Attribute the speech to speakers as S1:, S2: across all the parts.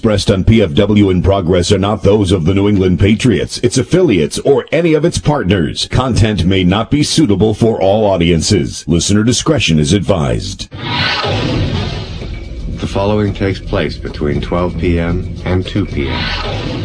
S1: expressed on PFW in Progress are not those of the New England Patriots, its affiliates, or any of its partners. Content may not be suitable for all audiences. Listener discretion is advised.
S2: The following takes place between 12 p.m. and 2 p.m.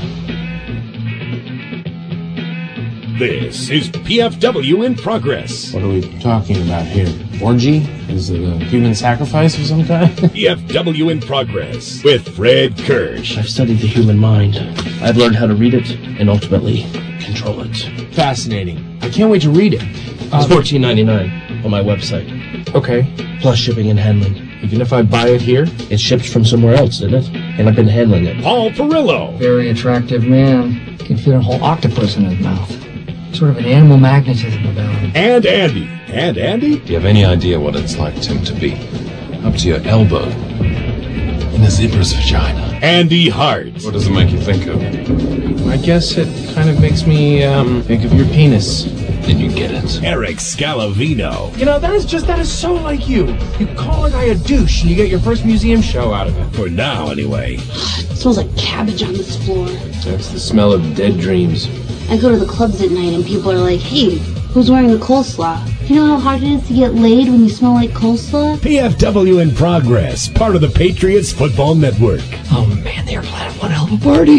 S1: This is PFW in Progress.
S3: What are we talking about here? Orgy? Is it a human sacrifice of some kind?
S1: PFW in Progress with Fred Kirsch.
S4: I've studied the human mind. I've learned how to read it and ultimately control it.
S3: Fascinating. I can't wait to read it.
S4: It's $14.99 on my website.
S3: Okay.
S4: Plus shipping and handling.
S3: Even if I buy it here?
S4: It's shipped from somewhere else, isn't it? And I've been handling it.
S1: Paul Perillo.
S5: Very attractive man. Can fit a whole octopus in his mouth. Sort of an animal magnetism about him.
S1: And Andy. And Andy?
S6: Do you have any idea what it's like, Tim, to be up to your elbow in a zebra's vagina?
S1: Andy Hart.
S6: What does it make you think of?
S3: I guess it kind of makes me think of your penis.
S6: Did you get it?
S1: Eric Scalavino.
S3: You know, that is so like you. You call a guy a douche and you get your first museum show out of it.
S1: For now, anyway.
S7: It smells like cabbage on this floor.
S3: That's the smell of dead dreams.
S7: I go to the clubs at night and people are like, hey, who's wearing the coleslaw? You know how hard it is to get laid when you smell like coleslaw?
S1: PFW in Progress, part of the Patriots Football Network.
S5: Oh man, they are planning one hell of a party.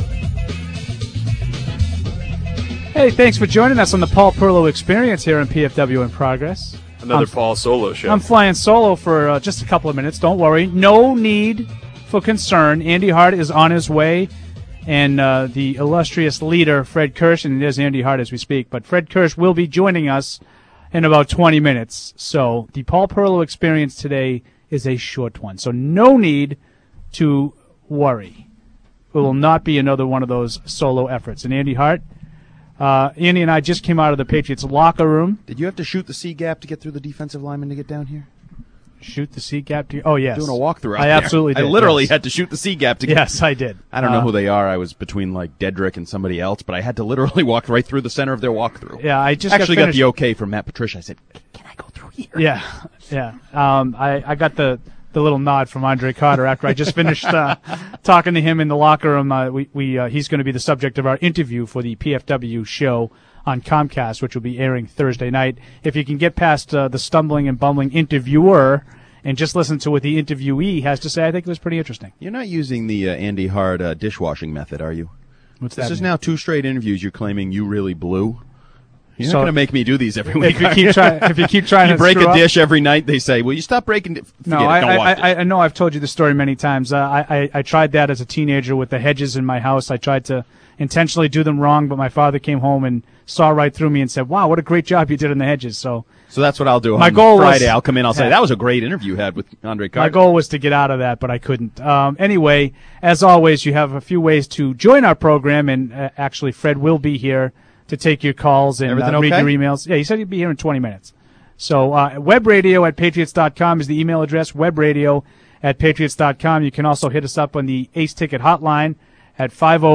S8: Hey, thanks for joining us on the Paul Perillo Experience here on PFW in Progress.
S9: Another Paul solo show.
S8: I'm flying solo for just a couple of minutes. Don't worry. No need for concern. Andy Hart is on his way. And the illustrious leader, Fred Kirsch, and there's Andy Hart as we speak, but Fred Kirsch will be joining us in about 20 minutes. So the Paul Perillo Experience today is a short one. So no need to worry. It will not be another one of those solo efforts. And Andy Hart, Andy and I just came out of the Patriots locker room.
S10: Did you have to shoot the C gap to get through the defensive lineman to get down here?
S8: Shoot the C gap? Oh, yes.
S10: Doing a walkthrough out
S8: I
S10: there.
S8: absolutely did.
S10: I literally
S8: yes.
S10: had to shoot the C gap to get
S8: Yes, I did.
S10: I don't know who they are. I was between, like, Dedrick and somebody else, but I had to literally walk right through the center of their walkthrough.
S8: Yeah, I just
S10: actually got the okay from Matt Patricia. I said, can I go through here?
S8: Yeah, yeah. I got the little nod from Andre Carter after I just finished talking to him in the locker room. He's going to be the subject of our interview for the PFW show on Comcast, which will be airing Thursday night. If you can get past the stumbling and bumbling interviewer and just listen to what the interviewee has to say, I think it was pretty interesting.
S10: You're not using the Andy Hart dishwashing method, are you?
S8: What's
S10: this
S8: that
S10: is
S8: mean?
S10: now 2 straight interviews you're claiming you really blew. You're
S8: So-
S10: not going to make me do these every week.
S8: If you keep trying
S10: you
S8: to
S10: break
S8: screw
S10: a
S8: up-
S10: dish every night, they say, will you stop breaking it?
S8: No,
S10: Forget it. Don't watch it.
S8: I know I've told you the story many times. I tried that as a teenager with the hedges in my house. I tried to intentionally do them wrong, but my father came home and saw right through me and said, wow, what a great job you did in the hedges. So
S10: that's what I'll do.
S8: My
S10: on
S8: goal was-
S10: Friday, I'll come in, I'll say,
S8: Yeah.
S10: that was a great interview you had with Andre Carter.
S8: my goal was to get out of that, but I couldn't. Anyway, as always, you have a few ways to join our program, and actually Fred will be here to take your calls and
S10: Everything
S8: read
S10: okay?
S8: your emails. Yeah, he said he'd be here in 20 minutes. So webradio@patriots.com is the email address, webradio@patriots.com. You can also hit us up on the Ace Ticket hotline at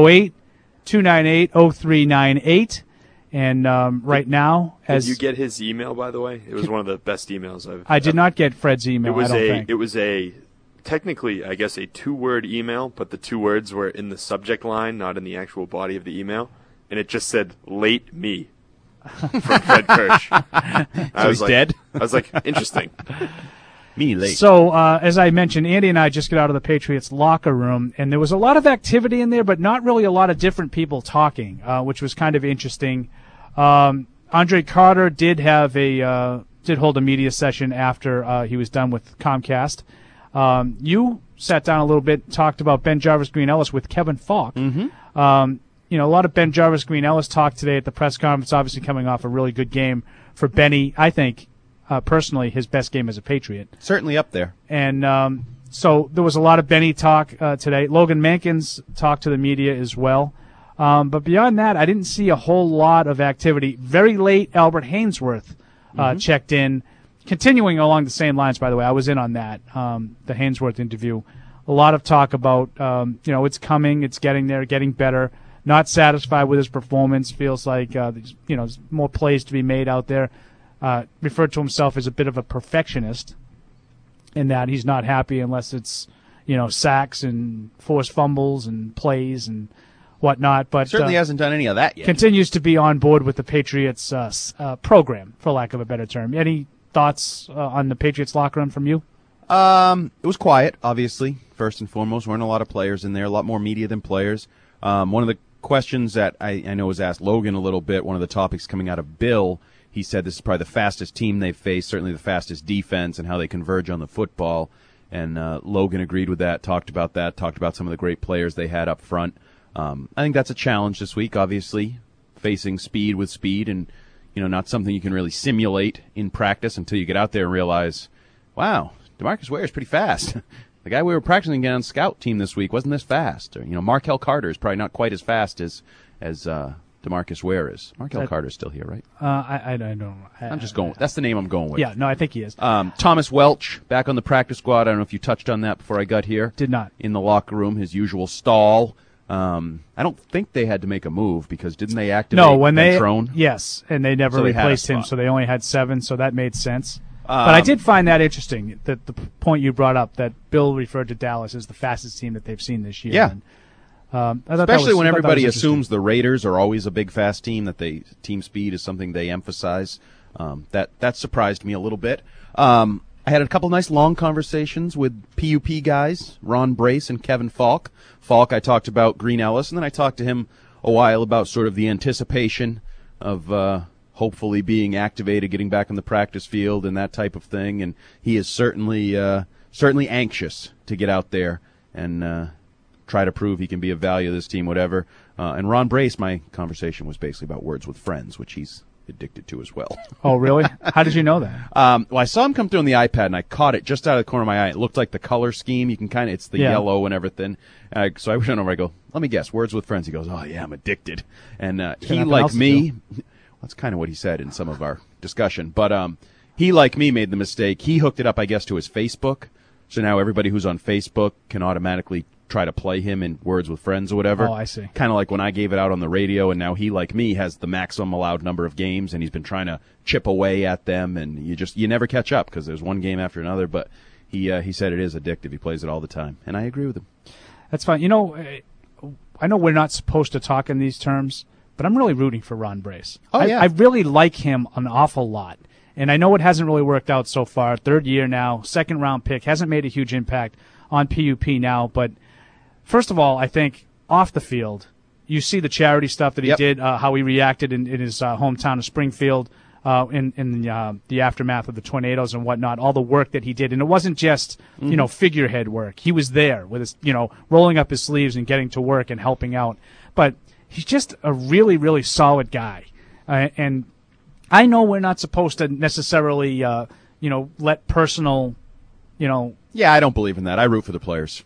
S8: 508-298-0398. And right now,
S9: Did you get his email, by the way? It was one of the best emails
S8: I did not get Fred's email.
S9: It was technically, I guess, a 2-word email, but the 2 words were in the subject line, not in the actual body of the email, and it just said "late me" from Fred Kirsch.
S10: So he's dead?
S9: I was like, interesting.
S10: Me late.
S8: So, as I mentioned, Andy and I just got out of the Patriots locker room, and there was a lot of activity in there, but not really a lot of different people talking, which was kind of interesting. Andre Carter did hold a media session after he was done with Comcast. You sat down a little bit, talked about Ben Jarvis Green Ellis with Kevin Falk.
S10: Mm-hmm.
S8: A lot of Ben Jarvis Green Ellis talk today at the press conference, obviously coming off a really good game for Benny. I think, personally, his best game as a Patriot.
S10: Certainly up there.
S8: And so there was a lot of Benny talk today. Logan Mankins talked to the media as well. But beyond that, I didn't see a whole lot of activity. Very late, Albert Hainsworth checked in. Continuing along the same lines, by the way, I was in on that, the Hainsworth interview. A lot of talk about, it's coming, it's getting there, getting better. Not satisfied with his performance. Feels like, there's more plays to be made out there. Referred to himself as a bit of a perfectionist in that he's not happy unless it's, sacks and forced fumbles and plays and whatnot. But
S10: certainly hasn't done any of that yet.
S8: Continues to be on board with the Patriots program, for lack of a better term. Any thoughts on the Patriots locker room from you?
S10: It was quiet, obviously, first and foremost. Weren't a lot of players in there, a lot more media than players. One of the questions that I know was asked Logan a little bit, one of the topics coming out of Bill, he said this is probably the fastest team they've faced, certainly the fastest defense, and how they converge on the football. And Logan agreed with that, talked about some of the great players they had up front. I think that's a challenge this week, obviously, facing speed with speed, and not something you can really simulate in practice until you get out there and realize, wow, DeMarcus Ware is pretty fast. The guy we were practicing against on scout team this week wasn't this fast. Or, Markel Carter is probably not quite as fast as DeMarcus Ware is. Markel Carter's still here, right?
S8: I don't know.
S10: I'm just going. That's the name I'm going with.
S8: Yeah, no, I think he is.
S10: Thomas Welch back on the practice squad. I don't know if you touched on that before I got here.
S8: Did not.
S10: In the locker room, his usual stall. I don't think they had to make a move because didn't they activate Ventrone?
S8: Yes, and they never replaced him, so they only had 7, so that made sense. But I did find that interesting, that the point you brought up, that Bill referred to Dallas as the fastest team that they've seen this year.
S10: Yeah.
S8: And,
S10: especially when everybody assumes the Raiders are always a big, fast team, that team speed is something they emphasize. That surprised me a little bit. I had a couple nice long conversations with PUP guys, Ron Brace and Kevin Falk. Falk, I talked about Green Ellis, and then I talked to him a while about sort of the anticipation of hopefully being activated, getting back on the practice field and that type of thing. And he is certainly anxious to get out there and try to prove he can be of value to this team, whatever. And Ron Brace, my conversation was basically about Words with Friends, which he's addicted to as well.
S8: Oh, really? How did you know that?
S10: Well, I saw him come through on the iPad, and I caught it just out of the corner of my eye. It looked like the color scheme. You can kind of, it's the yellow and everything. So I went over, I go, let me guess, Words with Friends. He goes, oh, yeah, I'm addicted. And he, like me, that's kind of what he said in some of our discussion. But he, like me, made the mistake. He hooked it up, I guess, to his Facebook. So now everybody who's on Facebook can automatically try to play him in Words with Friends or whatever.
S8: Oh, I see.
S10: Kind of like when I gave it out on the radio, and now he, like me, has the maximum allowed number of games, and he's been trying to chip away at them, and you never catch up because there's one game after another. But he said it is addictive. He plays it all the time, and I agree with him.
S8: That's fine. I know we're not supposed to talk in these terms, but I'm really rooting for Ron Brace.
S10: Oh, yeah.
S8: I really like him an awful lot. And I know it hasn't really worked out so far. 3rd year now, 2nd-round pick, hasn't made a huge impact on PUP now. But first of all, I think off the field, you see the charity stuff that he did, how he reacted in his hometown of Springfield in the aftermath of the tornadoes and whatnot, all the work that he did. And it wasn't just, figurehead work. He was there with his, rolling up his sleeves and getting to work and helping out. But he's just a really, really solid guy. And I know we're not supposed to necessarily, let personal,
S10: Yeah, I don't believe in that. I root for the players.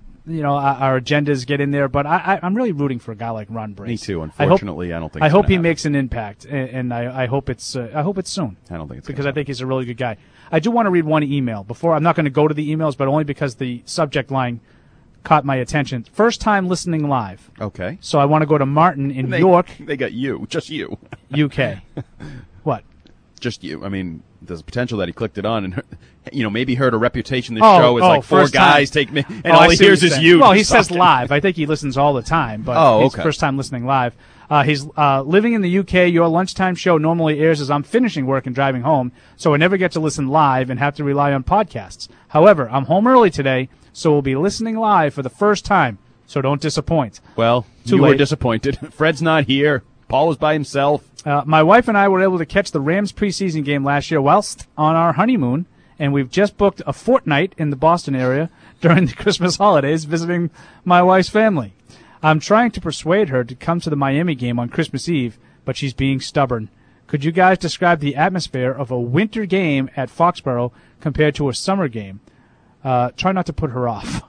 S8: Our agendas get in there, but I'm really rooting for a guy like Ron Brace.
S10: Me too. Unfortunately, I don't think.
S8: I hope he makes an impact, and I hope it's soon.
S10: I don't think it's
S8: because I think he's a really good guy. I do want to read one email before. I'm not going to go to the emails, but only because the subject line caught my attention. First time listening live.
S10: Okay.
S8: So I want to go to Martin in York.
S10: They got you, just you.
S8: UK. What?
S10: Just you. I mean, there's a potential that he clicked it on and, maybe heard a reputation this show is like 4 guys take me, and all he hears is you.
S8: Well, he says live. I think he listens all the time, but he's first time listening live. He's living in the UK. Your lunchtime show normally airs as I'm finishing work and driving home, so I never get to listen live and have to rely on podcasts. However, I'm home early today, so we'll be listening live for the first time, so don't disappoint.
S10: Well, you were disappointed. Fred's not here. Paul was by himself.
S8: My wife and I were able to catch the Rams preseason game last year whilst on our honeymoon, and we've just booked a fortnight in the Boston area during the Christmas holidays visiting my wife's family. I'm trying to persuade her to come to the Miami game on Christmas Eve, but she's being stubborn. Could you guys describe the atmosphere of a winter game at Foxborough compared to a summer game? Try not to put her off.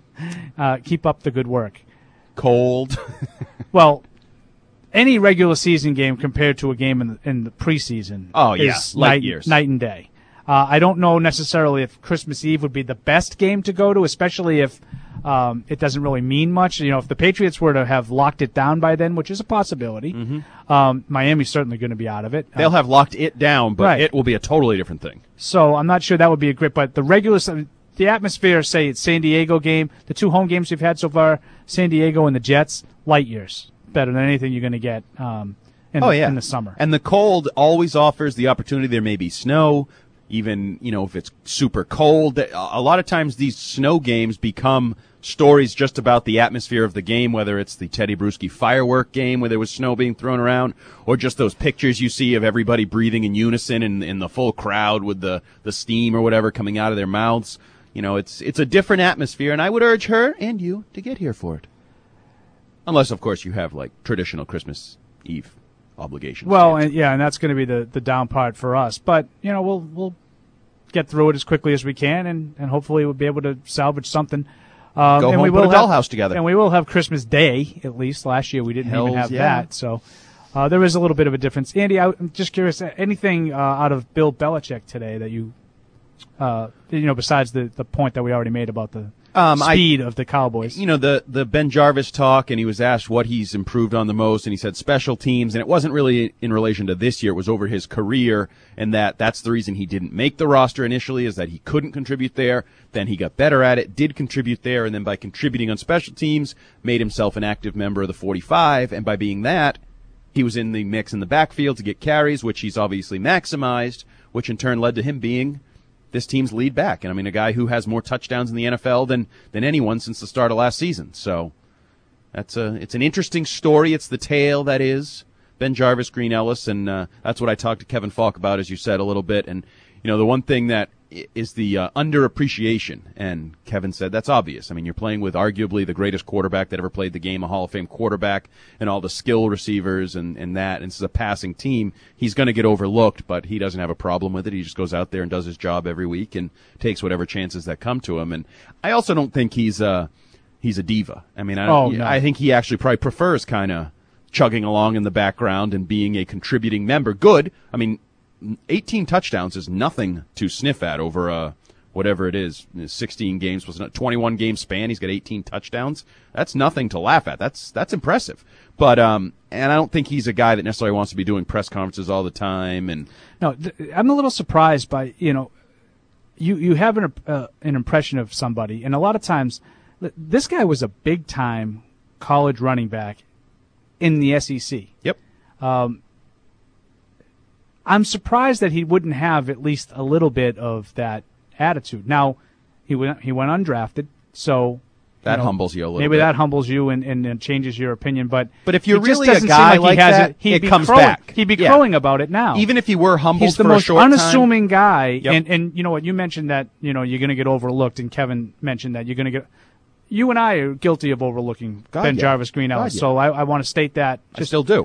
S8: Keep up the good work.
S10: Cold.
S8: Well, any regular season game compared to a game in the preseason is
S10: light years.
S8: Night and day. I don't know necessarily if Christmas Eve would be the best game to go to, especially if it doesn't really mean much. If the Patriots were to have locked it down by then, which is a possibility, Miami's certainly going to be out of it.
S10: They'll have locked it down, but it will be a totally different thing.
S8: So I'm not sure that would be a great, but the regular the atmosphere, say it's San Diego game, the 2 home games we've had so far, San Diego and the Jets, light years better than anything you're going to get in the summer.
S10: And the cold always offers the opportunity. There may be snow, even, if it's super cold. A lot of times these snow games become stories just about the atmosphere of the game, whether it's the Teddy Bruschi firework game where there was snow being thrown around, or just those pictures you see of everybody breathing in unison in the full crowd with the steam or whatever coming out of their mouths. It's a different atmosphere, and I would urge her and you to get here for it. Unless, of course, you have, like, traditional Christmas Eve obligations.
S8: Well, and that's going to be the down part for us. But, we'll get through it as quickly as we can, and hopefully we'll be able to salvage something.
S10: Go home and put a dollhouse together.
S8: And we will have Christmas Day, at least. Last year we didn't even have that. So there is a little bit of a difference. Andy, I'm just curious, anything out of Bill Belichick today that you, besides the point that we already made about the speed of the Cowboys?
S10: The Ben Jarvis talk, and he was asked what he's improved on the most, and he said special teams, and it wasn't really in relation to this year. It was over his career, and that's the reason he didn't make the roster initially, is that he couldn't contribute there. Then he got better at it, did contribute there, and then by contributing on special teams, made himself an active member of the 45, and by being that, he was in the mix in the backfield to get carries, which he's obviously maximized, which in turn led to him being this team's lead back. And I mean, a guy who has more touchdowns in the NFL than anyone since the start of last season. So it's an interesting story. It's the tale that is Ben Jarvis, Green Ellis, and that's what I talked to Kevin Falk about, as you said, a little bit. And, the one thing that is the underappreciation, and Kevin said that's obvious. I mean, you're playing with arguably the greatest quarterback that ever played the game, a Hall of Fame quarterback, and all the skill receivers and that. And this is a passing team. He's going to get overlooked, but he doesn't have a problem with it. He just goes out there and does his job every week and takes whatever chances that come to him. And I also don't think he's a diva. I mean, I think he actually probably prefers kind of chugging along in the background and being a contributing member. Good. I mean, 18 touchdowns is nothing to sniff at over whatever it is, 16 games, was a 21-game span. He's got 18 touchdowns. That's nothing to laugh at. That's impressive. But and I don't think he's a guy that necessarily wants to be doing press conferences all the time. And
S8: no, I'm a little surprised by you have an impression of somebody, and a lot of times this guy was a big-time college running back in the SEC.
S10: Yep.
S8: I'm surprised that he wouldn't have at least a little bit of that attitude. Now, he went undrafted, so
S10: that humbles you a little bit.
S8: Maybe that humbles you and changes your opinion. But
S10: if you're really a guy like that, it comes back.
S8: He'd be crowing about it now.
S10: Even if he were humbled
S8: for a short
S10: time.
S8: He's the most unassuming guy.
S10: Yep.
S8: And you know what? You mentioned that you're going to get overlooked, and Kevin mentioned that you're going to get. You and I are guilty of overlooking Ben Jarvis, Green Ellis. So I want to state that.
S10: I still do.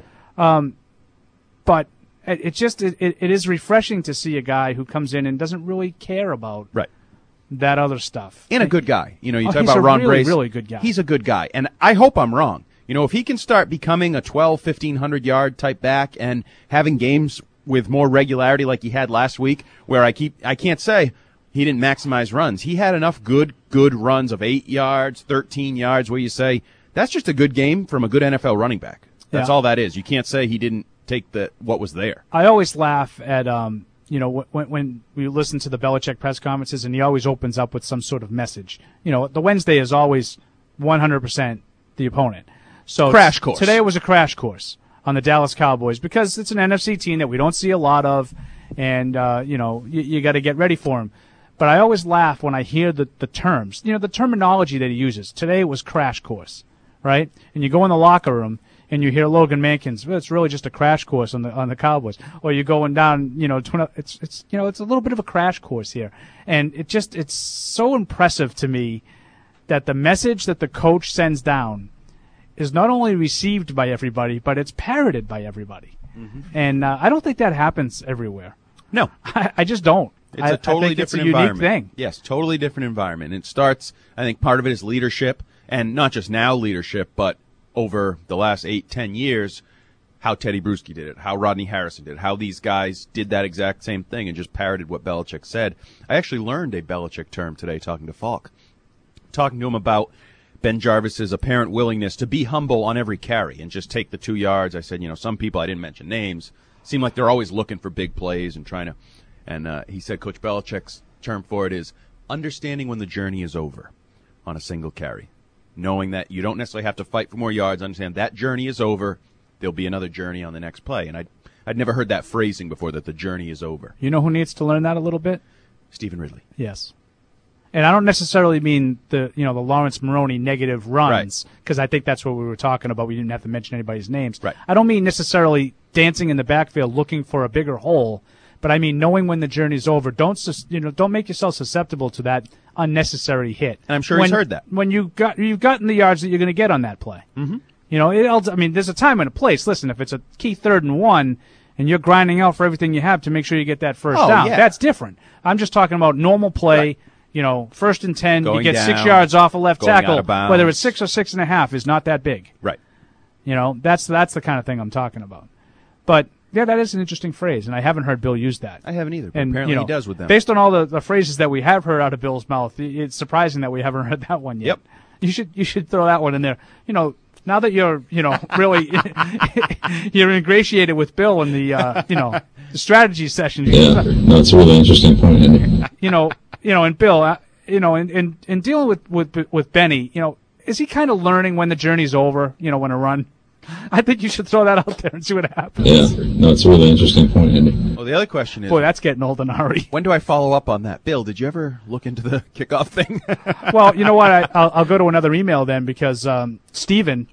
S8: But it is refreshing to see a guy who comes in and doesn't really care about that other stuff.
S10: And a good guy. You talk about Ron Grace.
S8: He's a really good guy.
S10: He's a good guy. And I hope I'm wrong. If he can start becoming a 1,500-yard type back and having games with more regularity like he had last week, where I can't say he didn't maximize runs. He had enough good runs of 8 yards, 13 yards, where you say, that's just a good game from a good NFL running back. That's all that is. You can't say he didn't take what was there.
S8: I always laugh at when we listen to the Belichick press conferences, and he always opens up with some sort of message. The Wednesday is always 100% the opponent. So
S10: crash course.
S8: Today was a crash course on the Dallas Cowboys because it's an NFC team that we don't see a lot of, and you got to get ready for them. But I always laugh when I hear the terms, the terminology that he uses. Today was crash course, right? And you go in the locker room and you hear Logan Mankins, it's really just a crash course on the Cowboys. Or you're going down, it's a little bit of a crash course here. And it's so impressive to me that the message that the coach sends down is not only received by everybody, but it's parroted by everybody. Mm-hmm. And I don't think that happens everywhere.
S10: No.
S8: I just don't.
S10: It's a totally different environment.
S8: Unique thing.
S10: Yes, totally different environment. It starts, I think part of it is leadership, and not just now leadership, but over the last 8-10 years, how Teddy Bruschi did it, how Rodney Harrison did it, how these guys did that exact same thing and just parroted what Belichick said. I actually learned a Belichick term today talking to Falk, talking to him about Ben Jarvis's apparent willingness to be humble on every carry and just take the 2 yards. I said, some people, I didn't mention names, seem like they're always looking for big plays and trying to. And he said Coach Belichick's term for it is understanding when the journey is over on a single carry, knowing that you don't necessarily have to fight for more yards, understand that journey is over, there'll be another journey on the next play. And I'd never heard that phrasing before, that the journey is over.
S8: You know who needs to learn that a little bit?
S10: Stephen Ridley.
S8: Yes. And I don't necessarily mean the Lawrence Maroney negative runs, because I think that's what we were talking about. We didn't have to mention anybody's names.
S10: Right.
S8: I don't mean necessarily dancing in the backfield looking for a bigger hole, but I mean knowing when the journey's over. Don't make yourself susceptible to that unnecessary hit.
S10: And I'm sure he's heard that.
S8: When you've gotten the yards that you're going to get on that play. Mm-hmm. There's a time and a place. Listen, if it's a key 3rd and 1 and you're grinding out for everything you have to make sure you get that first down, that's different. I'm just talking about normal play.
S10: Right.
S8: 1st and 10,
S10: Going
S8: you get
S10: down,
S8: 6 yards off a left
S10: going out
S8: tackle,
S10: of bounds.
S8: whether it's 6 or 6.5 is not that big.
S10: Right.
S8: That's the kind of thing I'm talking about. But yeah, that is an interesting phrase, and I haven't heard Bill use that.
S10: I haven't either, but
S8: And
S10: apparently he does with them.
S8: Based on all the phrases that we have heard out of Bill's mouth, it's surprising that we haven't heard that one yet.
S10: Yep.
S8: You should throw that one in there. Now that you're really you're ingratiated with Bill in the the strategy session.
S11: Yeah, no, it's a really interesting point, Andy.
S8: And Bill, in dealing with Benny, is he kind of learning when the journey's over? When a run. I think you should throw that out there and see what happens.
S11: Yeah, no, it's a really interesting point, Andy.
S10: Well, the other question is,
S8: boy, that's getting old in a hurry.
S10: When do I follow up on that? Bill, did you ever look into the kickoff thing?
S8: Well, you know what? I'll go to another email then, because Steven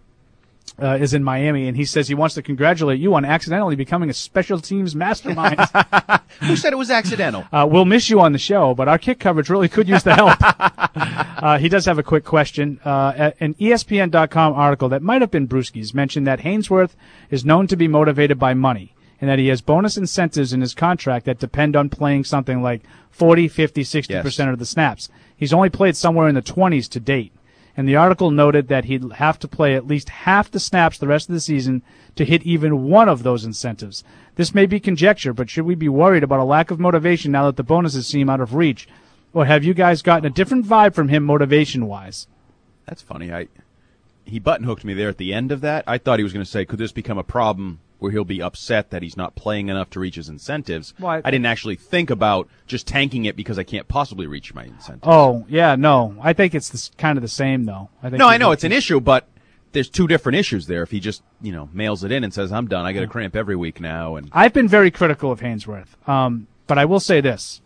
S8: is in Miami, and he says he wants to congratulate you on accidentally becoming a special teams mastermind.
S10: Who said it was accidental?
S8: We'll miss you on the show, but our kick coverage really could use the help. He does have a quick question. An ESPN.com article that might have been Brewski's mentioned that Hainsworth is known to be motivated by money, and that he has bonus incentives in his contract that depend on playing something like 40, 50, 60% of the snaps. He's only played somewhere in the 20s to date. And the article noted that he'd have to play at least half the snaps the rest of the season to hit even one of those incentives. This may be conjecture, but should we be worried about a lack of motivation now that the bonuses seem out of reach? Or have you guys gotten a different vibe from him motivation-wise?
S10: That's funny. He button-hooked me there at the end of that. I thought he was going to say, could this become a problem where he'll be upset that he's not playing enough to reach his incentives?
S8: Well,
S10: I didn't actually think about just tanking it because I can't possibly reach my incentives.
S8: Oh, yeah, no. I think it's kind of the same, though.
S10: I know it's an issue, but there's two different issues there. If he just, mails it in and says, I'm done, I got a cramp every week now. And
S8: I've been very critical of Hainsworth, but I will say this.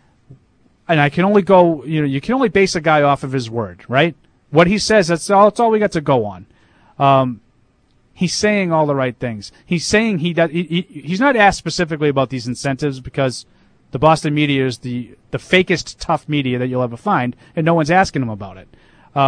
S8: And I can only go, you can only base a guy off of his word, right? What he says, that's all we got to go on. He's saying all the right things. He's saying he's not asked specifically about these incentives because the Boston media is the fakest tough media that you'll ever find, and no one's asking him about it.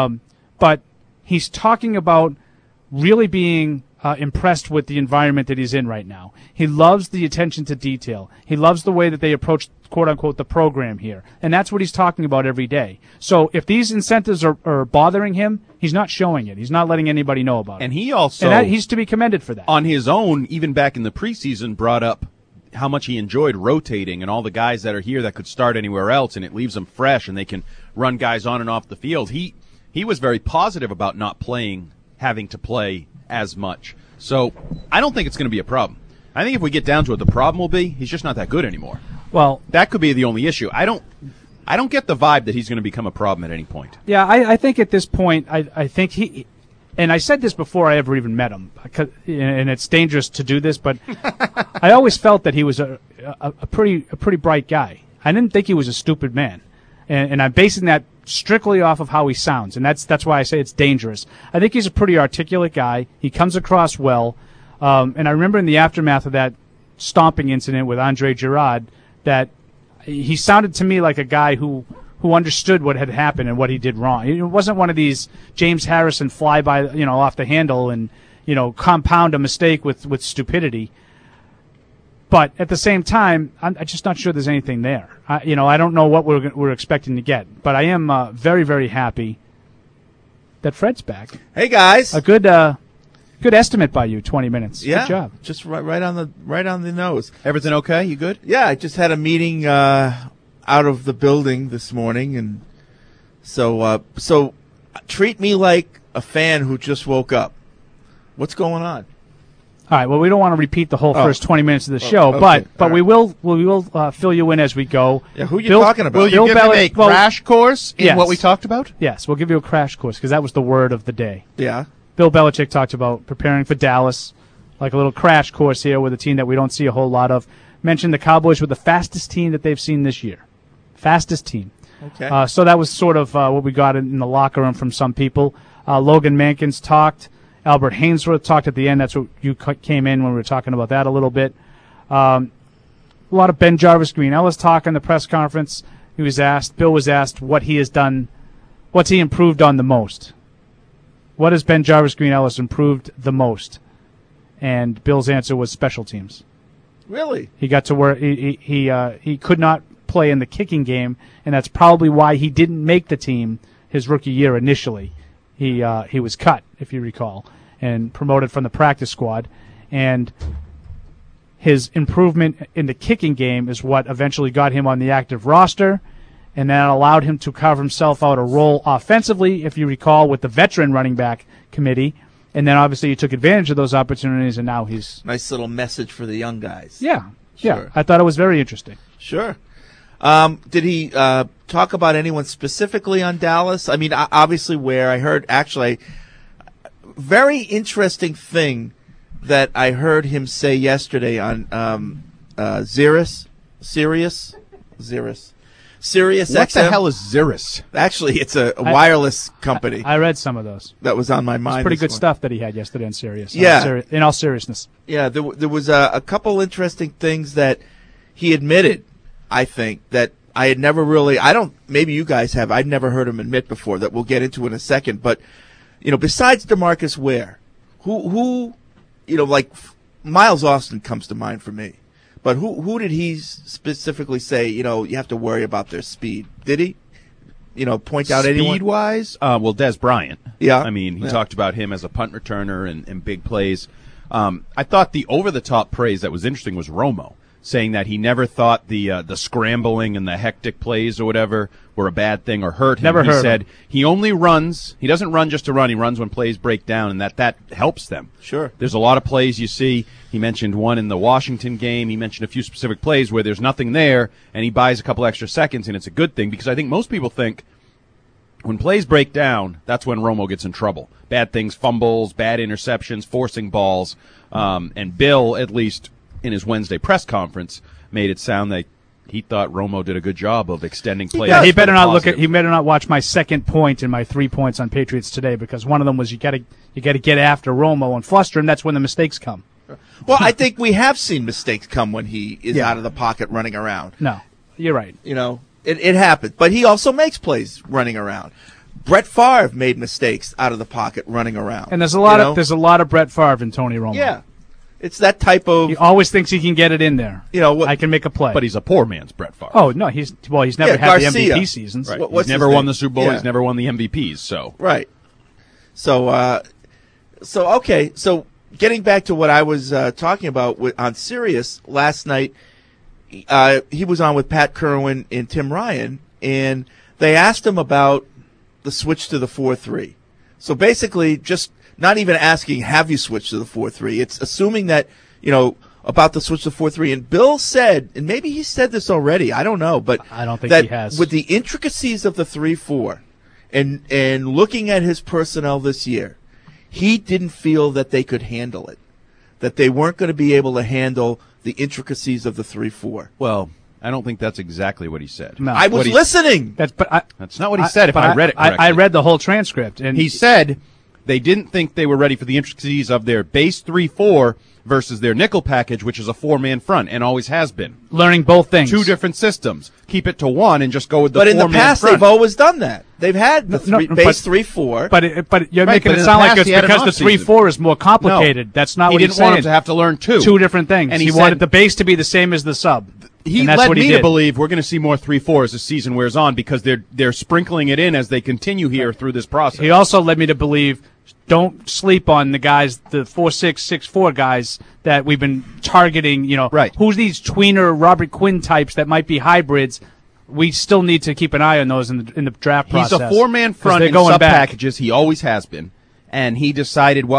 S8: But he's talking about really being impressed with the environment that he's in right now. He loves the attention to detail. He loves the way that they approach, quote-unquote, the program here. And that's what he's talking about every day. So if these incentives are bothering him, he's not showing it. He's not letting anybody know about it.
S10: And he also...
S8: he's to be commended for that.
S10: On his own, even back in the preseason, brought up how much he enjoyed rotating and all the guys that are here that could start anywhere else, and it leaves them fresh, and they can run guys on and off the field. He was very positive about not having to play as much. So I don't think it's going to be a problem. I think if we get down to it, the problem will be he's just not that good anymore.
S8: Well,
S10: that could be the only issue. I don't get the vibe that he's going to become a problem at any point.
S8: Yeah, I think at this point, I think he, and I said this before I ever even met him, and it's dangerous to do this, but I always felt that he was a pretty bright guy. I didn't think he was a stupid man, and I'm basing that strictly off of how he sounds, and that's why I say it's dangerous. I think he's a pretty articulate guy. He comes across well, and I remember in the aftermath of that stomping incident with Andre Girard that he sounded to me like a guy who understood what had happened and what he did wrong. It wasn't one of these James Harrison fly by, off the handle and, compound a mistake with stupidity. But at the same time, I'm just not sure there's anything there. I don't know what we're expecting to get, but I am very, very happy that Fred's back.
S12: Hey guys,
S8: a good estimate by you. 20 minutes.
S12: Yeah,
S8: good job.
S12: Just right on the nose.
S10: Everything okay? You good?
S12: Yeah, I just had a meeting out of the building this morning, and so treat me like a fan who just woke up. What's going on?
S8: All right. Well, we don't want to repeat the whole first 20 minutes of the show,
S12: okay.
S8: but we will fill you in as we go.
S12: Yeah, who are you talking about?
S10: Will you give him a crash course in what we talked about?
S8: Yes, we'll give you a crash course because that was the word of the day.
S12: Yeah.
S8: Bill Belichick talked about preparing for Dallas, like a little crash course here with a team that we don't see a whole lot of. Mentioned the Cowboys were the fastest team that they've seen this year. Fastest team.
S12: Okay.
S8: So that was sort of what we got in the locker room from some people. Logan Mankins talked. Albert Hainsworth talked at the end. That's what you came in when we were talking about that a little bit. A lot of Ben Jarvis Green Ellis talk in the press conference. Bill was asked what he has done, what's he improved on the most. What has Ben Jarvis Green Ellis improved the most? And Bill's answer was special teams.
S12: Really?
S8: He got to where he could not play in the kicking game, and that's probably why he didn't make the team his rookie year initially. He was cut, if you recall, and promoted from the practice squad. And his improvement in the kicking game is what eventually got him on the active roster, and that allowed him to carve himself out a role offensively, if you recall, with the veteran running back committee. And then obviously he took advantage of those opportunities, and now he's...
S12: Nice little message for the young guys.
S8: Yeah.
S12: Sure.
S8: Yeah. I thought it was very interesting.
S12: Sure. Did he talk about anyone specifically on Dallas? I mean, obviously where I heard, actually, very interesting thing that I heard him say yesterday on Sirius
S10: What
S12: XM.
S10: the hell is Xeris?
S12: Actually, it's a wireless company.
S8: I read some of those.
S12: That was on my mind.
S8: It's pretty good
S12: this
S8: stuff that he had yesterday on Sirius.
S12: Yeah.
S8: In all seriousness.
S12: Yeah, there was a couple interesting things that he admitted, I think, that I had never really, maybe you guys have, I'd never heard him admit before, that we'll get into in a second. But, besides DeMarcus Ware, who like Miles Austin comes to mind for me. But who did he specifically say, you have to worry about their speed? Did he, point out anyone?
S10: Speed-wise? Well, Dez Bryant.
S12: Yeah.
S10: I mean, he talked about him as a punt returner and big plays. I thought the over-the-top praise that was interesting was Romo, saying that he never thought the scrambling and the hectic plays or whatever were a bad thing or hurt him.
S8: Never
S10: he
S8: heard
S10: said
S8: him.
S10: he only runs. He doesn't run just to run. He runs when plays break down, and that helps them.
S12: Sure.
S10: There's a lot of plays you see. He mentioned one in the Washington game. He mentioned a few specific plays where there's nothing there, and he buys a couple extra seconds, and it's a good thing because I think most people think when plays break down, that's when Romo gets in trouble. Bad things, fumbles, bad interceptions, forcing balls. And Bill, at least in his Wednesday press conference, made it sound like he thought Romo did a good job of extending plays.
S8: Yeah, he better not watch my second point and my 3 points on Patriots Today, because one of them was you got to get after Romo and fluster him. That's when the mistakes come.
S12: Well, I think we have seen mistakes come when he is out of the pocket running around.
S8: No, you're right.
S12: It happens. But he also makes plays running around. Brett Favre made mistakes out of the pocket running around.
S8: And there's a lot of Brett Favre and Tony Romo.
S12: Yeah. It's that type of...
S8: He always thinks he can get it in there. I can make a play.
S10: But he's a poor man's Brett Favre.
S8: Oh, no, he's never had
S12: Garcia.
S8: the MVP seasons.
S10: Right. He's never won the Super Bowl. Yeah. He's never won the MVPs, so...
S12: Right. So getting back to what I was talking about on Sirius last night, he was on with Pat Kerwin and Tim Ryan, and they asked him about the switch to the 4-3. So basically, just not even asking, have you switched to the 4-3? It's assuming that, about the switch to 4-3. And Bill said, and maybe he said this already, I don't know, but
S8: I don't think
S12: that
S8: he has.
S12: With the intricacies of the 3-4 and looking at his personnel this year, he didn't feel that they could handle it, that they weren't going to be able to handle the intricacies of the 3-4.
S10: Well, I don't think that's exactly what he said.
S12: No. I was listening.
S10: That's not what he said, if I read it correctly.
S8: I read the whole transcript. And
S10: he said they didn't think they were ready for the intricacies of their base 3-4 versus their nickel package, which is a 4-man front and always has been.
S8: Learning both things.
S10: Two different systems. Keep it to one and just go with the 4-man front.
S12: But in the past, they've always done that. They've had the base 3-4.
S8: But you're making it sound like it's because the 3-4 is more complicated.
S10: No.
S8: That's not what
S10: he didn't want them to have to learn two.
S8: Two different things.
S10: And
S8: he wanted the base to be the same as the sub.
S10: He led me to believe we're going to see more 3-4 as the season wears on because they're sprinkling it in as they continue here through this process.
S8: He also led me to believe don't sleep on the guys, the 4-6, 6-4 guys that we've been targeting.
S10: Right.
S8: Who's these tweener Robert Quinn types that might be hybrids? We still need to keep an eye on those in the draft process.
S10: He's a 4-man front in sub packages. He always has been, and he decided, well,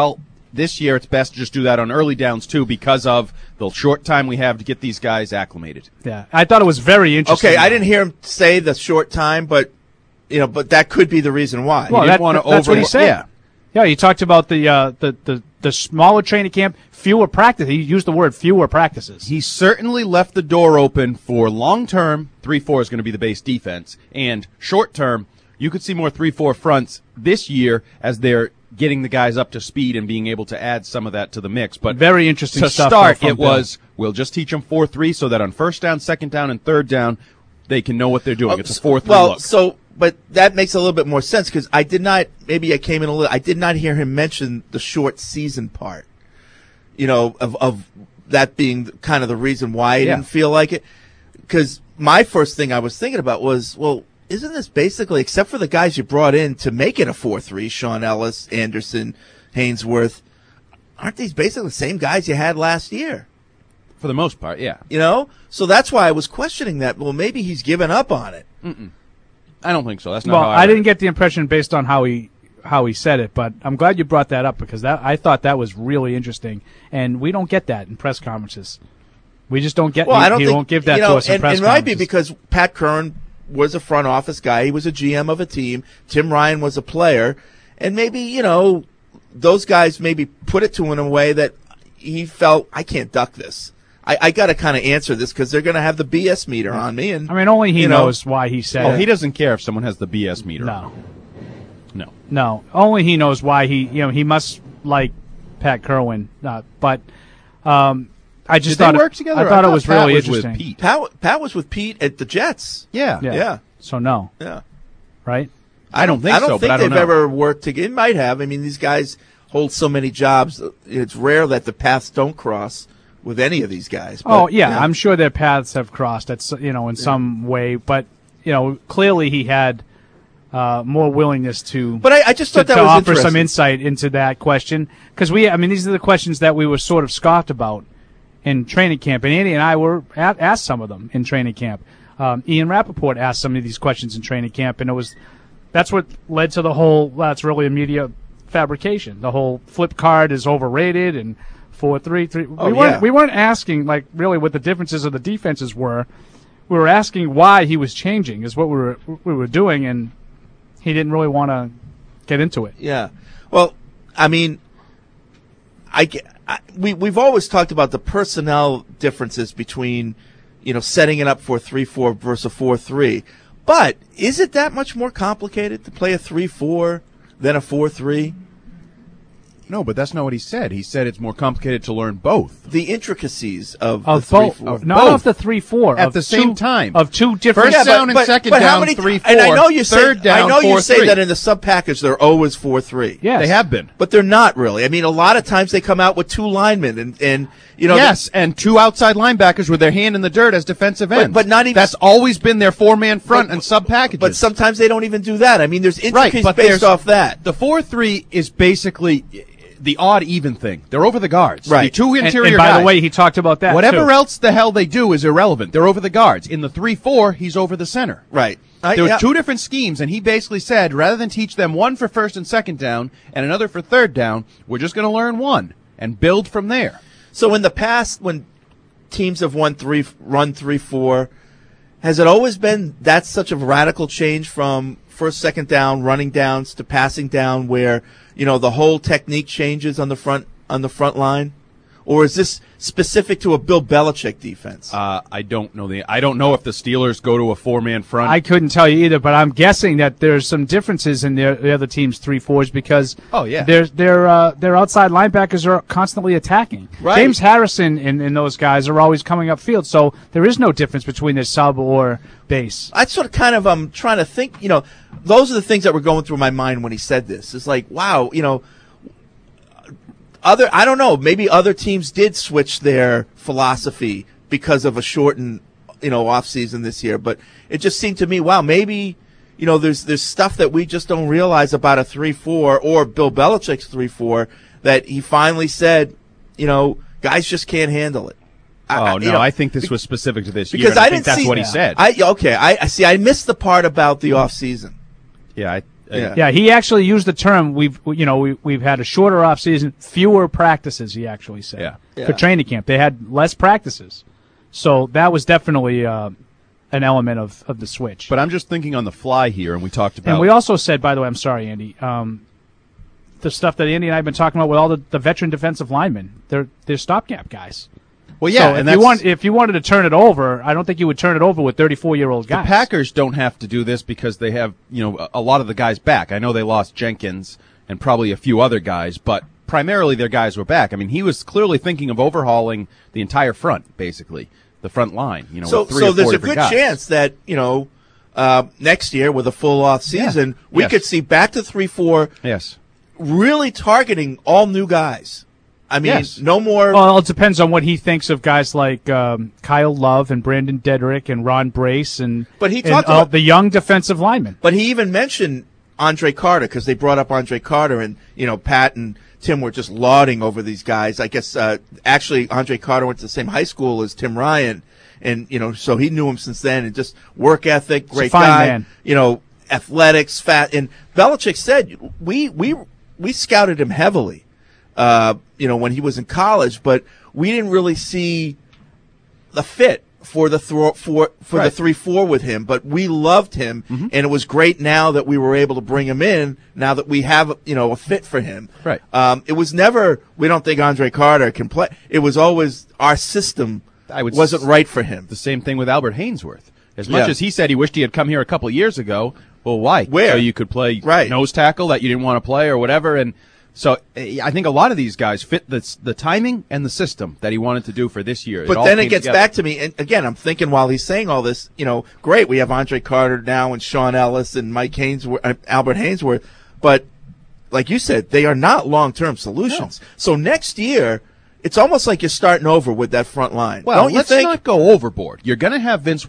S10: this year it's best to just do that on early downs too because of the short time we have to get these guys acclimated.
S8: Yeah, I thought it was very interesting.
S12: Okay, I didn't hear him say the short time, but that could be the reason why.
S8: Well, that's what he said. Yeah, he talked about the smaller training camp, fewer practices. He used the word fewer practices.
S10: He certainly left the door open for long-term, 3-4 is going to be the base defense, and short-term, you could see more 3-4 fronts this year as they're getting the guys up to speed and being able to add some of that to the mix. But
S8: very interesting
S10: to
S8: stuff.
S10: start, it was, we'll just teach them 4-3 so that on first down, second down, and third down, they can know what they're doing. It's a 4-3 look.
S12: But that makes a little bit more sense because I did not hear him mention the short season part, of that being kind of the reason why I didn't feel like it. Because my first thing I was thinking about was, well, isn't this basically, except for the guys you brought in to make it a 4-3, Sean Ellis, Anderson, Hainsworth, aren't these basically the same guys you had last year?
S10: For the most part, yeah.
S12: So that's why I was questioning that. Well, maybe he's given up on it.
S10: Mm-mm. I don't think so. That's not how
S8: I didn't get the impression based on how he said it, but I'm glad you brought that up because I thought that was really interesting, and we don't get that in press conferences. We just don't get. He won't give that to us in press conferences. It might be
S12: because Pat Curran was a front office guy. He was a GM of a team. Tim Ryan was a player, and maybe those guys maybe put it to him in a way that he felt, I can't duck this. I got to kind of answer this because they're going to have the BS meter on me. And
S8: only he knows why he said it.
S10: He doesn't care if someone has the BS meter.
S8: No. Only he knows why he must like Pat Kerwin. But I just thought
S10: they work together?
S8: I thought it was
S10: Pat
S8: really
S10: was
S8: interesting.
S10: With Pete.
S12: Pat was with Pete at the Jets.
S10: Yeah.
S8: So no.
S12: Yeah.
S8: Right.
S10: I don't think so.
S12: But I don't think
S10: they've
S12: ever worked together. It might have. I mean, these guys hold so many jobs. It's rare that the paths don't cross with any of these guys. But,
S8: I'm sure their paths have crossed at in some way, but clearly he had more willingness to.
S12: But I just thought that was
S8: offer some insight into that question because these are the questions that we were sort of scoffed about in training camp, and Andy and I were asked some of them in training camp. Ian Rappaport asked some of these questions in training camp, and that's what led to the whole. That's really a media fabrication. The whole flip card is overrated and 4-3-3. We weren't asking really what the differences of the defenses were. We were asking why he was changing is what we were doing, and he didn't really want to get into it.
S12: Yeah. Well, we've always talked about the personnel differences between setting it up for 3-4 versus a 4-3. But is it that much more complicated to play a 3-4 than a 4-3?
S10: No, but that's not what he said. He said it's more complicated to learn both.
S12: The intricacies of the
S8: both,
S12: 3-4.
S8: not of the 3-4
S10: at the same time
S8: of two different.
S10: First down and second down 3-4.
S12: And I know you
S10: third
S12: say
S10: down,
S12: you say that in the sub package they're always 4-3.
S10: Yes, they have been,
S12: but they're not really. A lot of times they come out with two linemen and
S10: and two outside linebackers with their hand in the dirt as defensive ends.
S12: But not even
S10: that's always been their 4-man front and sub packages.
S12: But sometimes they don't even do that. There's intricacies based off that.
S10: The 4-3 is basically the odd even thing. They're over the guards.
S12: Right.
S10: The two interior
S8: and by
S10: guys.
S8: the way, he talked about that.
S10: Whatever else the hell they do is irrelevant. They're over the guards. In the 3-4, he's over the center.
S12: Right.
S10: There were two different schemes, and he basically said, rather than teach them one for first and second down and another for third down, we're just going to learn one and build from there.
S12: So in the past, when teams have run 3-4, has it always been that's such a radical change from first, second down, running downs to passing down where the whole technique changes on the front line? Or is this specific to a Bill Belichick defense?
S10: I don't know I don't know if the Steelers go to a 4-man front.
S8: I couldn't tell you either, but I'm guessing that there's some differences in the other team's 3-4s because their outside linebackers are constantly attacking.
S12: Right.
S8: James Harrison and those guys are always coming upfield, so there is no difference between their sub or base.
S12: I sort of kind of I'm trying to think. Those are the things that were going through my mind when he said this. It's like, wow, I don't know, maybe other teams did switch their philosophy because of a shortened, off season this year, but it just seemed to me, wow, maybe, there's stuff that we just don't realize about a 3-4 or Bill Belichick's 3-4 that he finally said, guys just can't handle it.
S10: I think this was specific to this year.
S12: Because
S10: I
S12: didn't
S10: think that's
S12: see
S10: what he said.
S12: I missed the part about the off season.
S10: Yeah,
S8: Yeah, he actually used the term. We've had a shorter off season, fewer practices. He actually said for training camp they had less practices, so that was definitely an element of the switch.
S10: But I'm just thinking on the fly here, and we talked about.
S8: And we also said, by the way, I'm sorry, Andy. The stuff that Andy and I have been talking about with all the veteran defensive linemen, they're stopgap guys.
S10: Well, yeah,
S8: so
S10: and
S8: if you wanted to turn it over, I don't think you would turn it over with 34-year-old guys.
S10: The Packers don't have to do this because they have, a lot of the guys back. I know they lost Jenkins and probably a few other guys, but primarily their guys were back. I mean, he was clearly thinking of overhauling the entire front, basically, the front line.
S12: So
S10: with 3 or 4
S12: there's a
S10: different
S12: good
S10: guys.
S12: chance that next year with a full off season, we could see back to 3-4.
S10: Yes.
S12: Really targeting all new guys. I mean, no more.
S8: Well, it depends on what he thinks of guys like Kyle Love and Brandon Dedrick and Ron Brace
S12: but he talked about
S8: the young defensive linemen.
S12: But he even mentioned Andre Carter because they brought up Andre Carter, and Pat and Tim were just lauding over these guys. I guess actually Andre Carter went to the same high school as Tim Ryan, and so he knew him since then. And just work ethic, great guy.
S8: Man.
S12: Athletics, fat. And Belichick said we scouted him heavily. When he was in college, but we didn't really see the fit for the the 3-4 with him. But we loved him, and it was great now that we were able to bring him in. Now that we have a fit for him,
S10: right?
S12: It was never we don't think Andre Carter can play. It was always our system wasn't right for him.
S10: The same thing with Albert Hainsworth. As much as he said he wished he had come here a couple of years ago. Well, why?
S12: Where?
S10: So you could play nose tackle that you didn't want to play or whatever, and. So I think a lot of these guys fit the timing and the system that he wanted to do for this year.
S12: But then it gets back to me, and again, I'm thinking while he's saying all this, great, we have Andre Carter now and Sean Ellis and Mike Hainsworth, Albert Hainsworth, but like you said, they are not long-term solutions. No. So next year, it's almost like you're starting over with that front line.
S10: Well,
S12: don't you
S10: let's
S12: think?
S10: Not go overboard. You're going to have Vince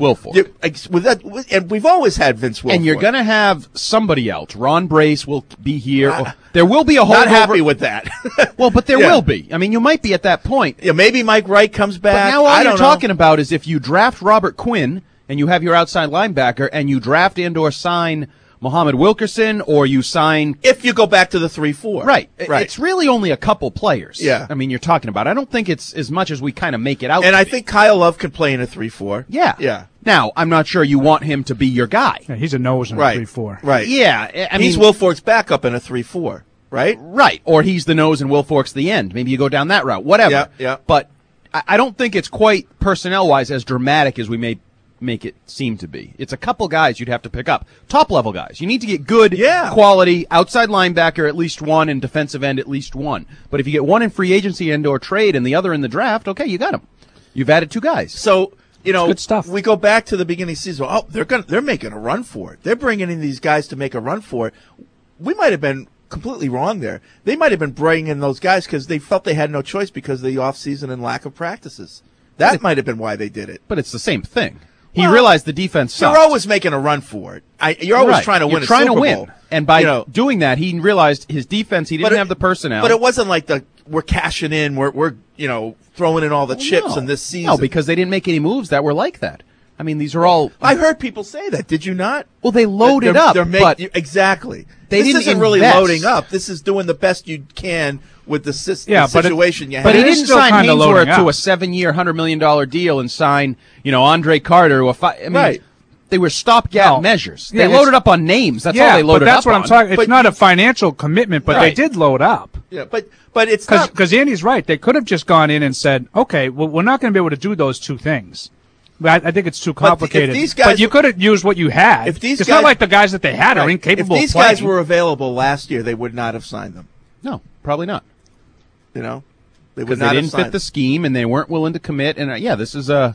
S10: Wilfork.
S12: And we've always had Vince Wilfork.
S10: And you're going to have somebody else. Ron Brace will be here. There will be a holdover.
S12: Not happy with that.
S10: Well, but there will be. I mean, you might be at that point.
S12: Yeah, maybe Mike Wright comes back.
S10: But now all you're talking about is if you draft Robert Quinn and you have your outside linebacker and you draft and/or sign Muhammad Wilkerson, or you sign...
S12: If you go back to the 3-4.
S10: Right. It's really only a couple players.
S12: Yeah.
S10: I mean, you're talking about. I don't think it's as much as we kind of make it out.
S12: And I think Kyle Love can play in a 3-4.
S10: Yeah.
S12: Yeah.
S10: Now, I'm not sure you want him to be your guy.
S8: Yeah, he's a nose in a 3-4.
S12: Right.
S10: Yeah. I mean,
S12: he's Wilfork's backup in a 3-4, right?
S10: Right. Or he's the nose and Wilfork's the end. Maybe you go down that route. Whatever.
S12: Yeah.
S10: But I don't think it's quite personnel-wise as dramatic as we may make it seem to be. It's a couple guys you'd have to pick up. Top-level guys. You need to get good quality outside linebacker, at least one, and defensive end, at least one. But if you get one in free agency and or trade and the other in the draft, okay, you got them. You've added 2 guys.
S12: So,
S8: good stuff.
S12: We go back to the beginning of the season. Oh, they're making a run for it. They're bringing in these guys to make a run for it. We might have been completely wrong there. They might have been bringing in those guys because they felt they had no choice because of the offseason and lack of practices. That might have been why they did it.
S10: But it's the same thing. He realized the defense sucked.
S12: You're always making a run for it. You're always trying to win a Super Bowl.
S10: You're trying to win. And by doing that, he realized his defense, he didn't have the personnel.
S12: But it wasn't like we're cashing in, we're throwing in all the chips in this season.
S10: No, because they didn't make any moves that were like that. I mean, these are all...
S12: I heard people say that. Did you not?
S10: Well, they loaded up.
S12: Exactly.
S10: This
S12: isn't really loading up. This is doing the best you can with the situation you have.
S10: But he didn't sign Hainsworth to a 7-year, $100 million deal and sign, Andre Carter to they were stopgap measures. They loaded up on names. That's all they loaded up on.
S8: But that's what I'm talking. It's not a financial commitment, but they did load up.
S12: Yeah, but it's not...
S8: Because Andy's right. They could have just gone in and said, okay, well, we're not going to be able to do those 2 things. I think it's too complicated. But you could have used what you had. It's not like the guys that they had are incapable of playing.
S12: If these guys were available last year, they would not have signed them.
S10: No, probably not.
S12: They would
S10: because
S12: not
S10: they didn't fit the scheme and they weren't willing to commit. And this is a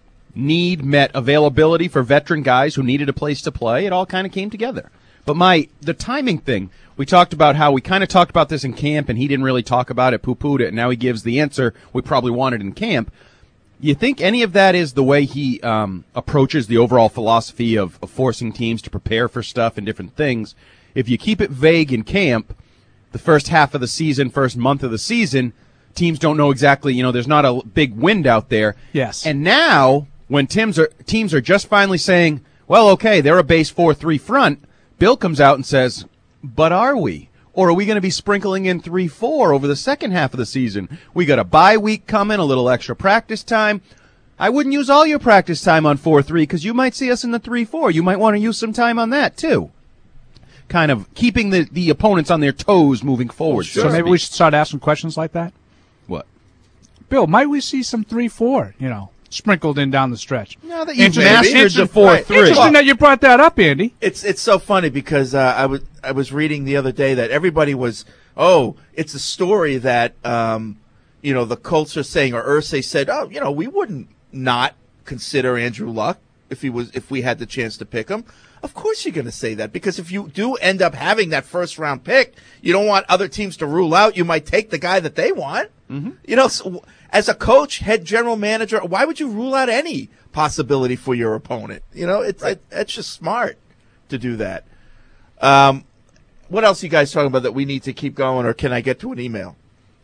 S10: need met availability for veteran guys who needed a place to play. It all kind of came together. But the timing thing, we talked about how we kind of talked about this in camp and he didn't really talk about it, poo-pooed it, and now he gives the answer we probably wanted in camp. You think any of that is the way he approaches the overall philosophy of forcing teams to prepare for stuff and different things? If you keep it vague in camp, the first half of the season, first month of the season, teams don't know exactly, there's not a big wind out there.
S8: Yes.
S10: And now, when teams are just finally saying, well, okay, they're a base 4-3 front, Bill comes out and says, but are we? Or are we going to be sprinkling in 3-4 over the second half of the season? We got a bye week coming, a little extra practice time. I wouldn't use all your practice time on 4-3 because you might see us in the 3-4. You might want to use some time on that, too. Kind of keeping the opponents on their toes moving forward.
S8: So maybe we should start asking questions like that?
S10: What?
S8: Bill, might we see some 3-4, sprinkled in down the stretch?
S10: Now that you've mastered the 4-3.
S8: Interesting that you brought that up, Andy.
S12: It's so funny because I was reading the other day that everybody was, it's a story that, the Colts are saying, or Irsay said, we wouldn't not consider Andrew Luck if we had the chance to pick him. Of course you're going to say that because if you do end up having that first round pick, you don't want other teams to rule out. You might take the guy that they want. Mm-hmm. So, as a coach, head general manager, why would you rule out any possibility for your opponent? It's just smart to do that. What else are you guys talking about that we need to keep going, or can I get to an email?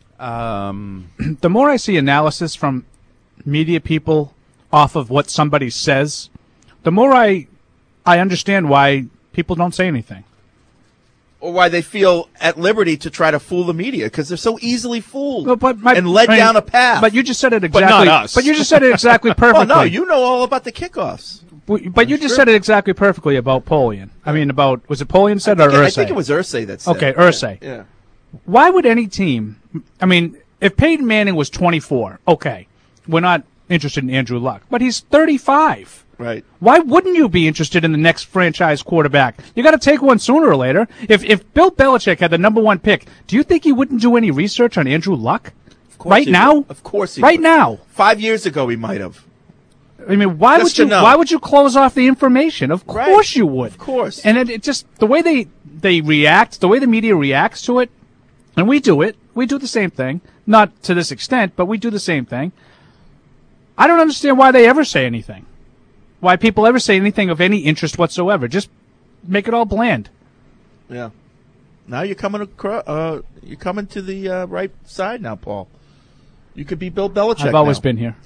S8: The more I see analysis from media people off of what somebody says, the more I understand why people don't say anything.
S12: Or why they feel at liberty to try to fool the media, because they're so easily fooled and led down a path.
S8: But you just said it exactly.
S10: But not us.
S8: But you just said it exactly perfectly.
S12: No, you know all about the kickoffs.
S8: But you just said it exactly perfectly about Polian. I mean, was it Polian said or Irsay?
S12: I think it was Irsay that said.
S8: Okay, Irsay.
S12: Yeah.
S8: Why would any team? I mean, if Peyton Manning was 24, okay, we're not interested in Andrew Luck, but he's 35.
S12: Right.
S8: Why wouldn't you be interested in the next franchise quarterback? You got to take one sooner or later. If Bill Belichick had the number one pick, do you think he wouldn't do any research on Andrew Luck? Right now?
S12: Of course he
S8: Right
S12: would.
S8: now.
S12: 5 years ago he might have.
S8: I mean, why would you close off the information? Of course you would.
S12: Of course.
S8: And it just the way they react, the way the media reacts to it, and we do the same thing. Not to this extent, but we do the same thing. I don't understand why they ever say anything. Why people ever say anything of any interest whatsoever. Just make it all bland.
S12: Yeah. Now you're coming to the right side now, Paul. You could be Bill Belichick
S8: I've always been here.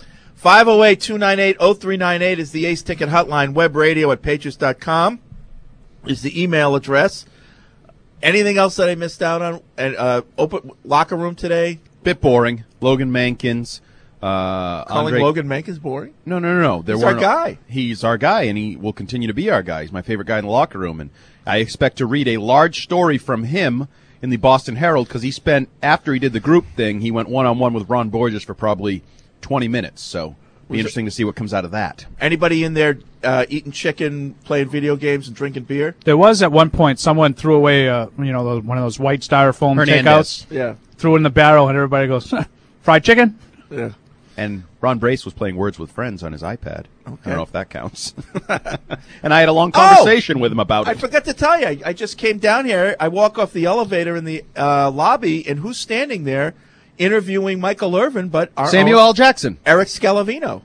S12: 508-298-0398 is the Ace Ticket Hotline. Web radio at patriots.com is the email address. Anything else that I missed out on? And open locker room today?
S10: Bit boring. Logan Mankins.
S12: Calling Logan Mankins boring?
S10: No.
S12: He's our guy.
S10: He's our guy, and he will continue to be our guy. He's my favorite guy in the locker room, and I expect to read a large story from him in the Boston Herald because after he did the group thing, he went one-on-one with Ron Borges for probably 20 minutes. So it'll be interesting to see what comes out of that.
S12: Anybody in there eating chicken, playing video games, and drinking beer?
S8: There was at one point someone threw away one of those white styrofoam takeouts.
S12: Yeah.
S8: Threw it in the barrel, and everybody goes, fried chicken?
S12: Yeah.
S10: And Ron Brace was playing Words with Friends on his iPad. Okay. I don't know if that counts. And I had a long conversation with him about it.
S12: I forgot to tell you. I just came down here. I walk off the elevator in the lobby, and who's standing there interviewing Michael Irvin? But
S10: Samuel L. Jackson.
S12: Eric Scalavino.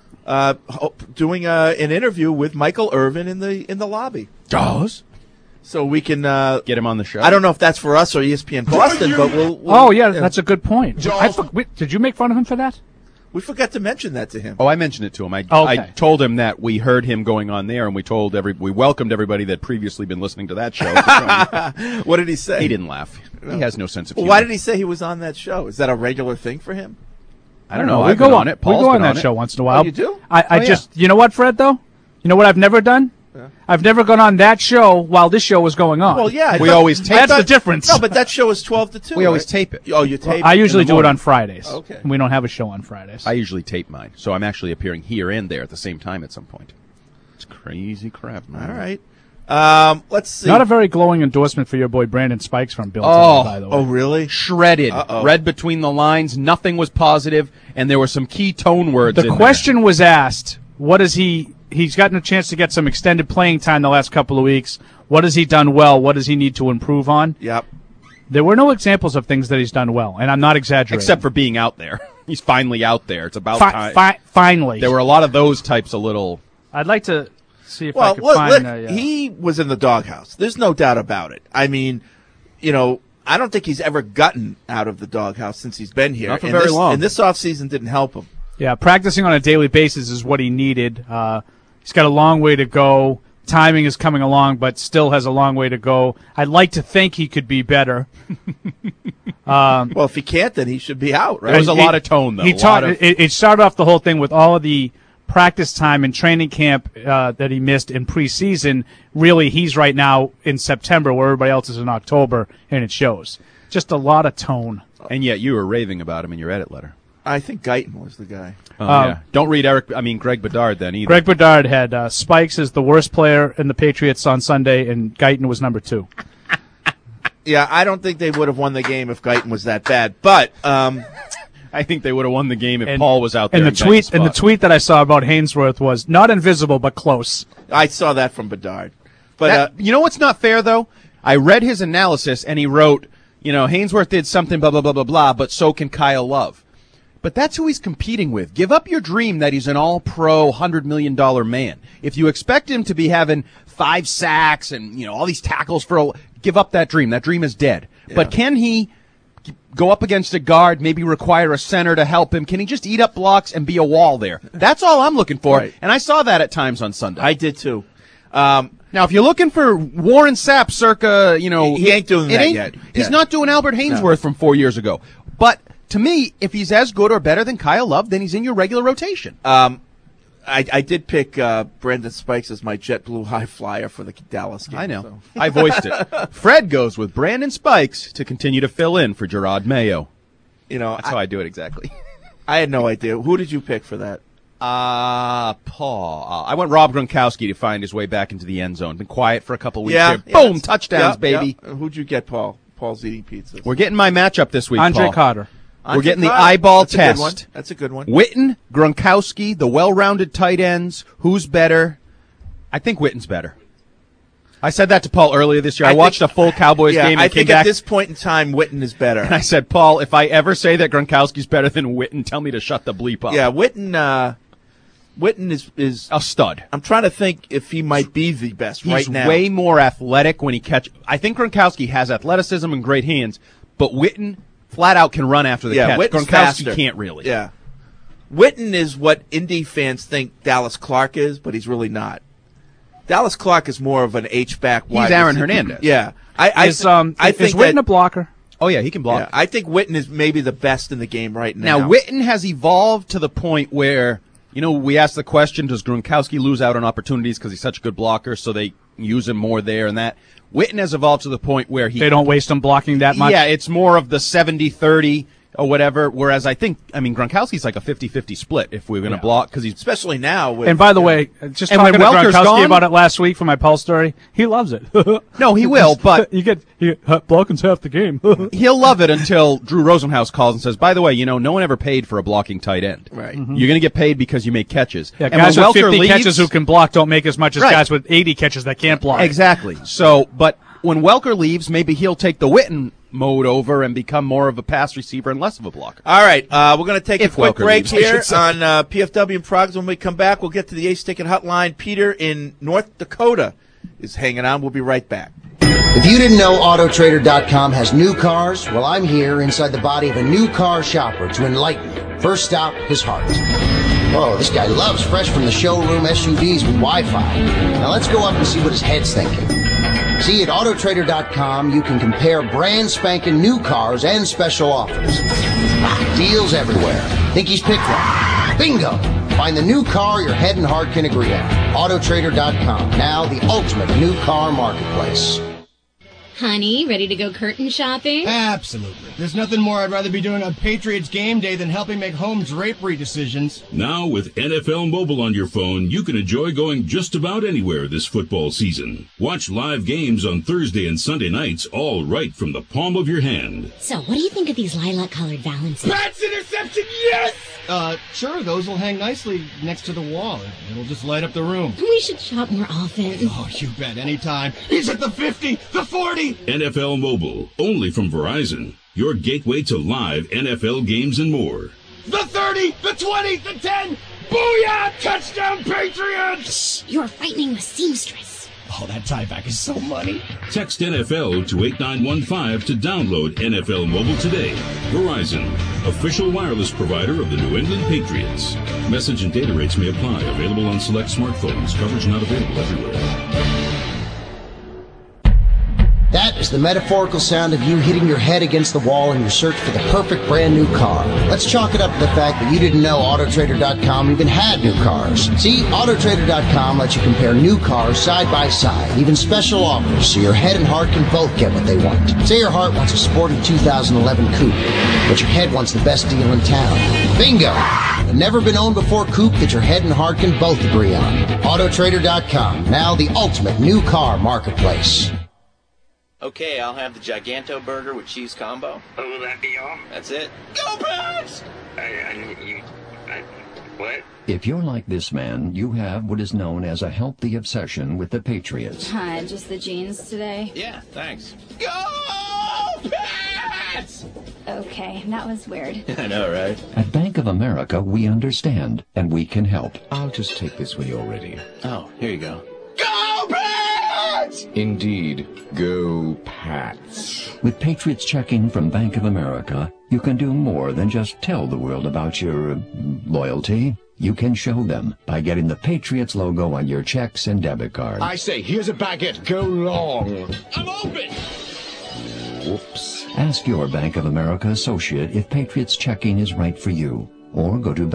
S12: Doing an interview with Michael Irvin in the lobby.
S10: Jaws.
S12: So we can
S10: get him on the show.
S12: I don't know if that's for us or ESPN Boston, but we'll
S8: that's a good point. Did you make fun of him for that?
S12: We forgot to mention that to him.
S10: Oh, I mentioned it to him. I told him that we heard him going on there, and we welcomed everybody that previously been listening to that show.
S12: What did he say?
S10: He didn't laugh. He has no sense of humor.
S12: Why did he say he was on that show? Is that a regular thing for him?
S10: I don't know.
S8: We go on it. We go on that show once in a while.
S12: Oh, you do?
S8: You know what, Fred, though? You know what I've never done? Yeah. I've never gone on that show while this show was going on.
S12: Well, yeah.
S10: We always tape it.
S8: That's the difference.
S12: No, but that show is 12 to 2.
S10: We always tape it.
S12: Oh, you tape it?
S8: I usually do it on Fridays.
S12: Okay.
S8: We don't have a show on Fridays.
S10: I usually tape mine, so I'm actually appearing here and there at the same time at some point. It's crazy crap, man.
S12: All right. Let's see.
S8: Not a very glowing endorsement for your boy Brandon Spikes from Bill today, by the way.
S12: Oh, really?
S10: Shredded. Read between the lines. Nothing was positive, and there were some key tone words in
S8: there. The question was asked, what is he... He's gotten a chance to get some extended playing time the last couple of weeks. What has he done well? What does he need to improve on?
S12: Yep.
S8: There were no examples of things that he's done well, and I'm not exaggerating.
S10: Except for being out there. He's finally out there. It's about time.
S8: Finally.
S10: There were a lot of those types of little...
S8: I'd like to see if I could find...
S12: He was in the doghouse. There's no doubt about it. I mean, I don't think he's ever gotten out of the doghouse since he's been here.
S10: Not for very long.
S12: And this offseason didn't help him.
S8: Yeah, practicing on a daily basis is what he needed. He's got a long way to go. timing is coming along, but still has a long way to go. I'd like to think he could be better.
S12: Well, if he can't, then he should be out, right?
S10: There was a lot of tone, though.
S8: It started off the whole thing with all of the practice time and training camp that he missed in preseason. Really, he's right now in September where everybody else is in October, and it shows. Just a lot of tone.
S10: And yet you were raving about him in your edit letter.
S12: I think Guyton was the guy.
S10: Oh, yeah. Don't read Greg Bedard then either.
S8: Greg Bedard had Spikes as the worst player in the Patriots on Sunday, and Guyton was number 2.
S12: Yeah, I don't think they would have won the game if Guyton was that bad. But
S10: I think they would have won the game if Paul was out there.
S8: And the tweet that I saw about Hainsworth was not invisible but close.
S12: I saw that from Bedard. But
S10: you know what's not fair though? I read his analysis and he wrote, Hainsworth did something blah blah blah blah blah, but so can Kyle Love. But that's who he's competing with. Give up your dream that he's an all-pro, $100 million man. If you expect him to be having 5 sacks and, all these tackles give up that dream. That dream is dead. Yeah. But can he go up against a guard, maybe require a center to help him? Can he just eat up blocks and be a wall there? That's all I'm looking for. Right. And I saw that at times on Sunday.
S12: I did too.
S10: Now, if you're looking for Warren Sapp circa,
S12: he ain't doing that yet.
S10: He's not doing Albert Hainsworth from 4 years ago. But to me, if he's as good or better than Kyle Love, then he's in your regular rotation.
S12: I did pick Brandon Spikes as my JetBlue high flyer for the Dallas game.
S10: I know.
S12: So.
S10: I voiced it. Fred goes with Brandon Spikes to continue to fill in for Gerard Mayo. That's how I do it exactly.
S12: I had no idea. Who did you pick for that?
S10: Paul. I went Rob Gronkowski to find his way back into the end zone. Been quiet for a couple weeks here.
S12: Yeah,
S10: Boom, touchdowns, baby.
S12: Yeah. Who'd you get, Paul? Paul's eating pizzas.
S10: We're getting my matchup this week,
S8: Andre
S10: Paul.
S8: Carter.
S10: We're getting the eyeball test.
S12: That's a good one.
S10: Witten, Gronkowski, the well-rounded tight ends. Who's better? I think Witten's better. I said that to Paul earlier this year. I watched a full Cowboys game and
S12: I
S10: came
S12: think
S10: back.
S12: at this point in time, Witten is better.
S10: And I said, Paul, if I ever say that Gronkowski's better than Witten, tell me to shut the bleep up.
S12: Yeah, Witten is
S10: a stud.
S12: I'm trying to think if he might be the best right now.
S10: He's way more athletic when he catches. I think Gronkowski has athleticism and great hands, but Witten flat out can run after the catch.
S12: Witten's
S10: Gronkowski
S12: faster.
S10: Can't really.
S12: Yeah. Witten is what Indy fans think Dallas Clark is, but he's really not. Dallas Clark is more of an H-back wide.
S10: He's Aaron Hernandez.
S12: Yeah.
S8: Is Witten a blocker?
S10: Oh, yeah, he can block.
S12: Yeah, I think Witten is maybe the best in the game right now.
S10: Now, Witten has evolved to the point where, we asked the question, does Gronkowski lose out on opportunities because he's such a good blocker, so they use him more there and that? Witten has evolved to the point where they
S8: don't waste him blocking that much?
S10: Yeah, it's more of the 70-30 or whatever, whereas Gronkowski's like a 50-50 split if we're going to block, because he's...
S12: Especially now.
S8: And by the way, just talking to Gronkowski about it last week for my Pulse story, he loves it.
S10: No, he will, but...
S8: blocking's half the game.
S10: He'll love it until Drew Rosenhaus calls and says, by the way, no one ever paid for a blocking tight end.
S12: Right.
S10: Mm-hmm. You're going to get paid because you make catches.
S8: Yeah, guys with 50 catches who can block don't make as much as guys with 80 catches that can't block.
S10: Exactly. So, but when Welker leaves, maybe he'll take the Witten mode over and become more of a pass receiver and less of a blocker.
S12: All right, we're going to take a quick break here on PFW and Progs. When we come back, we'll get to the Ace Ticket Hotline. Peter in North Dakota is hanging on. We'll be right back.
S13: If you didn't know Autotrader.com has new cars, well, I'm here inside the body of a new car shopper to enlighten you. First stop, his heart. Whoa, this guy loves fresh from the showroom SUVs with Wi-Fi. Now let's go up and see what his head's thinking. See, at Autotrader.com, you can compare brand spanking new cars and special offers. Deals everywhere. Think he's picked one? Bingo! Find the new car your head and heart can agree on. Autotrader.com, now the ultimate new car marketplace.
S14: Honey, ready to go curtain shopping?
S15: Absolutely. There's nothing more I'd rather be doing on Patriots game day than helping make home drapery decisions.
S16: Now with NFL Mobile on your phone, you can enjoy going just about anywhere this football season. Watch live games on Thursday and Sunday nights, all right from the palm of your hand.
S14: So, what do you think of these lilac-colored Valentines?
S15: Pat's interception, yes! Sure, those will hang nicely next to the wall. It'll just light up the room.
S14: We should shop more often.
S15: Oh, you bet, anytime. He's at the 50, the 40.
S16: NFL Mobile, only from Verizon. Your gateway to live NFL games and more.
S15: The 30, the 20, the 10. Booyah! Touchdown, Patriots!
S14: Shh, you're frightening the seamstress.
S17: Oh, that tieback is so money.
S16: Text NFL to 8915 to download NFL Mobile today. Verizon, official wireless provider of the New England Patriots. Message and data rates may apply. Available on select smartphones. Coverage not available everywhere.
S13: That is the metaphorical sound of you hitting your head against the wall in your search for the perfect brand new car. Let's chalk it up to the fact that you didn't know Autotrader.com even had new cars. See, Autotrader.com lets you compare new cars side by side, even special offers, so your head and heart can both get what they want. Say your heart wants a sporty 2011 coupe, but your head wants the best deal in town. Bingo! A never-been-owned-before coupe that your head and heart can both agree on. Autotrader.com, now the ultimate new car marketplace.
S18: Okay, I'll have the Giganto burger with cheese combo.
S19: Oh, will that be all?
S18: That's it. Go Pats!
S19: What?
S20: If you're like this man, you have what is known as a healthy obsession with the Patriots.
S21: Hi, just the jeans today?
S18: Yeah, thanks.
S19: Go Pats!
S21: Okay, that was weird.
S18: I know, right?
S20: At Bank of America, we understand, and we can help.
S6: I'll just take this when you're ready.
S18: Oh, here you go.
S19: Go Pats!
S6: Indeed. Go Pats.
S20: With Patriots checking from Bank of America, you can do more than just tell the world about your loyalty. You can show them by getting the Patriots logo on your checks and debit cards.
S17: I say, here's a baguette. Go long.
S19: I'm open!
S20: Whoops. Ask your Bank of America associate if Patriots checking is right for you. Or go to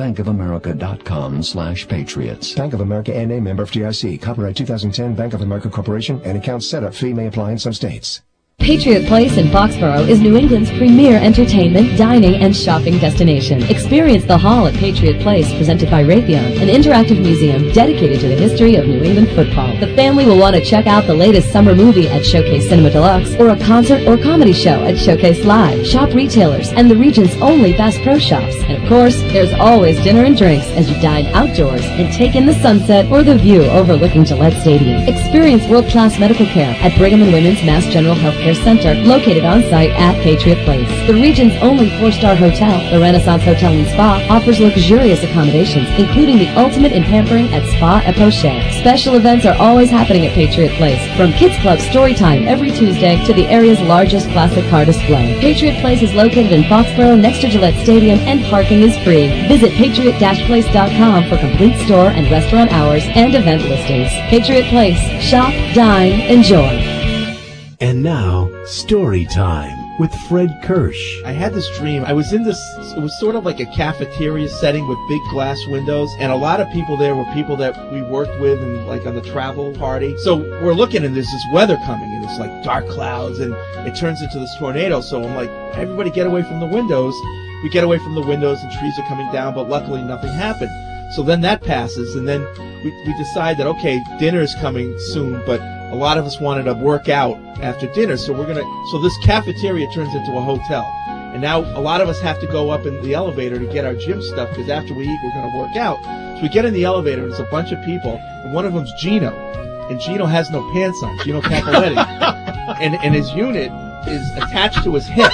S20: bankofamerica.com/patriots.
S22: Bank of America N.A. member FDIC. Copyright 2010 Bank of America Corporation. And account setup fee may apply in some states.
S23: Patriot Place in Foxborough is New England's premier entertainment, dining, and shopping destination. Experience the Hall at Patriot Place, presented by Raytheon, an interactive museum dedicated to the history of New England football. The family will want to check out the latest summer movie at Showcase Cinema Deluxe, or a concert or comedy show at Showcase Live. Shop retailers and the region's only Bass Pro Shops. And of course, there's always dinner and drinks as you dine outdoors and take in the sunset or the view overlooking Gillette Stadium. Experience world-class medical care at Brigham and Women's Mass General Healthcare Center, located on site at Patriot Place. The region's only 4-star hotel, the Renaissance Hotel and Spa, offers luxurious accommodations, including the ultimate in pampering at Spa et Poche. Special events are always happening at Patriot Place, from Kids Club Storytime every Tuesday to the area's largest classic car display. Patriot Place is located in Foxborough next to Gillette Stadium, and parking is free. Visit patriot-place.com for complete store and restaurant hours and event listings. Patriot Place. Shop, dine, enjoy.
S24: And now, story time with Fred Kirsch.
S12: I had this dream. I was in this, it was sort of like a cafeteria setting with big glass windows, and a lot of people there were people that we worked with and like on the travel party. So we're looking, and there's this weather coming, and it's like dark clouds, and it turns into this tornado. So I'm like, everybody get away from the windows. We get away from the windows, and trees are coming down, but luckily nothing happened. So then that passes, and then we decide that, okay, dinner's coming soon, but a lot of us wanted to work out after dinner, so so this cafeteria turns into a hotel. And now a lot of us have to go up in the elevator to get our gym stuff, because after we eat, we're going to work out. So we get in the elevator, and there's a bunch of people, and one of them's Gino. And Gino has no pants on, Gino Capoletti. and his unit is attached to his hip.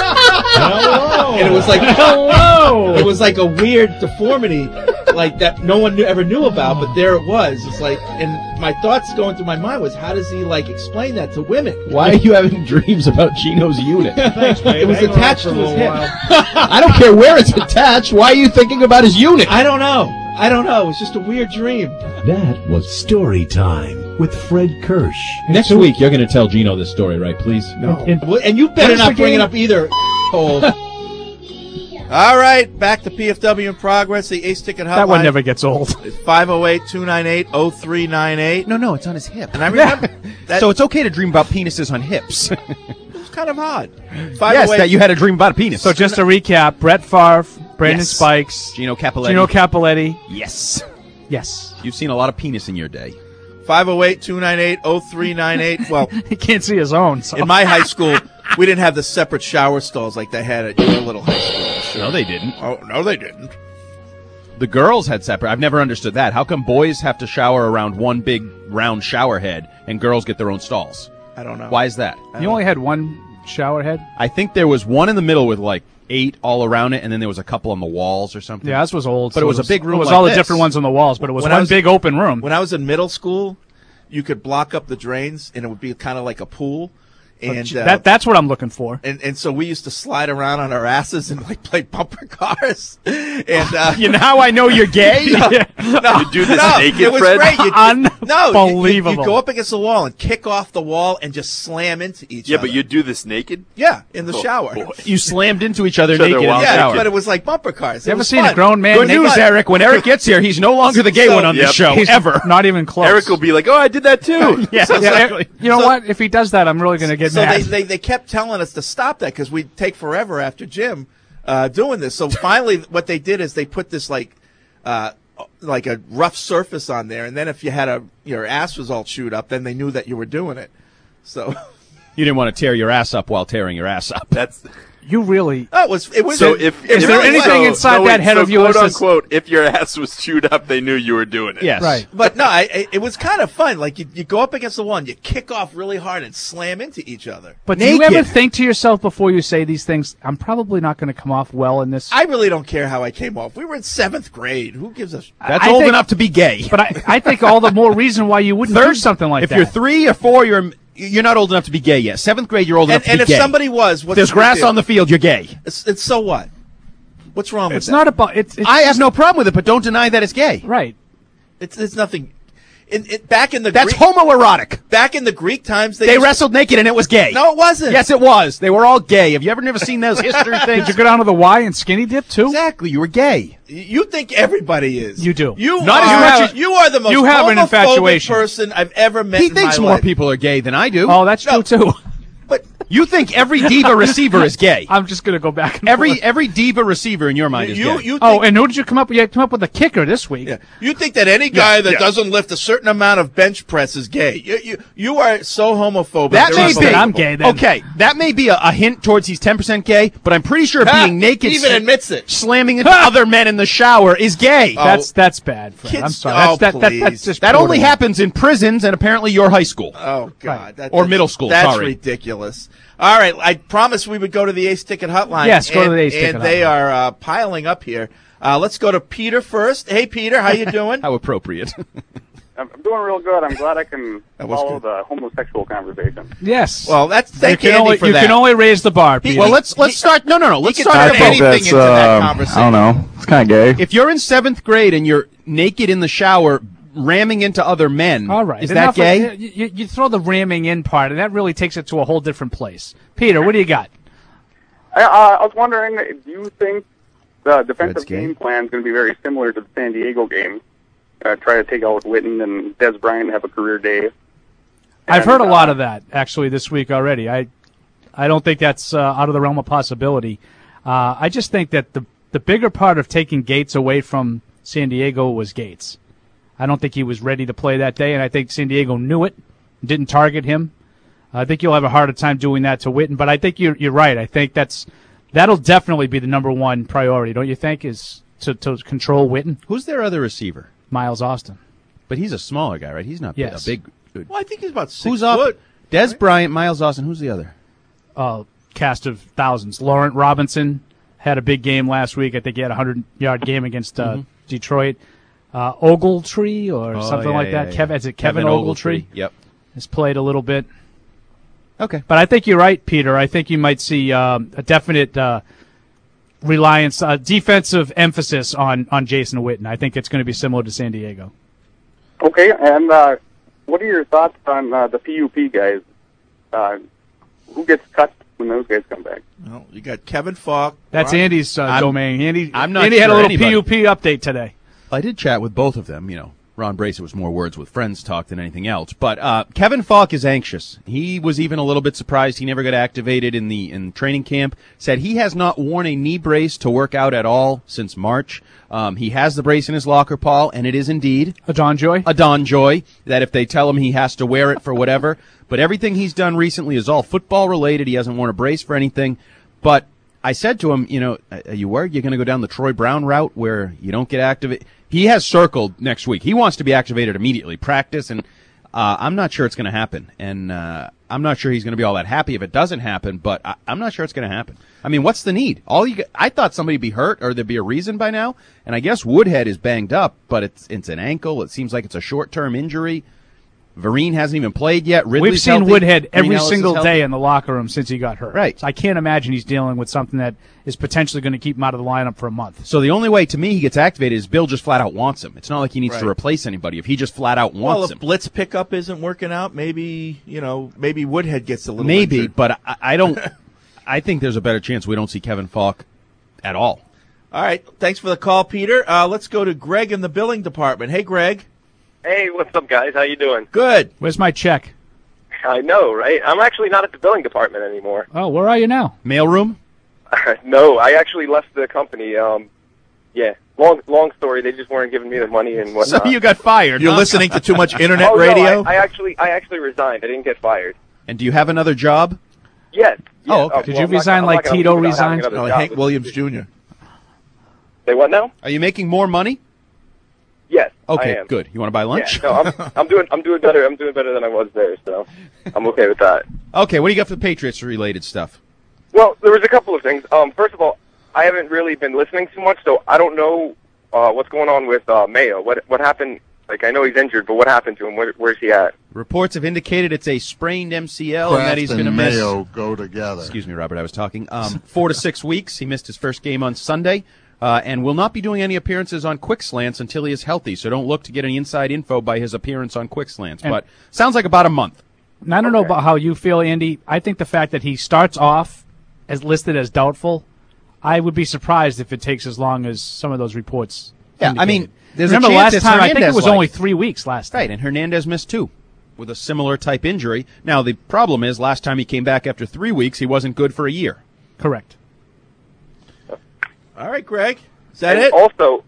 S19: Hello.
S12: And it was like,
S19: Hello.
S12: It was like a weird deformity, like that no one ever knew about, but there it was. It's like, and my thoughts going through my mind was, how does he like explain that to women?
S10: Why are you having dreams about Gino's unit?
S12: Thanks, babe. It was attached to his hip.
S10: I don't care where it's attached. Why are you thinking about his unit?
S12: I don't know. It was just a weird dream.
S24: That was story time with Fred Kirsch.
S10: Next week, you're going to tell Gino this story, right? Please?
S12: No. And you better not bring it up either. All right, back to PFW in progress. The Ace Ticket Hotline.
S8: That one never gets old.
S12: It's 508-298-0398.
S10: No, it's on his hip.
S12: And I remember that.
S10: So it's okay to dream about penises on hips.
S12: It's kind of odd.
S10: Yes, that you had a dream about a penis.
S8: So just to recap, Brett Favre, Brandon Spikes,
S10: Gino Capoletti.
S8: Yes.
S10: You've seen a lot of penis in your day.
S12: 508-298-0398. Well,
S8: he can't see his own. So.
S12: In my high school, we didn't have the separate shower stalls like they had at your little high school. Sure.
S10: No, they didn't.
S12: Oh, no, they didn't.
S10: The girls had separate. I've never understood that. How come boys have to shower around one big round shower head and girls get their own stalls?
S12: I don't know.
S10: Why is that?
S8: You only had one shower head?
S10: I think there was one in the middle with like 8 all around it, and then there was a couple on the walls or something.
S8: Yeah, this was old.
S10: But it was a big room.
S8: It was
S10: like
S8: all
S10: this.
S8: the different ones on the walls, but it was one big open room.
S12: When I was in middle school, you could block up the drains, and it would be kind of like a pool. And
S8: that's what I'm looking for.
S12: And so we used to slide around on our asses and like play bumper cars. And
S10: you know how I know you're gay?
S12: No,
S9: You do this naked,
S12: it was
S9: Fred?
S12: great.
S8: Unbelievable.
S12: You go up against the wall and kick off the wall and just slam into each
S9: Yeah,
S12: other.
S9: but you do this naked?
S12: Yeah, in the
S9: Oh,
S12: shower.
S9: boy.
S10: You slammed into each other
S9: Each other
S10: naked in
S9: while
S10: the
S12: Yeah,
S10: shower.
S12: but it was like bumper cars.
S8: You
S12: It
S8: ever
S12: was
S8: seen
S12: fun.
S8: a grown man
S10: Good
S8: naked?
S10: news, Eric. When Eric gets here, he's no longer the gay one on this
S9: Yep.
S10: show,
S8: He's
S10: ever.
S8: not even close.
S9: Eric will be like, oh, I did that too.
S10: Yes, exactly.
S8: You know what? If he does that, I'm really going to get
S12: So
S8: mad.
S12: they kept telling us to stop that because we'd take forever after gym doing this. So finally, what they did is they put this like a rough surface on there, and then if you had your ass was all chewed up, then they knew that you were doing it. So
S10: You didn't want to tear your ass up while tearing your ass up.
S9: That's
S8: You really.
S12: oh, it was.
S9: so.
S12: it
S8: Is there
S12: really
S8: anything
S12: was.
S8: inside that head
S9: so
S8: of yours
S9: quote
S8: that's-
S9: unquote, if your ass was chewed up, they knew you were doing it.
S10: Yes.
S8: Right.
S12: But no, it was kind of fun. Like you go up against the wall and you kick off really hard and slam into each other.
S8: But do you
S10: Naked.
S8: ever think to yourself before you say these things, I'm probably not going to come off well in this?
S12: I really don't care how I came off. We were in 7th grade. Who gives a?
S10: That's
S8: I
S10: old
S8: think-
S10: enough to be gay.
S8: But I think all the more reason why you wouldn't do something like
S10: if
S8: that.
S10: you're 3 or 4, you're not old enough to be gay yet. 7th grade, you're old enough to
S12: And
S10: be
S12: if
S10: gay.
S12: somebody was, what's
S10: There's
S12: the
S10: grass
S12: deal?
S10: on the field, you're gay.
S12: It's so what? What's wrong with
S8: It's
S12: that?
S8: not about. It's
S10: I have no problem with it, but don't deny that it's gay.
S8: right.
S12: It's nothing. Back in the
S10: That's
S12: Greek,
S10: homoerotic.
S12: back in the Greek times,
S10: They
S12: used to-
S10: wrestled naked and it was gay.
S12: No, it wasn't.
S10: Yes, it was. They were all gay. Have you ever never seen those history things?
S8: Did you go down to the Y and skinny dip too?
S10: Exactly. You were gay.
S12: You think everybody is.
S8: You do.
S12: You
S10: Not
S12: are,
S10: as much as-
S12: you are the most
S8: you have an
S12: homophobic
S8: infatuation.
S12: person I've ever met.
S10: He
S12: in
S10: thinks
S12: my
S10: more
S12: life.
S10: people are gay than I do.
S8: Oh, that's true too.
S12: But
S10: You think every diva receiver is gay.
S8: I'm just going to go back. And
S10: Every
S8: forth.
S10: diva receiver in your mind is
S12: you
S10: gay.
S12: think,
S8: Oh, and who did you come up with? You come up with a kicker this week.
S12: yeah. You think that any guy that
S10: yeah.
S12: doesn't lift a certain amount of bench press is gay? You are so homophobic.
S10: That
S12: They're
S10: may be.
S12: unbelievable.
S8: I'm gay then.
S10: Okay, that may be a hint towards he's 10% gay, but I'm pretty sure
S12: Ha!
S10: being naked,
S12: He even admits it.
S10: slamming into other men in the shower is gay.
S8: That's bad. Fred.
S12: Kids-
S8: I'm sorry.
S12: oh,
S8: That's
S12: please.
S8: just
S10: That only
S8: borderline.
S10: happens in prisons and apparently your high school.
S12: Oh God, that,
S10: Or middle school,
S12: That's
S10: sorry.
S12: ridiculous. All right, I promised we would go to the Ace Ticket Hotline.
S8: Yes, go to
S12: and-
S8: the Ace Ticket
S12: And they
S8: Hotline.
S12: are piling up here. Let's go to Peter first. Hey, Peter, how you doing?
S10: How appropriate.
S2: I'm doing real good. I'm glad I can
S12: That was
S2: follow
S12: good.
S2: the homosexual conversation.
S8: Yes.
S12: Well, that's thank
S8: you can
S12: Andy
S8: only,
S12: for
S8: you
S12: that.
S8: can only raise the bar, Peter.
S10: Well, let's start. No. Let's
S12: can
S10: start.
S12: talk
S10: at the
S12: anything
S10: beginning.
S12: into that conversation.
S3: I don't know. It's kind of gay.
S10: If you're in 7th grade and you're naked in the shower, ramming into other men,
S8: all right.
S10: is
S8: enough
S10: that gay?
S8: of- you throw the ramming in part, and that really takes it to a whole different place. Peter, what do you got?
S2: I was wondering, do you think the
S10: Red's
S2: defensive
S10: gay?
S2: game plan is going to be very similar to the San Diego game? Try to take out Witten and Des Bryant have a career day.
S8: I've heard a lot of that actually this week already. I don't think that's out of the realm of possibility. I just think that the bigger part of taking Gates away from San Diego was Gates. I don't think he was ready to play that day, and I think San Diego knew it, didn't target him. I think you'll have a harder time doing that to Witten, but I think you're right. I think that'll definitely be the number one priority, don't you think, is to control Witten?
S10: Who's their other receiver?
S8: Miles Austin.
S10: But he's a smaller guy, right? He's not
S8: Yes.
S10: a big.
S12: Well, I think he's about 6
S10: Who's
S12: foot.
S10: up? Des Bryant, Miles Austin. Who's the other?
S8: Cast of thousands. Laurent Robinson had a big game last week. I think he had a 100-yard game against Detroit. Ogletree or something like that.
S10: Yeah.
S8: Is it Kevin Ogletree?
S10: Yep.
S8: Has played a little bit.
S10: Okay.
S8: But I think you're right, Peter. I think you might see a definite reliance, defensive emphasis on Jason Witten. I think it's going to be similar to San Diego.
S2: Okay, and what are your thoughts on the PUP guys? Who gets cut when those guys come back?
S12: Well, you got Kevin Falk.
S8: That's
S12: Ron-
S8: Andy's domain. Andy
S10: I'm not
S8: had a
S10: sure
S8: little
S10: anybody-
S8: PUP update today.
S10: I did chat with both of them. You know, Ron Brace, it was more words with friends talk than anything else. But Kevin Falk is anxious. He was even a little bit surprised he never got activated in training camp. Said he has not worn a knee brace to work out at all since March. He has the brace in his locker, Paul, and it is indeed
S8: a Don Joy.
S10: That if they tell him he has to wear it for whatever. But everything he's done recently is all football related. He hasn't worn a brace for anything. But I said to him, you know, are you worried you're going to go down the Troy Brown route where you don't get activated? He has circled next week. He wants to be activated immediately, practice, and I'm not sure it's going to happen. And I'm not sure he's going to be all that happy if it doesn't happen, but I'm not sure it's going to happen. I mean, what's the need? I thought somebody'd be hurt or there'd be a reason by now, and I guess Woodhead is banged up, but it's an ankle. It seems like it's a short-term injury. Vereen hasn't even played yet. Ridley's
S8: We've seen
S10: healthy.
S8: Woodhead
S10: Green
S8: every
S10: Ellis is
S8: single
S10: healthy.
S8: day in the locker room since he got hurt.
S10: Right.
S8: So I can't imagine he's dealing with something that is potentially going to keep him out of the lineup for a month.
S10: So the only way, to me, he gets activated is Bill just flat out wants him. It's not like he needs to
S12: Right.
S10: replace anybody. If he just flat out
S12: Well,
S10: wants
S12: if
S10: him.
S12: blitz pickup isn't working out, maybe Woodhead gets a little
S10: Maybe,
S12: injured.
S10: but I don't. I think there's a better chance we don't see Kevin Falk at all.
S12: All right, thanks for the call, Peter. Let's go to Greg in the billing department. Hey, Greg.
S1: Hey, what's up, guys? How you doing?
S12: Good.
S8: Where's my check?
S1: I know, right? I'm actually not at the billing department anymore.
S8: Oh, where are you now?
S10: Mailroom?
S1: No, I actually left the company. Yeah, long story. They just weren't giving me the money and whatnot.
S10: So you got fired.
S12: You're
S10: huh?
S12: listening to too much internet
S1: Oh,
S12: radio?
S1: No, I actually resigned. I didn't get fired.
S10: And do you have another job?
S1: Yes.
S10: Oh, okay.
S8: Did you resign like Tito resigned?
S12: No, Hank Williams Jr.
S1: Say what now?
S10: Are you making more money?
S1: Yes.
S10: Okay,
S1: I am.
S10: good. You want to buy lunch?
S1: Yeah, no, I'm doing better. I'm doing better than I was there, so I'm okay with that.
S10: Okay, what do you got for the Patriots related stuff?
S1: Well, there was a couple of things. First of all, I haven't really been listening too much, so I don't know what's going on with Mayo. What happened? Like, I know he's injured, but what happened to him? Where's he at?
S10: Reports have indicated it's a sprained MCL and that he's going to miss.
S3: Mayo go together.
S10: Excuse me, Robert. I was talking. 4 to 6 weeks. He missed his first game on Sunday, and will not be doing any appearances on Quick Slants until he is healthy. So don't look to get any inside info by his appearance on Quick Slants.
S8: And-
S10: But sounds like about a month.
S8: And I don't know about how you feel, Andy. I think the fact that he starts off as listed as doubtful, I would be surprised if it takes as long as some of those reports.
S10: Yeah, I mean, there's a
S8: remember
S10: chance
S8: last
S10: it's
S8: time. I think it
S10: Hernandez
S8: was
S10: like.
S8: only 3 weeks last time.
S10: Right, and Hernandez missed 2 with a similar type injury. Now, the problem is last time he came back after 3 weeks, he wasn't good for a year.
S8: Correct.
S12: All right, Greg. Is that
S1: And
S12: it?
S1: Also,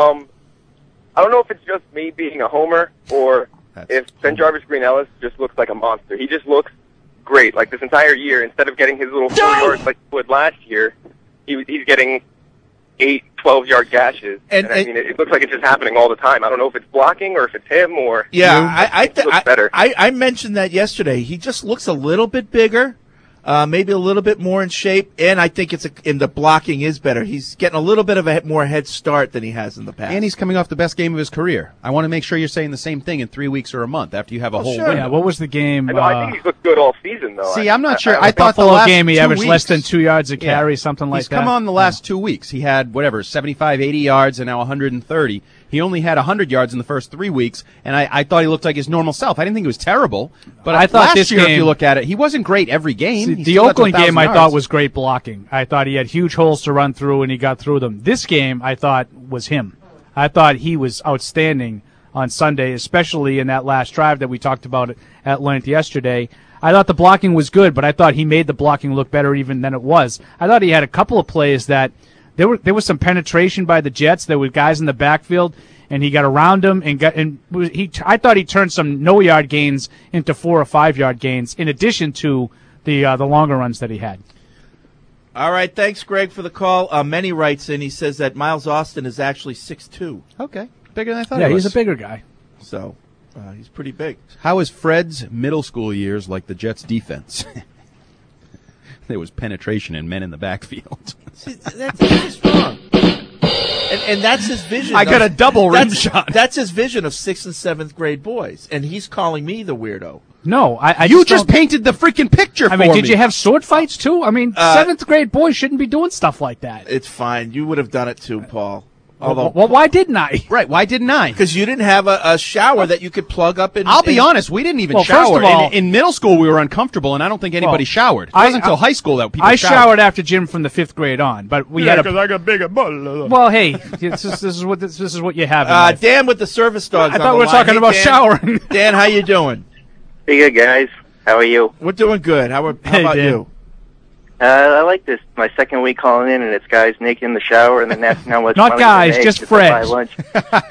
S1: I don't know if it's just me being a homer or if Ben Jarvis Green Ellis just looks like a monster. He just looks great. Like this entire year, instead of getting his little 4 yards like he would last year, he's getting 8, 12-yard gashes. And I mean, it looks like it's just happening all the time. I don't know if it's blocking or if it's him or
S12: Yeah,
S1: looks better.
S12: I mentioned that yesterday. He just looks a little bit bigger, maybe a little bit more in shape, and I think in the blocking is better. He's getting a little bit of a more head start than he has in the past.
S10: And he's coming off the best game of his career. I want to make sure you're saying the same thing in 3 weeks or a month after you have a whole
S8: Yeah, what was the game?
S1: I know, I think he's looked good all season, though.
S10: See, I'm not sure. I
S8: the
S10: thought the
S8: Buffalo
S10: last
S8: game he
S10: 2
S8: averaged
S10: weeks,
S8: less than 2 yards a carry, something like
S10: he's
S8: that.
S10: come on the last 2 weeks. He had, 75, 80 yards, and now 130. He only had 100 yards in the first 3 weeks, and I thought he looked like his normal self. I didn't think he was terrible, but
S8: I thought
S10: last
S8: this
S10: year, if
S8: game-
S10: you look at it, he wasn't great every game.
S8: See,
S10: He
S8: the
S10: still got to
S8: Oakland game
S10: 1,000
S8: I
S10: yards.
S8: thought was great blocking. I thought he had huge holes to run through, and he got through them. This game I thought was him. I thought he was outstanding on Sunday, especially in that last drive that we talked about at length yesterday. I thought the blocking was good, but I thought he made the blocking look better even than it was. I thought he had a couple of plays that there was some penetration by the Jets. There were guys in the backfield, and he got around them I thought he turned some no-yard gains into 4 or 5 yard gains in addition to the longer runs that he had.
S12: All right, thanks, Greg, for the call. Many writes in. He says that Miles Austin is actually 6'2".
S10: Okay, bigger than I thought
S8: Yeah,
S10: he was.
S8: he's a bigger guy.
S12: So he's pretty big.
S10: How is Fred's middle school years like the Jets' defense? There was penetration and men in the backfield.
S12: See, that's wrong. And that's his vision.
S10: I got a double rim shot.
S12: That's his vision of 6th and 7th grade boys, and he's calling me the weirdo.
S8: No, I
S10: You
S8: just
S10: just
S8: don't-
S10: painted the freaking picture
S8: I mean,
S10: for
S8: did
S10: me.
S8: you have sword fights too? I mean, 7th grade boys shouldn't be doing stuff like that.
S12: It's fine. You would have done it too, Paul.
S8: Well, why didn't I?
S10: Right, why didn't I?
S12: Because you didn't have a shower that you could plug up in.
S10: I'll be honest, we didn't even
S8: Well, first
S10: shower.
S8: of all-
S10: in middle school, we were uncomfortable, and I don't think anybody
S8: Well,
S10: showered. It wasn't until high school that people
S8: I
S10: showered.
S8: showered after gym from the 5th grade on, but we had a.
S10: I got bigger.
S8: Well, hey, this is what you have. In life.
S12: Dan with the service dogs.
S8: I
S12: on
S8: thought
S12: the
S8: we were
S12: line.
S8: talking
S12: Hey,
S8: about
S12: Dan.
S8: showering.
S12: Dan, how you doing?
S1: Hey, good guys. How are you?
S12: We're doing good. How
S8: Hey,
S12: about
S8: Dan.
S12: you?
S1: I like this. My second week calling in, and it's guys naked in the shower, and then asking how much
S8: Not
S1: money
S8: guys,
S1: they make
S8: just
S1: to buy
S8: Fred.
S1: lunch.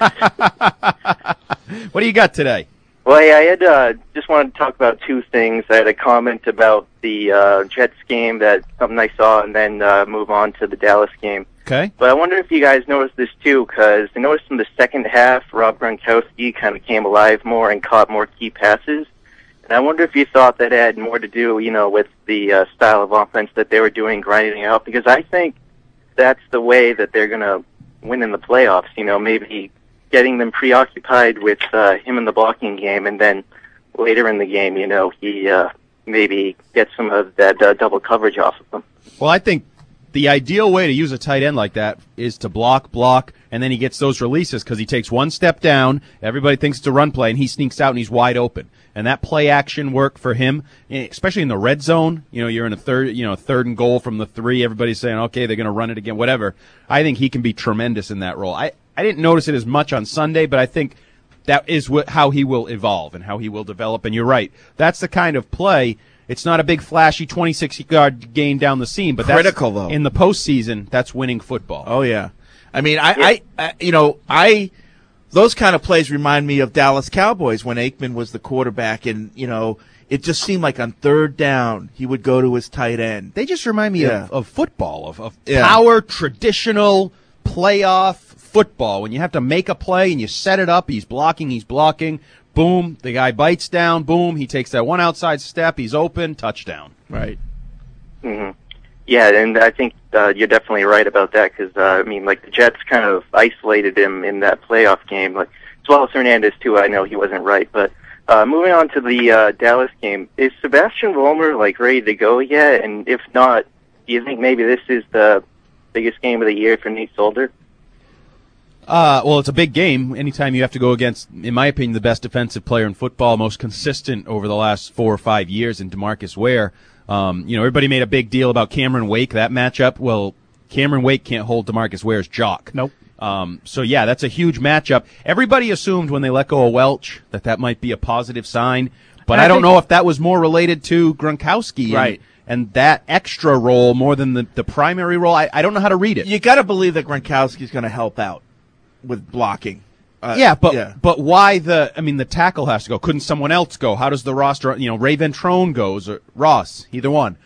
S10: What do you got today?
S1: Well, yeah, I had just wanted to talk about 2 things. I had a comment about the Jets game, that something I saw, and then move on to the Dallas game.
S10: Okay.
S1: But I wonder if you guys noticed this too, because I noticed in the second half, Rob Gronkowski kind of came alive more and caught more key passes. And I wonder if you thought that had more to do, with the style of offense that they were doing, grinding out, because I think that's the way that they're going to win in the playoffs. Maybe getting them preoccupied with him in the blocking game, and then
S3: later in the game, he maybe gets some of that double coverage off of them.
S10: Well, I think the ideal way to use a tight end like that is to block, and then he gets those releases because he takes one step down. Everybody thinks it's a run play, and he sneaks out and he's wide open. And that play action work for him, especially in the red zone. You're in a third and goal from the 3. Everybody's saying, okay, they're going to run it again, whatever. I think he can be tremendous in that role. I didn't notice it as much on Sunday, but I think that is how he will evolve and how he will develop. And you're right. That's the kind of play. It's not a big, flashy 26-yard gain down the seam, but
S12: critical, though.
S10: In the postseason, that's winning football.
S12: Oh, yeah. I mean, those kind of plays remind me of Dallas Cowboys when Aikman was the quarterback, and, it just seemed like on third down he would go to his tight end.
S10: They just remind me of football, of power, traditional playoff football. When you have to make a play and you set it up, he's blocking, boom, the guy bites down, boom, he takes that one outside step, he's open, touchdown.
S12: Right.
S3: Mm-hmm. Yeah, and I think you're definitely right about that because, the Jets kind of isolated him in that playoff game, as well as Hernandez, too. I know he wasn't right. But moving on to the Dallas game, is Sebastian Vollmer, ready to go yet? And if not, do you think maybe this is the biggest game of the year for Nate Solder?
S10: Well, it's a big game. Anytime you have to go against, in my opinion, the best defensive player in football, most consistent over the last 4 or 5 years in DeMarcus Ware. Everybody made a big deal about Cameron Wake, that matchup. Well, Cameron Wake can't hold DeMarcus Ware's jock.
S8: Nope.
S10: That's a huge matchup. Everybody assumed when they let go of Welch that might be a positive sign, but I don't know if that was more related to Gronkowski.
S12: Right.
S10: And that extra role more than the primary role. I don't know how to read it.
S12: You got to believe that Gronkowski's going to help out with blocking.
S10: But why the tackle has to go? Couldn't someone else go? How does the roster, Ray Ventrone goes, or Ross, either one.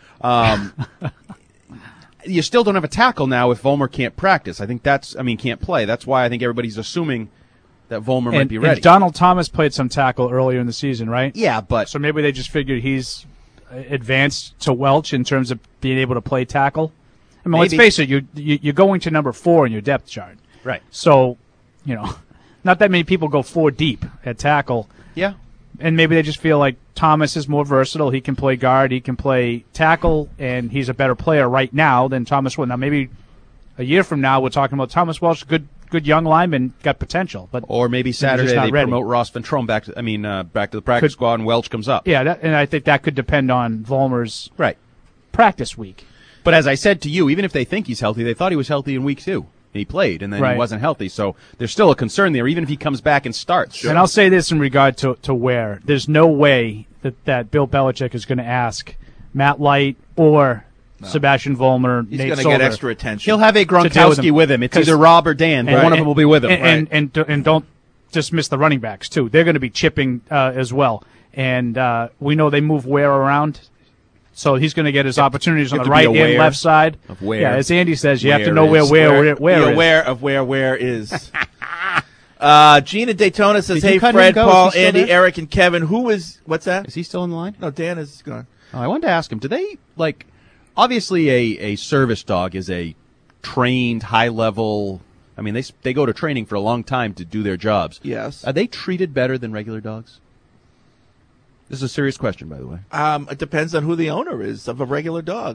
S10: You still don't have a tackle now if Vollmer can't practice. I think can't play. That's why I think everybody's assuming that Vollmer might be ready.
S8: And Donald Thomas played some tackle earlier in the season, right?
S10: Yeah, but.
S8: So maybe they just figured he's advanced to Welch in terms of being able to play tackle. Let's face it, you're going to number 4 in your depth chart.
S10: Right.
S8: So, not that many people go 4 deep at tackle.
S10: Yeah.
S8: And maybe they just feel like Thomas is more versatile. He can play guard, he can play tackle, and he's a better player right now than Thomas Wood. Now, maybe a year from now we're talking about Thomas Welch, good young lineman, got potential. Or
S10: maybe Saturday they promote Ross Ventrone back to the practice squad and Welch comes up.
S8: Yeah, and I think that could depend on Vollmer's practice week.
S10: But as I said to you, even if they think he's healthy, they thought he was healthy in week 2. He played, and then he wasn't healthy. So there's still a concern there, even if he comes back and starts.
S8: Sure. And I'll say this in regard to Ware. There's no way that Bill Belichick is going to ask Matt Light or Sebastian Vollmer,
S12: He's going to get extra attention.
S10: He'll have a Gronkowski with him. It's either Rob or Dan, but one of them will be with him.
S8: And don't dismiss the running backs, too. They're going to be chipping as well. And we know they move Ware around. So he's going to get his opportunities on the right and left side.
S10: Of where.
S8: Yeah, as Andy says, you have to know where is.
S12: Aware of where is. Gene in Daytona says, hey, Fred, Paul, Andy, Eric, and Kevin, what's that?
S10: Is he still in the line?
S12: No, Dan is gone.
S10: Oh, I wanted to ask him, do they, obviously a service dog is a trained, high-level, they go to training for a long time to do their jobs.
S12: Yes.
S10: Are they treated better than regular dogs? This is a serious question, by the way.
S12: It depends on who the owner is of a regular dog.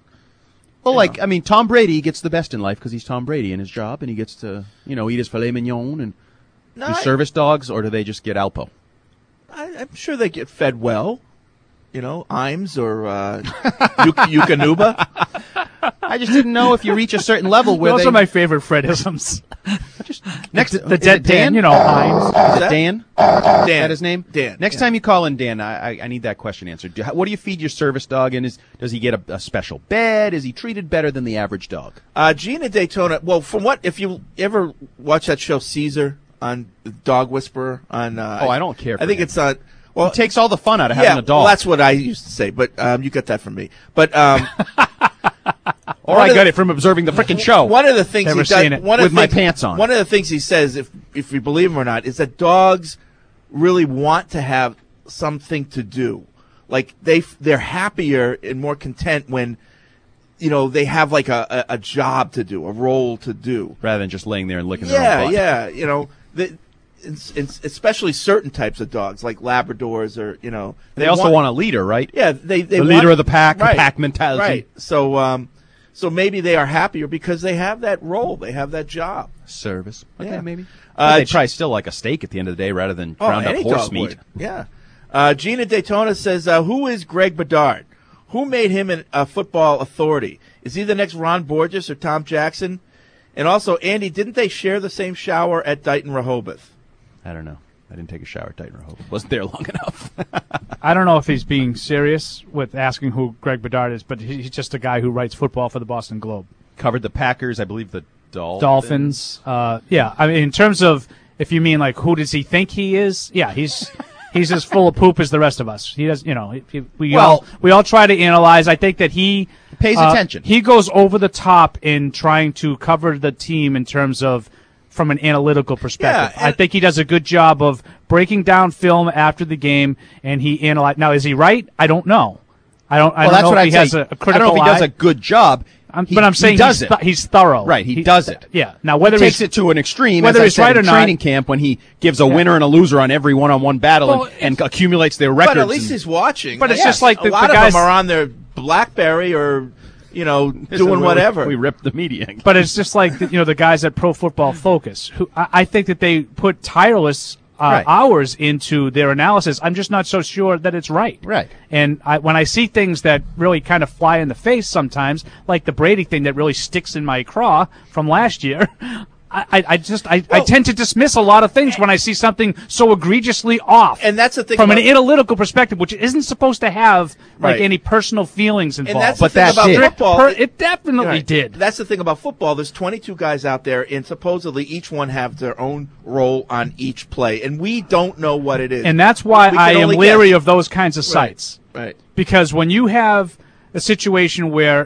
S10: Tom Brady gets the best in life because he's Tom Brady in his job, and he gets to, eat his filet mignon. And do service dogs, or do they just get Alpo?
S12: I'm sure they get fed well. Imes or Yukonuba.
S10: I just didn't know if you reach a certain level where
S8: those are my favorite Fredisms. The dead Dan,
S10: Hines.
S12: Is that
S10: Dan?
S12: Dan.
S10: Is that his name?
S12: Dan.
S10: Next time you call in Dan, I need that question answered. What do you feed your service dog, and does he get a special bed? Is he treated better than the average dog?
S12: Gene in Daytona, if you ever watch that show Caesar on Dog Whisperer on
S10: I don't care for
S12: I think
S10: him.
S12: it's well,
S10: it takes all the fun out of having a dog.
S12: Well, that's what I used to say, but you got that from me. But
S10: or I got it from observing the frickin' show.
S12: One of the things
S10: Never seen it with my pants on.
S12: One of the things he says, if you believe him or not, is that dogs really want to have something to do. Like they're happier and more content when they have like a job to do, a role to do,
S10: rather than just laying there and licking their own butt.
S12: Yeah. especially certain types of dogs, like Labradors, or
S10: they also want a leader, right?
S12: Yeah, they
S10: the
S12: want,
S10: leader of the pack,
S12: right,
S10: the pack mentality.
S12: Right. So maybe they are happier because they have that role, they have that job,
S10: service. Okay,
S12: yeah.
S10: maybe. They try still like a steak at the end of the day rather than ground up horse meat.
S12: Yeah. Gina Daytona says, "Who is Greg Bedard? Who made him a football authority? Is he the next Ron Borges or Tom Jackson? And also, Andy, didn't they share the same shower at Dighton Rehoboth?"
S10: I don't know. I didn't take a shower at Dighton Rehoboth. Wasn't there long enough.
S8: I don't know if he's being serious with asking who Greg Bedard is, but he's just a guy who writes football for the Boston Globe.
S10: Covered the Packers, I believe the
S8: Dolphins. Yeah, I mean, in terms of, if you mean like who does he think he is? Yeah, he's as full of poop as the rest of us. He does, we all try to analyze. I think that he
S10: pays attention.
S8: He goes over the top in trying to cover the team in terms of from an analytical perspective.
S12: Yeah,
S8: I think he does a good job of breaking down film after the game, and he analyze. Now, is he right? I don't know. I don't know if he has a critical eye.
S10: I don't know if he does a good job.
S8: But I'm saying he's thorough.
S10: Right, he does it.
S8: Yeah. Now, whether
S10: he takes it to an extreme,
S8: whether
S10: as I
S8: he's
S10: said,
S8: right or
S10: in
S8: not,
S10: training camp when he gives a winner and a loser on every one-on-one battle and accumulates their records.
S12: But at least he's watching.
S8: But it's just like
S12: a lot of them are on their BlackBerry or doing whatever.
S10: We rip the media.
S8: But it's just like the guys at Pro Football Focus, who I think that they put tireless hours into their analysis. I'm just not so sure that it's right.
S10: Right.
S8: And when I see things that really kind of fly in the face sometimes, like the Brady thing that really sticks in my craw from last year, I tend to dismiss a lot of things when I see something so egregiously off.
S12: And that's the thing
S8: from an analytical perspective, which isn't supposed to have like
S12: Right.
S8: any personal feelings involved.
S12: And that's the thing about football.
S8: It definitely did.
S12: That's the thing about football. There's 22 guys out there, and supposedly each one have their own role on each play, and we don't know what it is.
S8: And that's why
S12: We
S8: I
S12: can
S8: am
S12: only
S8: leery
S12: guess.
S8: of those kinds of sites.
S12: Right.
S8: Because when you have a situation where,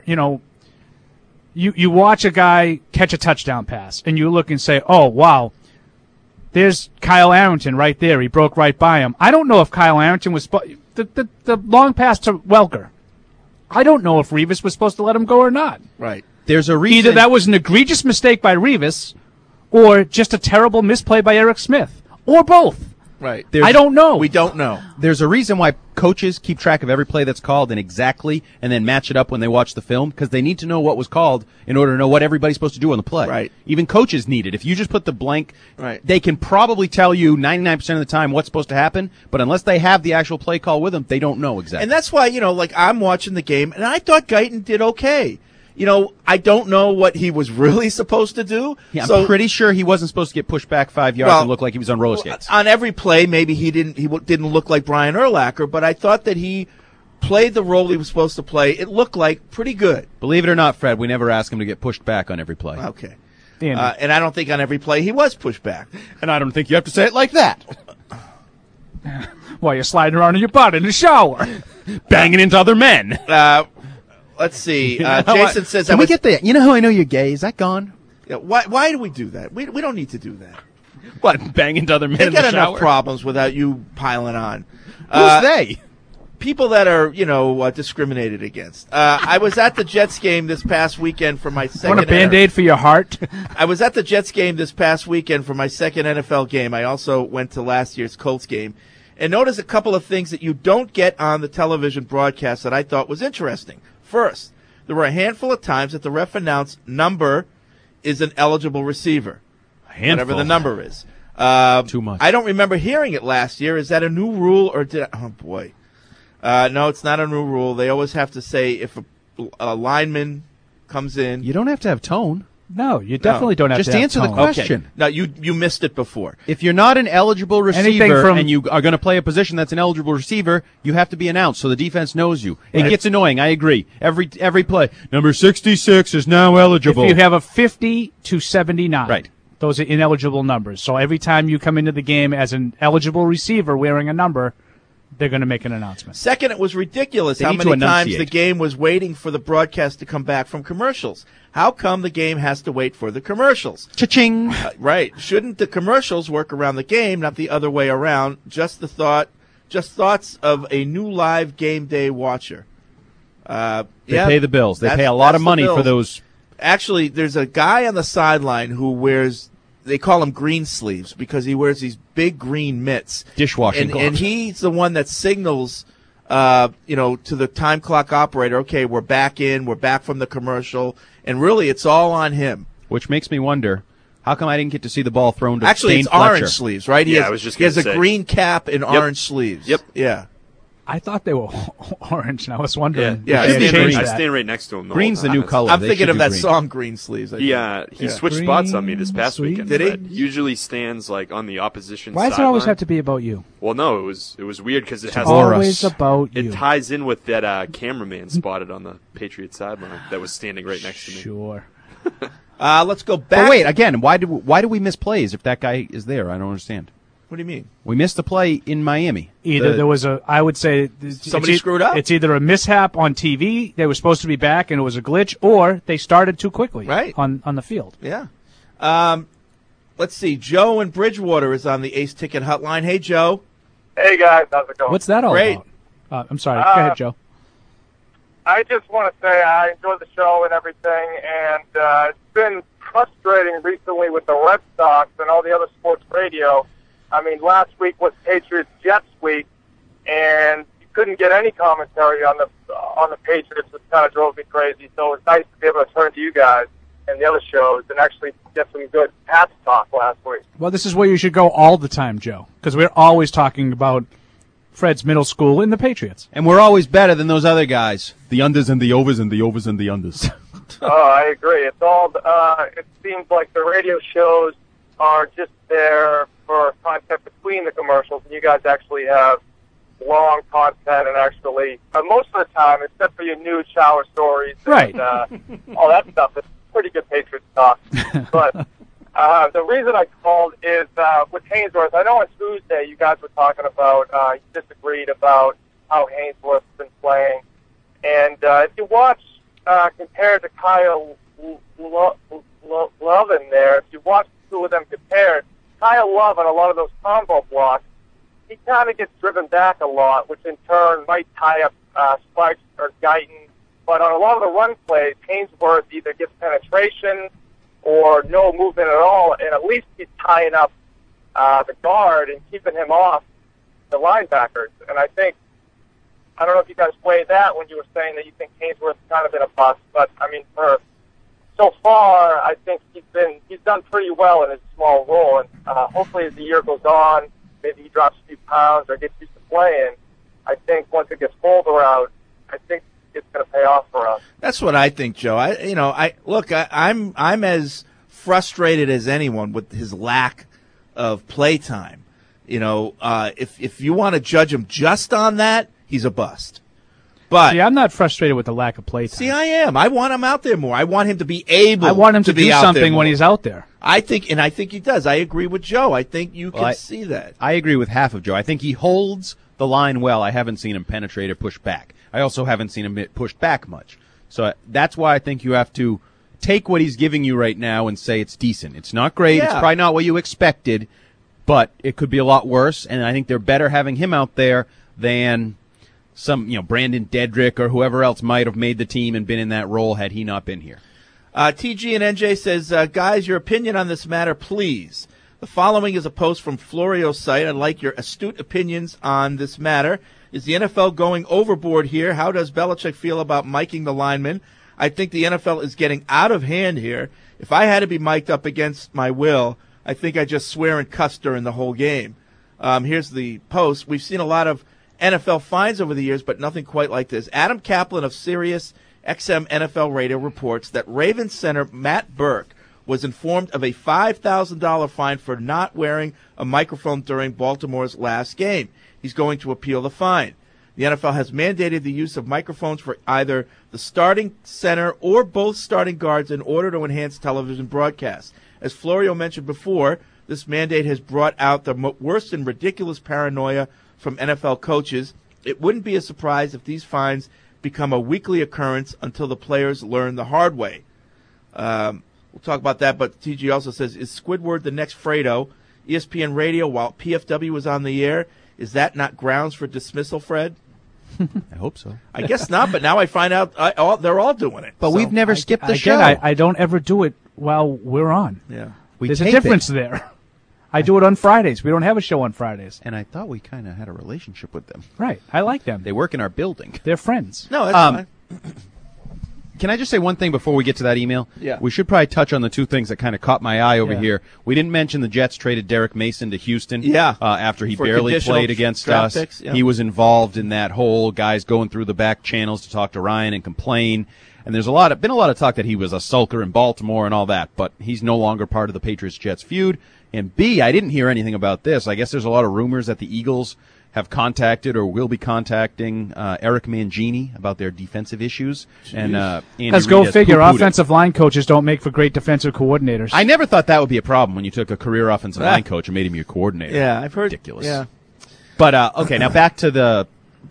S8: you watch a guy catch a touchdown pass, and you look and say, oh, wow, there's Kyle Arrington right there. He broke right by him. I don't know if Kyle Arrington was the long pass to Welker. I don't know if Revis was supposed to let him go or not.
S12: Right.
S10: There's a reason.
S8: Either that was an egregious mistake by Revis or just a terrible misplay by Eric Smith, or both.
S12: Right.
S8: I don't know.
S12: We don't know.
S10: There's a reason why coaches keep track of every play that's called and then match it up when they watch the film, because they need to know what was called in order to know what everybody's supposed to do on the play.
S12: Right.
S10: Even coaches need it. If you just put the blank,
S12: Right.
S10: they can probably tell you 99% of the time what's supposed to happen, but unless they have the actual play call with them, they don't know exactly.
S12: And that's why, I'm watching the game, and I thought Guyton did okay. I don't know what he was really supposed to do.
S10: Yeah, I'm pretty sure he wasn't supposed to get pushed back 5 yards and look like he was on roller skates.
S12: On every play, maybe he didn't look like Brian Urlacher, but I thought that he played the role he was supposed to play. It looked like pretty good.
S10: Believe it or not, Fred, we never asked him to get pushed back on every play.
S12: Okay. And I don't think on every play he was pushed back.
S10: And I don't think you have to say it like that.
S8: While you're sliding around in your butt in the shower.
S10: Banging into other men.
S12: Let's see. Jason says,
S10: Can we get the, how I know you're gay? Is that gone?
S12: Yeah, why do we do that? We don't need to do that.
S10: What, bang into other men
S12: They
S10: in
S12: get
S10: the
S12: enough
S10: shower?
S12: problems without you piling on.
S10: Who's they?
S12: People that are, discriminated against. I was at the Jets game this past weekend for my second.
S8: Want a Band-Aid for your heart?
S12: I was at the Jets game this past weekend for my second NFL game. I also went to last year's Colts game. And notice a couple of things that you don't get on the television broadcast that I thought was interesting. First, there were a handful of times that the ref announced number is an eligible receiver. Whatever the number is.
S10: Too much.
S12: I don't remember hearing it last year. Is that a new rule or did I, oh boy. No, it's not a new rule. They always have to say if a lineman comes in.
S10: You don't have to have tone.
S8: No, you definitely don't have
S10: Just
S8: to have
S10: answer the
S8: tone.
S10: question.
S12: Okay. No, you missed it before.
S10: If you're not an eligible receiver
S8: from-
S10: and you are going to play a position that's an eligible receiver, you have to be announced so the defense knows you. It
S8: Right.
S10: gets annoying. I agree. Every play, number 66 is now eligible.
S8: If you have a 50 to 79.
S10: Right.
S8: Those are ineligible numbers. So every time you come into the game as an eligible receiver wearing a number, they're going to make an announcement.
S12: Second, it was ridiculous
S10: They
S12: how
S10: need to
S12: many times
S10: enunciate.
S12: the game was waiting for the broadcast to come back from commercials. How come the game has to wait for the commercials?
S10: Cha-ching.
S12: Right. Shouldn't the commercials work around the game, not the other way around? Just thoughts of a new live game day watcher.
S10: They pay the bills. They pay a lot of money for those.
S12: Actually, there's a guy on the sideline who wears they call him green sleeves because he wears these big green mitts.
S10: Dishwashing gloves.
S12: And he's the one that signals, to the time clock operator, okay, we're back from the commercial, and really it's all on him.
S10: Which makes me wonder, how come I didn't get to see the ball thrown to
S12: Actually,
S10: Shane
S12: it's
S10: Fletcher?
S12: orange sleeves, right? He has a green cap and orange sleeves.
S9: Yep.
S12: Yeah.
S8: I thought they were orange, and I was wondering.
S12: Yeah.
S9: I stand right next to him.
S10: Green's the new color.
S12: I'm
S10: They
S12: thinking
S10: should
S12: of
S10: do
S12: that
S10: green.
S12: song, Green Sleeves.
S9: He switched spots on me this past weekend.
S12: Did he?
S9: Fred. Usually stands like on the opposition
S8: Why does it
S9: sideline.
S8: always have to be about you?
S9: Well, no, it was weird because it has
S8: always about you.
S9: It ties in with that cameraman spotted on the Patriots sideline that was standing right next to me.
S8: Sure.
S12: Let's go back.
S10: But wait, again, why do we miss plays if that guy is there? I don't understand.
S12: What do you mean?
S10: We missed a play in Miami.
S8: Either there was I would say
S12: somebody screwed up.
S8: It's either a mishap on TV, they were supposed to be back and it was a glitch, or they started too quickly on the field.
S12: Yeah. Let's see. Joe in Bridgewater is on the Ace Ticket Hotline. Hey, Joe.
S4: Hey, guys. How's it going?
S8: What's that all
S12: Great.
S8: about? I'm sorry. Go ahead, Joe.
S4: I just want to say I enjoy the show and everything, and it's been frustrating recently with the Red Sox and all the other sports radio. I mean, last week was Patriots-Jets week, and you couldn't get any commentary on the Patriots, which kind of drove me crazy. So it's nice to be able to turn to you guys and the other shows and actually get some good Pats talk last week.
S8: Well, this is where you should go all the time, Joe, because we're always talking about Fred's middle school and the Patriots.
S10: And we're always better than those other guys. The unders and the overs and the overs and the unders.
S4: Oh, I agree. It's all. It seems like the radio shows are just there for content between the commercials, and you guys actually have long content and actually most of the time, except for your new shower stories,
S8: right?
S4: And, all that stuff. It's pretty good Patriots talk. But the reason I called is with Hainsworth. I know on Tuesday you guys were talking about you disagreed about how Hainsworth's been playing, and if you watch compared to Kyle Love in there, if you watch the two of them compared, Kyle Love on a lot of those combo blocks, he kind of gets driven back a lot, which in turn might tie up Spikes or Guyton. But on a lot of the run plays, Hainsworth either gets penetration or no movement at all, and at least he's tying up the guard and keeping him off the linebackers. And I don't know if you guys played that when you were saying that you think Hainsworth's kind of been a bust, but I mean, for so far, I think he's done pretty well in his small role, and hopefully as the year goes on, maybe he drops a few pounds or gets used to playing. I think once it gets colder out, I think it's going to pay off for us.
S12: That's what I think, Joe. I'm as frustrated as anyone with his lack of play time. If you want to judge him just on that, he's a bust. But
S8: see, I'm not frustrated with the lack of play time.
S12: See, I am. I want him out there more. I want him to be able.
S8: I want him to do something when he's out there.
S12: I think he does. I agree with Joe. I think you can see that.
S10: I agree with half of Joe. I think he holds the line well. I haven't seen him penetrate or push back. I also haven't seen him push back much. So that's why I think you have to take what he's giving you right now and say it's decent. It's not great.
S12: Yeah.
S10: It's probably not what you expected, but it could be a lot worse. And I think they're better having him out there than some, Brandon Dedrick or whoever else might have made the team and been in that role had he not been here.
S12: TG and NJ says, guys, your opinion on this matter, please. The following is a post from Florio's site. I'd like your astute opinions on this matter. Is the NFL going overboard here? How does Belichick feel about miking the linemen? I think the NFL is getting out of hand here. If I had to be mic'd up against my will, I think I'd just swear and cuss during the whole game. Here's the post. We've seen a lot of NFL fines over the years, but nothing quite like this. Adam Kaplan of Sirius XM NFL Radio reports that Ravens center Matt Burke was informed of a $5,000 fine for not wearing a microphone during Baltimore's last game. He's going to appeal the fine. The NFL has mandated the use of microphones for either the starting center or both starting guards in order to enhance television broadcasts. As Florio mentioned before, this mandate has brought out the worst and ridiculous paranoia from NFL coaches. It wouldn't be a surprise if these fines become a weekly occurrence until the players learn the hard way. We'll talk about that, but TG also says, is Squidward the next Fredo? ESPN Radio, while PFW was on the air, is that not grounds for dismissal, Fred?
S10: I hope so.
S12: I guess not, but now I find out they're all doing it.
S10: But we've never skipped the show.
S8: I don't ever do it while we're on.
S12: Yeah.
S8: There's a
S10: tape
S8: difference
S10: it.
S8: there. I do it on Fridays. We don't have a show on Fridays.
S10: And I thought we kind of had a relationship with them.
S8: Right. I like them.
S10: They work in our building.
S8: They're friends.
S12: No, that's fine.
S10: Can I just say one thing before we get to that email?
S12: Yeah.
S10: We should probably touch on the two things that kind of caught my eye over
S12: Yeah.
S10: here. We didn't mention the Jets traded Derek Mason to Houston.
S12: Yeah.
S10: After he
S12: For
S10: barely
S12: conditional
S10: played against
S12: draft
S10: us.
S12: picks, yeah.
S10: He was involved in that whole guys going through the back channels to talk to Ryan and complain. And there's been a lot of talk that he was a sulker in Baltimore and all that, but he's no longer part of the Patriots-Jets feud. And B, I didn't hear anything about this. I guess there's a lot of rumors that the Eagles have contacted or will be contacting Eric Mangini about their defensive issues. And
S8: Because go figure, offensive line coaches don't make for great defensive coordinators.
S10: I never thought that would be a problem when you took a career offensive line coach and made him your coordinator.
S12: Yeah, I've heard.
S10: Ridiculous.
S12: Yeah.
S10: But, okay, now back to the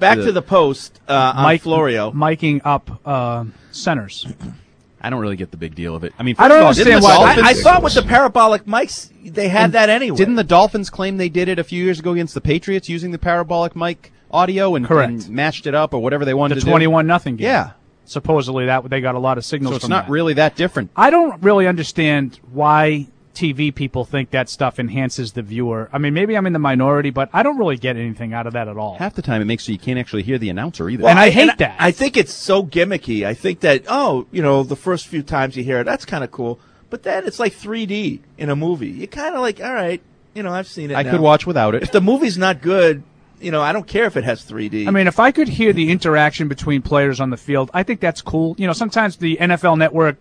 S12: post on Florio.
S8: Miking up centers.
S10: I don't really get the big deal of it. I mean,
S8: I don't understand why.
S12: I thought with the parabolic mics, they had that anyway.
S10: Didn't the Dolphins claim they did it a few years ago against the Patriots using the parabolic mic audio and matched it up or whatever they wanted
S8: The
S10: to do?
S8: 21-0 game.
S10: Yeah.
S8: Supposedly that they got a lot of signals
S10: So it's
S8: from
S10: not
S8: that.
S10: really that different.
S8: I don't really understand why TV people think that stuff enhances the viewer. I mean, maybe I'm in the minority, but I don't really get anything out of that at all.
S10: Half the time it makes so you can't actually hear the announcer either.
S12: Well,
S8: And I hate that.
S12: I think it's so gimmicky. I think that, the first few times you hear it, that's kind of cool. But then it's like 3D in a movie. You're kind of like, all right, I've seen it
S10: I
S12: now.
S10: could watch without it.
S12: If the movie's not good, I don't care if it has 3D.
S8: I mean, if I could hear the interaction between players on the field, I think that's cool. Sometimes the NFL Network,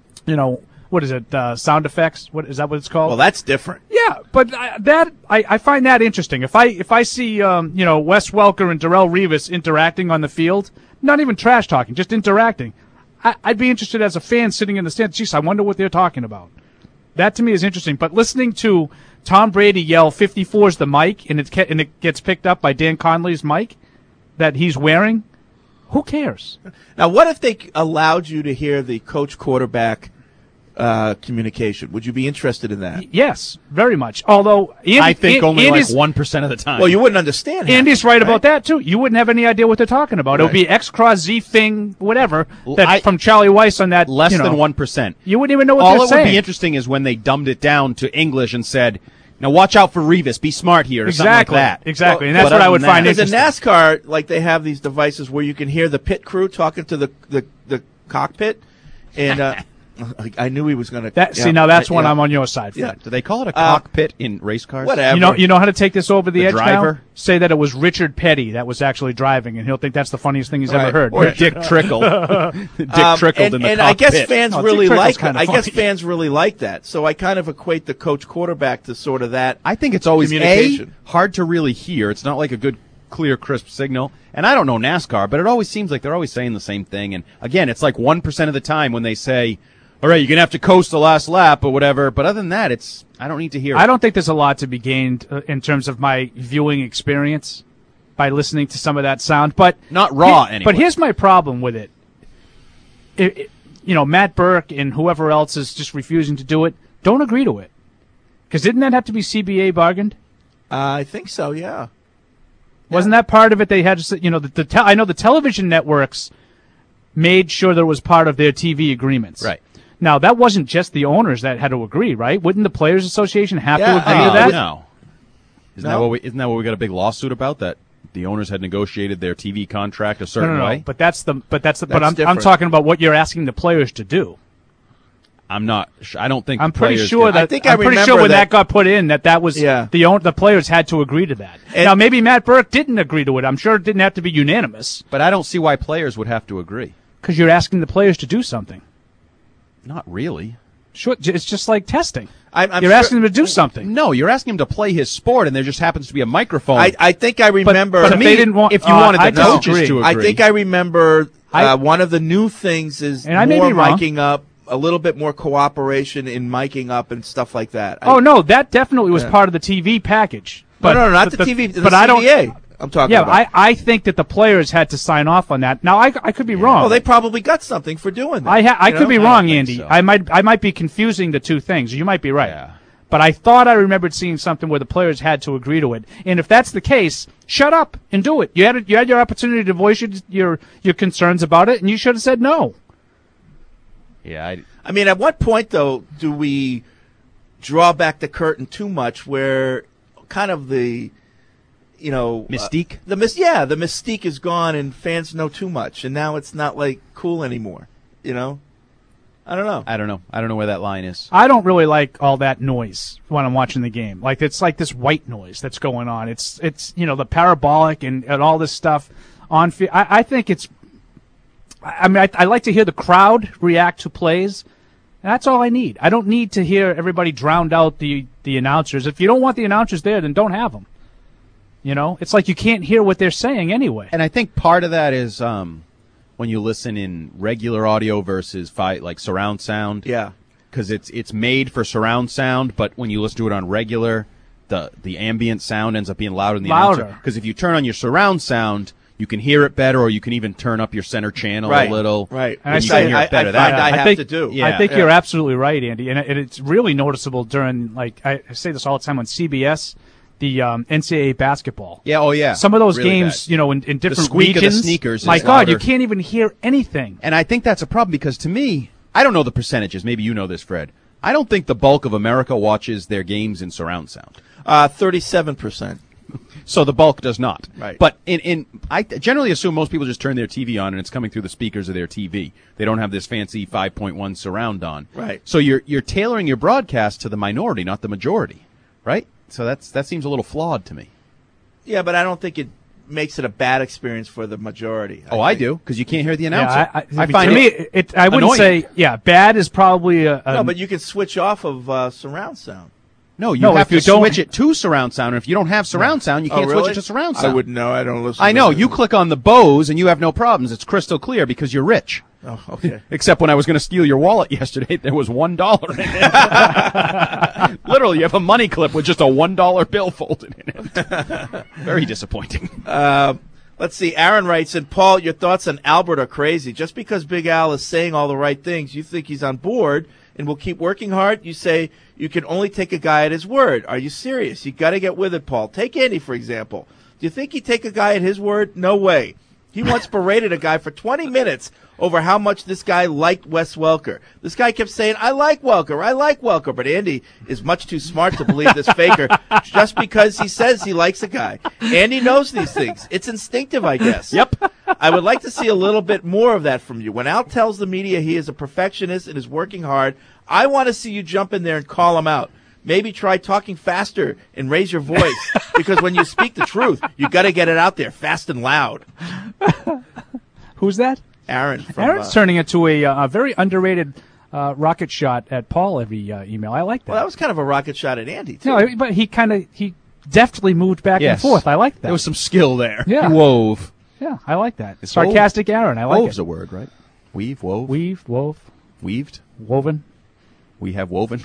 S8: what is it? Sound effects? Is that what it's called?
S12: Well, that's different.
S8: Yeah, but I find that interesting. If I see Wes Welker and Darrelle Revis interacting on the field, not even trash talking, just interacting, I'd be interested as a fan sitting in the stands. Geez, I wonder what they're talking about. That to me is interesting. But listening to Tom Brady yell 54's the mic and it gets picked up by Dan Conley's mic that he's wearing, who cares?
S12: Now, what if they allowed you to hear the coach quarterback communication? Would you be interested in that?
S8: Yes, very much. Although
S10: I think only
S8: Andy's,
S10: 1% of the time.
S12: Well, you wouldn't understand.
S8: Andy's right about that too. You wouldn't have any idea what they're talking about. It would be X cross Z thing, whatever. From Charlie Weiss on that.
S10: Less than 1%.
S8: You wouldn't even know what
S10: All
S8: they're
S10: it
S8: saying.
S10: would be interesting is when they dumbed it down to English and said, "Now watch out for Revis. Be smart here," or something like that.
S8: Exactly, and that's what I would find
S12: interesting.
S8: interesting.
S12: In NASCAR, like they have these devices where you can hear the pit crew talking to the cockpit, and I knew he was going to.
S8: See, now that's when I'm on your side.
S12: Yeah.
S10: Do they call it a cockpit in race cars?
S12: Whatever.
S8: You know how to take this over the edge
S10: driver?
S8: now? Say that it was Richard Petty that was actually driving, and he'll think that's the funniest thing he's ever heard.
S10: Or Dick Trickle. Dick trickled in the
S12: and
S10: cockpit.
S12: I guess fans really
S8: Dick
S12: like.
S8: Trickle's
S12: I guess
S8: funny.
S12: fans really like that. So I kind of equate the coach quarterback to sort of that.
S10: I think it's always
S12: communication.
S10: hard to really hear. It's not like a good, clear, crisp signal. And I don't know NASCAR, but it always seems like they're always saying the same thing. And again, it's like 1% of the time when they say, "All right, you're gonna have to coast the last lap or whatever." But other than that, I don't need to hear it.
S8: I don't think there's a lot to be gained in terms of my viewing experience by listening to some of that sound, but
S10: not raw anyway.
S8: But here's my problem with it. Matt Burke and whoever else is just refusing to do it. Don't agree to it, because didn't that have to be CBA bargained?
S12: I think so. Yeah.
S8: Wasn't that part of it? They had to, I know the television networks made sure that it was part of their TV agreements.
S10: Right.
S8: Now, that wasn't just the owners that had to agree, right? Wouldn't the Players Association have to agree to that?
S10: No. Isn't that what we got a big lawsuit about? That the owners had negotiated their TV contract a certain way?
S8: But I'm
S12: different.
S8: talking about what you're asking the players to do.
S10: I'm not. I don't think.
S8: I'm
S10: the
S8: pretty
S10: players
S8: sure
S10: did.
S8: that.
S12: I think
S8: I'm
S12: I
S8: pretty
S12: remember
S8: sure when
S12: that-
S8: that got put in, that was the players had to agree to that.
S12: And-
S8: now maybe Matt Burke didn't agree to it. I'm sure it didn't have to be unanimous.
S10: But I don't see why players would have to agree.
S8: Because you're asking the players to do something.
S10: Not really.
S8: Sure, it's just like testing.
S12: I'm
S8: you're
S12: sure-
S8: asking them to do something.
S10: No, you're asking him to play his sport, and there just happens to be a microphone.
S12: I think I remember.
S8: But if they didn't want,
S10: if you wanted
S8: I
S10: the coaches
S8: disagree.
S10: to
S12: I
S10: agree,
S12: think I remember one of the new things is
S8: And I may
S12: more
S8: be wrong.
S12: miking up, a little bit more cooperation in miking up and stuff like that.
S8: No, that definitely was part of the TV package. But,
S12: no, not the
S8: but
S12: TV. The
S8: but I don't.
S12: CBA, I'm talking
S8: Yeah,
S12: about.
S8: I think that the players had to sign off on that. Now I could be wrong.
S12: Well, they probably got something for doing that.
S8: I could be
S10: I
S8: wrong,
S10: don't think
S8: Andy.
S10: so.
S8: I might be confusing the two things. You might be right.
S10: Yeah.
S8: But I thought I remembered seeing something where the players had to agree to it. And if that's the case, shut up and do it. You had your opportunity to voice your concerns about it, and you should have said no.
S10: Yeah.
S12: I mean, at what point though do we draw back the curtain too much, where kind of the
S10: mystique.
S12: The mystique is gone, and fans know too much, and now it's not like cool anymore. I don't know.
S10: I don't know where that line is.
S8: I don't really like all that noise when I'm watching the game. Like, it's like this white noise that's going on. It's the parabolic and all this stuff on field. I think it's. I mean, I like to hear the crowd react to plays. And that's all I need. I don't need to hear everybody drowned out the announcers. If you don't want the announcers there, then don't have them. It's like you can't hear what they're saying anyway.
S10: And I think part of that is when you listen in regular audio versus surround sound.
S12: Yeah.
S10: Because it's made for surround sound, but when you listen to it on regular, the ambient sound ends up being louder than the announcer. Because if you turn on your surround sound, you can hear it better, or you can even turn up your center channel a little.
S12: Right.
S10: And you can hear it better.
S12: I have to do.
S8: Yeah. I think you're absolutely right, Andy. And it's really noticeable during, I say this all the time on CBS, the NCAA basketball.
S10: Yeah, oh yeah.
S8: Some of those
S10: really
S8: games,
S10: bad.
S8: In different
S10: the squeak
S8: regions.
S10: Of the sneakers
S8: my
S10: is
S8: God,
S10: louder.
S8: You can't even hear anything.
S10: And I think that's a problem because to me, I don't know the percentages. Maybe you know this, Fred. I don't think the bulk of America watches their games in surround sound.
S12: 37%.
S10: So the bulk does not.
S12: Right.
S10: But I generally assume most people just turn their TV on and it's coming through the speakers of their TV. They don't have this fancy 5.1 surround on.
S12: Right.
S10: So you're tailoring your broadcast to the minority, not the majority. Right? So that seems a little flawed to me.
S12: Yeah, but I don't think it makes it a bad experience for the majority.
S10: I do, because you can't hear the announcer.
S8: I find it I wouldn't
S10: annoying.
S8: say, bad is probably
S12: no, but you can switch off of surround sound.
S10: No, you have to switch it to surround sound. And if you don't have surround sound, you can't switch it to surround sound.
S12: I wouldn't know. I don't listen.
S10: I know. You click on the Bose and you have no problems. It's crystal clear because you're rich.
S12: Oh, okay.
S10: Except when I was going to steal your wallet yesterday, there was $1 in it. Literally, you have a money clip with just a $1 bill folded in it. Very disappointing.
S12: Let's see. Aaron writes, and Paul, your thoughts on Albert are crazy. Just because Big Al is saying all the right things, you think he's on board and will keep working hard? You say you can only take a guy at his word. Are you serious? You got to get with it, Paul. Take Andy, for example. Do you think he'd take a guy at his word? No way. He once berated a guy for 20 minutes over how much this guy liked Wes Welker. This guy kept saying, I like Welker. But Andy is much too smart to believe this faker just because he says he likes a guy. Andy knows these things. It's instinctive, I guess.
S10: Yep.
S12: I would like to see a little bit more of that from you. When Al tells the media he is a perfectionist and is working hard, I want to see you jump in there and call him out. Maybe try talking faster and raise your voice, because when you speak the truth, you got to get it out there fast and loud.
S8: Who's that?
S12: Aaron.
S8: Aaron's turning it to a very underrated rocket shot at Paul every email. I like that.
S12: Well, that was kind of a rocket shot at Andy, too.
S8: No, but he deftly moved back and forth. I like that.
S10: There was some skill there.
S8: Yeah.
S10: He wove.
S8: Yeah, I like that. Sarcastic Aaron. I like
S10: Wove's
S8: it.
S10: a word, right? Weave, wove.
S8: Weave, wove.
S10: Weaved.
S8: Woven.
S10: We have woven.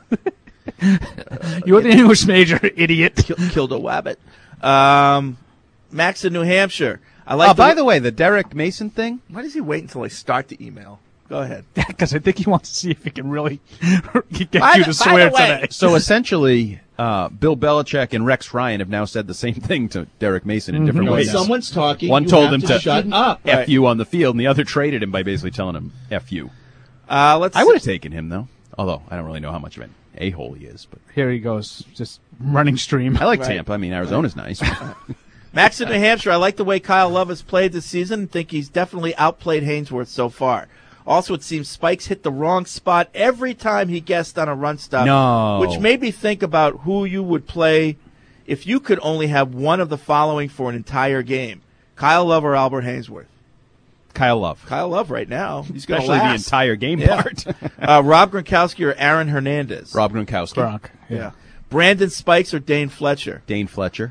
S8: You're the English major, idiot.
S12: Killed a wabbit. Max in New Hampshire. I like.
S10: By the way, the Derek Mason thing.
S12: Why does he wait until I start the email? Go ahead.
S8: Because I think he wants to see if he can really get you to swear today.
S10: So essentially, Bill Belichick and Rex Ryan have now said the same thing to Derek Mason in different ways.
S17: When someone's talking,
S10: one
S17: you
S10: told
S17: have
S10: him
S17: to shut up.
S10: F you on the field, and the other traded him by basically telling him F you.
S12: I
S10: would have taken him, though. Although, I don't really know how much of an a-hole he is. But
S8: here he goes, just running stream.
S10: I like Tampa. I mean, Arizona's nice.
S12: Max in New Hampshire, I like the way Kyle Love has played this season and think he's definitely outplayed Hainsworth so far. Also, it seems Spikes hit the wrong spot every time he guessed on a run stop.
S10: No.
S12: Which made me think about who you would play if you could only have one of the following for an entire game. Kyle Love or Albert Hainsworth?
S10: Kyle Love.
S12: Kyle Love right now. He's going to
S10: Especially
S12: last.
S10: the entire game part.
S12: Rob Gronkowski or Aaron Hernandez?
S10: Rob Gronkowski.
S8: Gronk.
S12: Yeah. Brandon Spikes or Dane Fletcher?
S10: Dane Fletcher.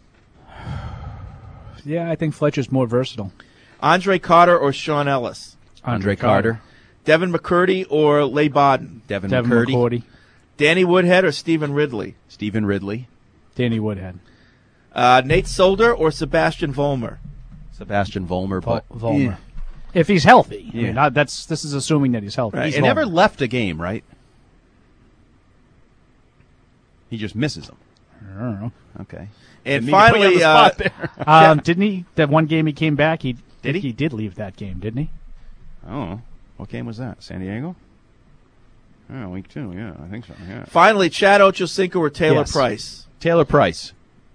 S8: Yeah, I think Fletcher's more versatile.
S12: Andre Carter or Sean Ellis?
S10: Andre Carter.
S12: Devin McCurdy or Leigh Bodden?
S10: Devin McCurdy.
S12: Danny Woodhead or Stephen Ridley?
S10: Stephen Ridley.
S8: Danny Woodhead.
S12: Nate Solder or Sebastian Vollmer?
S10: Sebastian Vollmer.
S8: Vollmer.
S10: Yeah.
S8: If he's healthy.
S10: Yeah.
S8: I mean, this is assuming that he's healthy.
S10: Right. He never left a game, right? He just misses them.
S8: I don't know.
S10: Okay.
S12: And finally,
S8: didn't he? That one game he came back, he did leave that game, didn't he?
S10: Oh, what game was that? San Diego? Yeah, week 2. Yeah, I think so. Yeah.
S12: Finally, Chad Ochocinco or Taylor
S10: Yes.
S12: Price?
S10: Taylor Price.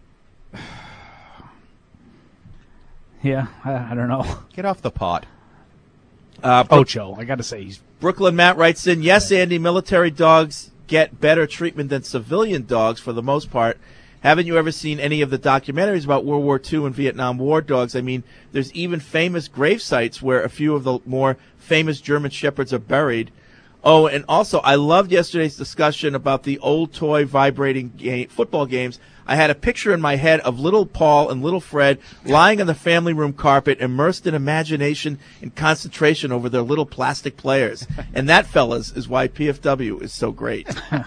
S8: Yeah, I don't know.
S10: Get off the pot.
S8: Ocho, I got to say, he's
S12: Brooklyn Matt writes in, yes, Andy, military dogs get better treatment than civilian dogs for the most part. Haven't you ever seen any of the documentaries about World War II and Vietnam War dogs? I mean, there's even famous grave sites where a few of the more famous German Shepherds are buried. Oh, and also, I loved yesterday's discussion about the old toy vibrating football games. I had a picture in my head of little Paul and little Fred lying on the family room carpet, immersed in imagination and concentration over their little plastic players. And that, fellas, is why PFW is so great.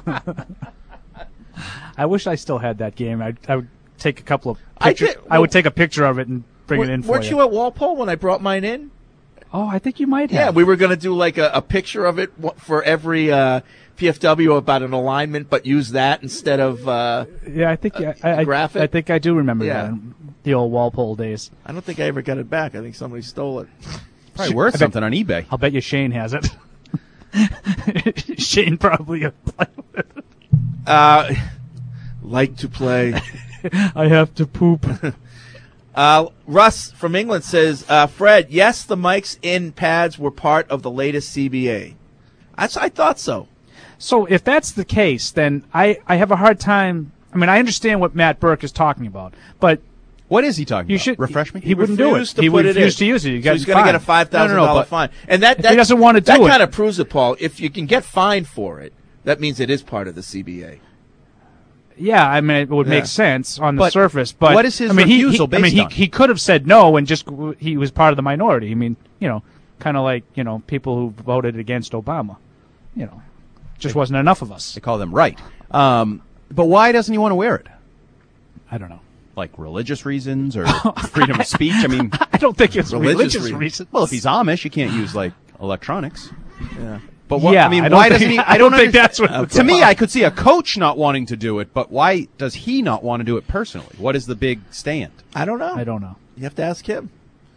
S8: I wish I still had that game. I would take a couple of pictures. I would take a picture of it and bring it in for you.
S12: Weren't you at Walpole when I brought mine in?
S8: Oh, I think you might have.
S12: Yeah, we were going to do like a picture of it for every PFW about an alignment, but use that instead of
S8: yeah, I think
S12: graphic.
S8: I think I do remember that in the old Walpole days.
S12: I don't think I ever got it back. I think somebody stole it.
S10: Probably worth something on eBay.
S8: I'll bet you Shane has it. Shane probably applied with it.
S12: Like to play.
S8: I have to poop.
S12: Russ from England says, Fred, yes, the mics in pads were part of the latest CBA. I thought so.
S8: So if that's the case, then I have a hard time. I mean, I understand what Matt Burke is talking about, but
S10: what is he talking about?
S8: Should
S10: refresh me.
S8: He wouldn't do it. He refused to use it.
S12: So he's going to get a $5,000 fine, and that
S8: he doesn't want to do it.
S12: That kind of proves it, Paul. If you can get fined for it, that means it is part of the CBA.
S8: Yeah, I mean, it would make sense on the surface, but
S10: what is his refusal based on?
S8: He could have said no and just he was part of the minority. I mean, kind of like people who voted against Obama. Just wasn't enough of us.
S10: They call them right. But why doesn't he want to wear it?
S8: I don't know.
S10: Like religious reasons or freedom of speech? I mean,
S8: I don't think it's religious reasons.
S10: Well, if he's Amish, you can't use like electronics.
S12: Yeah.
S10: But what, I mean, why doesn't he?
S8: I don't think that's what.
S10: To me, I could see a coach not wanting to do it, but why does he not want to do it personally? What is the big stand?
S12: I don't know.
S8: I don't know.
S12: You have to ask him.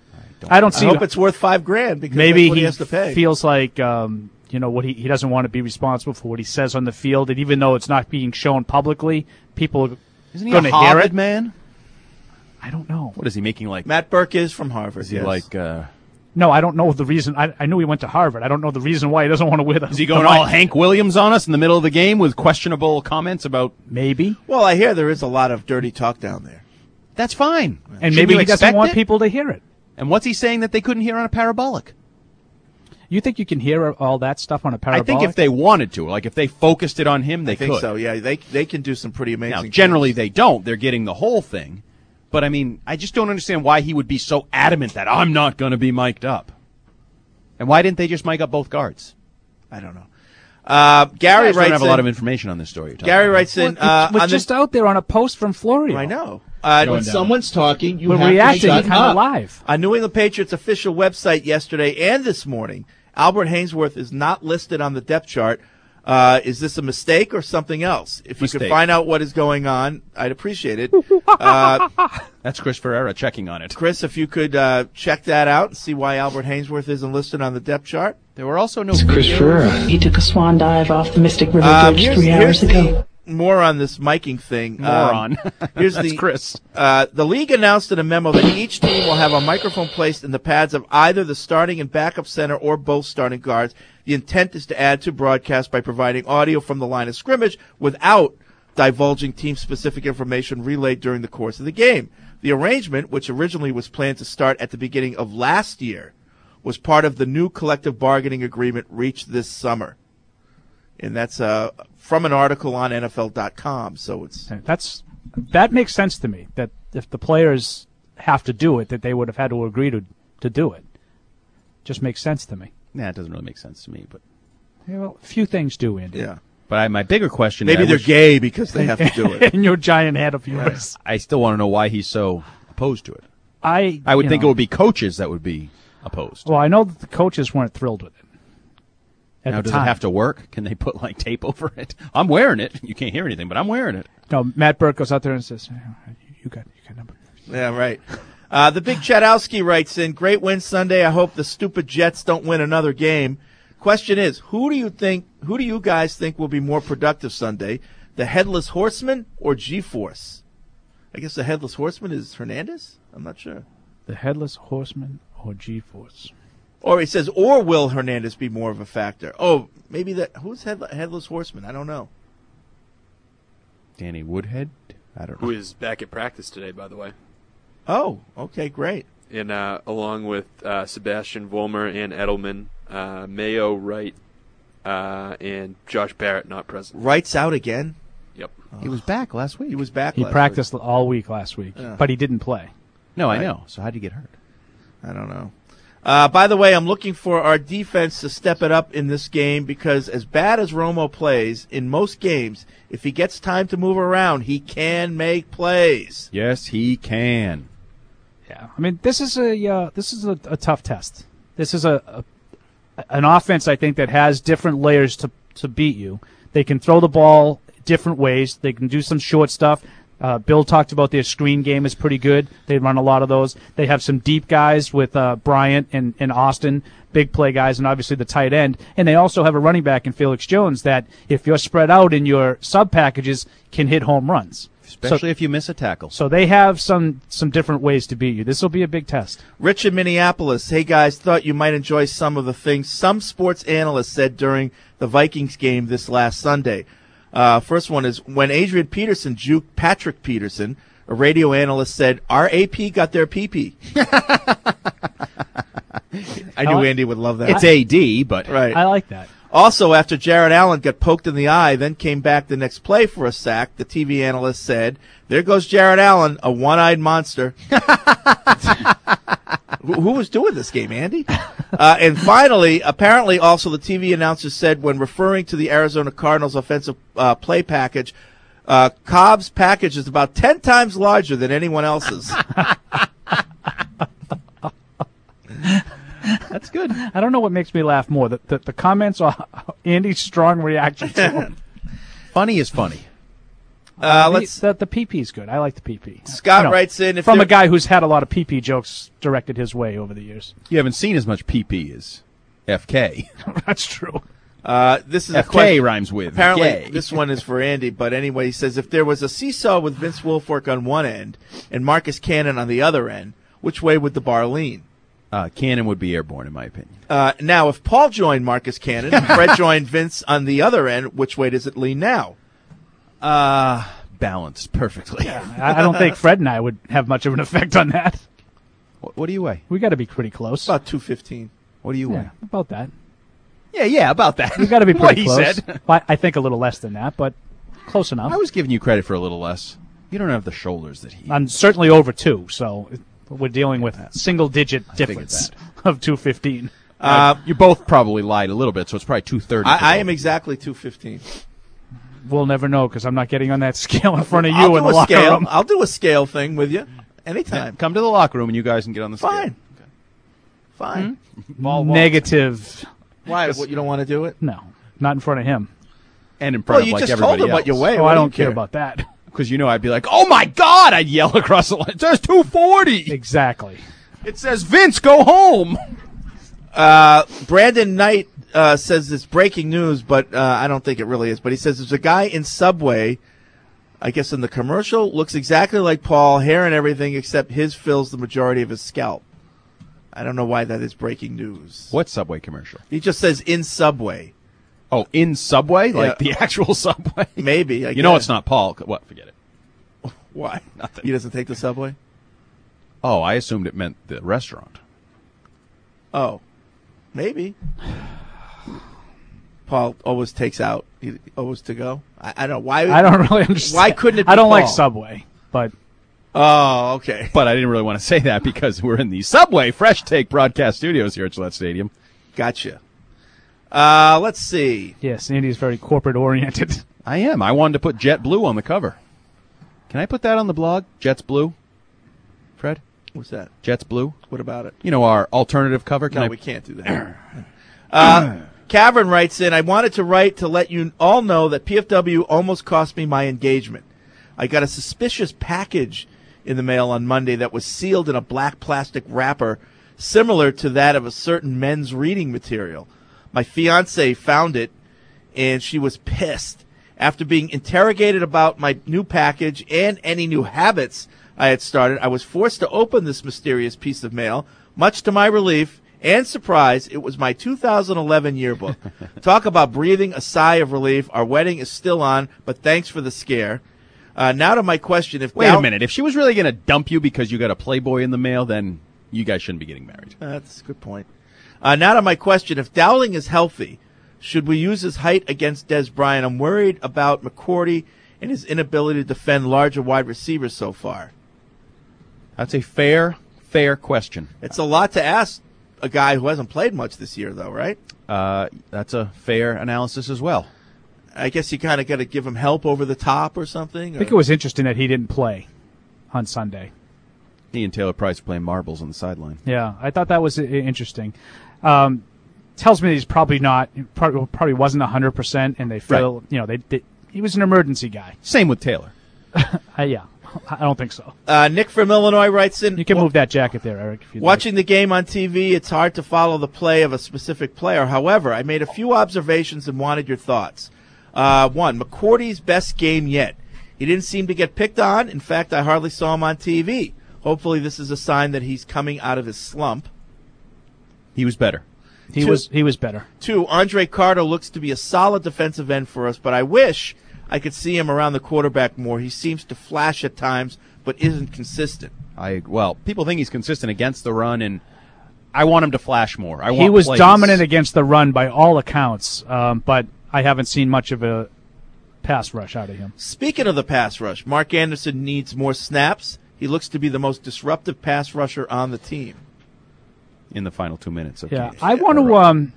S8: I don't see.
S12: I hope it's worth $5,000 because
S8: maybe
S12: that's what he has to pay.
S8: Feels like what he doesn't want to be responsible for what he says on the field, and even though it's not being shown publicly, people are going to hear it.
S10: Man,
S8: I don't know.
S10: What is he making like?
S12: Matt Burke is from Harvard.
S10: Is he like?
S8: No, I don't know the reason. I knew he went to Harvard. I don't know the reason why he doesn't want to wear the.
S10: Is he going all Hank Williams on us in the middle of the game with questionable comments about?
S8: Maybe.
S12: Well, I hear there is a lot of dirty talk down there.
S10: That's fine.
S8: And maybe he doesn't want people to hear it.
S10: And what's he saying that they couldn't hear on a parabolic?
S8: You think you can hear all that stuff on a parabolic?
S10: I think if they wanted to, like if they focused it on him, they could.
S12: I think so, yeah. They can do some pretty amazing
S10: things. Now, generally they don't. They're getting the whole thing. But, I mean, I just don't understand why he would be so adamant that I'm not going to be mic'd up. And why didn't they just mic up both guards?
S12: I don't know. Gary writes
S10: don't have a lot of information on this story.
S12: Gary writes in.
S8: It was just out there on a post from Florio.
S12: I know.
S17: When someone's talking, you
S8: We're
S17: have
S8: reacting
S17: to shut
S8: kind of
S17: up.
S8: live.
S12: On New England Patriots official website yesterday and this morning, Albert Hainsworth is not listed on the depth chart. Is this a mistake or something else? If you could find out what is going on, I'd appreciate it.
S10: That's Chris Ferreira checking on it.
S12: Chris, if you could check that out and see why Albert Hainsworth isn't listed on the depth chart.
S10: There were also no.
S5: It's Chris Ferreira. He took a swan dive off the Mystic River Bridge 3 hours ago.
S12: More on this miking thing. Here's
S10: That's Chris.
S12: The league announced in a memo that each team will have a microphone placed in the pads of either the starting and backup center or both starting guards. The intent is to add to broadcast by providing audio from the line of scrimmage without divulging team-specific information relayed during the course of the game. The arrangement, which originally was planned to start at the beginning of last year, was part of the new collective bargaining agreement reached this summer. And that's from an article on NFL.com. So
S8: that makes sense to me. That if the players have to do it, that they would have had to agree to do it. Just makes sense to me.
S10: Nah, it doesn't really make sense to me, but
S8: a few things do, Andy.
S12: Yeah.
S10: But my bigger question
S12: maybe they're gay because they have to do it.
S8: In your giant head of yours.
S10: I still want to know why he's so opposed to it.
S8: I
S10: would think it would be coaches that would be opposed.
S8: Well, I know that the coaches weren't thrilled with it.
S10: Now, does it have to work? Can they put like tape over it? I'm wearing it. You can't hear anything, but I'm wearing it.
S8: No, Matt Burke goes out there and says, "You got number."
S12: Yeah, right. The big Chetowski writes in, great win Sunday. I hope the stupid Jets don't win another game. Question is, who do you guys think will be more productive Sunday? The Headless Horseman or G-Force? I guess the Headless Horseman is Hernandez? I'm not sure.
S8: The Headless Horseman or G-Force?
S12: Or he says, or will Hernandez be more of a factor? Oh, maybe that. Who's Headless Horseman? I don't know.
S10: Danny Woodhead? I don't know.
S9: Who is back at practice today, by the way.
S12: Oh, okay, great.
S9: And along with Sebastian Vollmer and Edelman, Mayo, Wright, and Josh Barrett not present.
S12: Wright's out again?
S9: Yep.
S10: He was back last week.
S12: He was back
S8: He
S12: last
S8: practiced all week last week, but he didn't play.
S10: No,
S12: Right.
S10: I know. So how'd he get hurt?
S12: I don't know. By the way, I'm looking for our defense to step it up in this game because as bad as Romo plays, in most games, if he gets time to move around, he can make plays.
S10: Yes, he can.
S8: Yeah, I mean this is a tough test. This is an offense I think that has different layers to beat you. They can throw the ball different ways. They can do some short stuff. Bill talked about their screen game is pretty good. They run a lot of those. They have some deep guys with Bryant and Austin, big play guys, and obviously the tight end. And they also have a running back in Felix Jones that, if you're spread out in your sub packages, can hit home runs.
S10: Especially if you miss a tackle.
S8: So they have some different ways to beat you. This will be a big test.
S12: Rich in Minneapolis. Hey, guys, thought you might enjoy some of the things some sports analysts said during the Vikings game this last Sunday. First one is, when Adrian Peterson juked Patrick Peterson, a radio analyst said, our AP got their PP. I knew Andy would love that.
S10: It's AD, but
S12: right.
S8: I like that.
S12: Also, after Jared Allen got poked in the eye, then came back the next play for a sack, the TV analyst said, there goes Jared Allen, a one-eyed monster. Who was doing this game, Andy? And finally, apparently also the TV announcer said, when referring to the Arizona Cardinals offensive play package, Cobb's package is about 10 times larger than anyone else's.
S10: That's good.
S8: I don't know what makes me laugh more, the comments or Andy's strong reaction to them.
S10: Funny is funny.
S8: The PP's good. I like the PP.
S12: Scott writes in,
S8: from a guy who's had a lot of PP jokes directed his way over the years.
S10: You haven't seen as much PP as FK.
S8: That's true.
S12: This is
S10: FK
S12: a question.
S10: rhymes with
S12: Apparently,
S10: gay.
S12: This one is for Andy. But anyway, he says, if there was a seesaw with Vince Wilfork on one end and Marcus Cannon on the other end, which way would the bar lean?
S10: Cannon would be airborne, in my opinion.
S12: Now, if Paul joined Marcus Cannon and Fred joined Vince on the other end, which way does it lean now?
S10: Balanced perfectly.
S8: Yeah, I don't think Fred and I would have much of an effect on that.
S10: What do you weigh?
S8: We got to be pretty close.
S12: About 215.
S10: What do you weigh?
S8: About that.
S10: Yeah, about that.
S8: We got to be pretty
S10: what
S8: close.
S10: He said.
S8: Well, I think a little less than that, but close enough.
S10: I was giving you credit for a little less. You don't have the shoulders that he.
S8: I'm certainly over 2, so we're dealing with single-digit difference of 215.
S10: You both probably lied a little bit, so it's probably 230.
S12: I am exactly 215.
S8: We'll never know because I'm not getting on that scale in front of you
S12: I'll
S8: in
S12: do
S8: the
S12: a
S8: locker
S12: scale.
S8: room.
S12: I'll do a scale thing with you anytime.
S10: Come to the locker room and you guys can get on the scale.
S12: Fine. Fine.
S8: Negative.
S12: Why? What, you don't want to do it?
S8: No, not in front of him.
S10: And in front
S12: Well,
S10: of
S12: you
S10: like
S12: just
S10: everybody
S12: told him what
S10: else.
S12: you weigh.
S8: Oh,
S12: What
S8: I
S12: do you
S8: don't care
S12: care
S8: about that.
S10: Because I'd be like, oh my God, I'd yell across the line. It says 240.
S8: Exactly.
S10: It says, Vince, go home.
S12: Brandon Knight says it's breaking news, but I don't think it really is. But he says there's a guy in Subway, I guess in the commercial, looks exactly like Paul, hair and everything, except his fills the majority of his scalp. I don't know why that is breaking news.
S10: What Subway commercial?
S12: He just says in Subway.
S10: Oh, in Subway? Like the actual Subway?
S12: Maybe.
S10: You know it's not Paul. What? Forget it.
S12: Why?
S10: Nothing.
S12: He doesn't take the Subway?
S10: Oh, I assumed it meant the restaurant.
S12: Oh. Maybe. Paul always takes out. He always to go. I don't know. Why?
S8: I don't really understand.
S12: Why couldn't it be
S8: I don't
S12: Paul?
S8: like Subway, but...
S12: Oh, okay.
S10: But I didn't really want to say that because we're in the Subway Fresh Take broadcast studios here at Gillette Stadium.
S12: Gotcha. Let's see.
S8: Yes, Andy's very corporate-oriented.
S10: I am. I wanted to put Jet Blue on the cover. Can I put that on the blog? Jets Blue? Fred?
S12: What's that?
S10: Jets Blue?
S12: What about it?
S10: You know, our alternative cover.
S12: No, we can't do that. Cavern writes in, I wanted to write to let you all know that PFW almost cost me my engagement. I got a suspicious package in the mail on Monday that was sealed in a black plastic wrapper similar to that of a certain men's reading material. My fiance found it, and she was pissed. After being interrogated about my new package and any new habits I had started, I was forced to open this mysterious piece of mail. Much to my relief and surprise, it was my 2011 yearbook. Talk about breathing a sigh of relief. Our wedding is still on, but thanks for the scare. Now to my question.
S10: Wait a minute. If she was really going to dump you because you got a Playboy in the mail, then you guys shouldn't be getting married.
S12: That's a good point. Now to my question. If Dowling is healthy, should we use his height against Des Bryant? I'm worried about McCourty and his inability to defend larger wide receivers so far.
S10: That's a fair question.
S12: It's a lot to ask a guy who hasn't played much this year, though, right?
S10: That's a fair analysis as well.
S12: I guess you kind of got to give him help over the top or something.
S8: I think it was interesting that he didn't play on Sunday.
S10: He and Taylor Price playing marbles on the sideline.
S8: Yeah, I thought that was interesting. Tells me that he's probably wasn't 100%, and they feel he was an emergency guy.
S10: Same with Taylor.
S8: Yeah. I don't think so.
S12: Nick from Illinois writes in...
S8: You can move that jacket there, Eric. If you'd
S12: watching the game on TV, it's hard to follow the play of a specific player. However, I made a few observations and wanted your thoughts. One, McCourty's best game yet. He didn't seem to get picked on. In fact, I hardly saw him on TV. Hopefully this is a sign that he's coming out of his slump.
S10: He was better.
S8: He was better.
S12: 2, Andre Carter looks to be a solid defensive end for us, but I wish I could see him around the quarterback more. He seems to flash at times, but isn't consistent.
S10: People think he's consistent against the run, and I want him to flash more.
S8: He was dominant against the run by all accounts, but I haven't seen much of a pass rush out of him.
S12: Speaking of the pass rush, Mark Anderson needs more snaps. He looks to be the most disruptive pass rusher on the team.
S10: In the final 2 minutes.
S8: Yeah, I want to...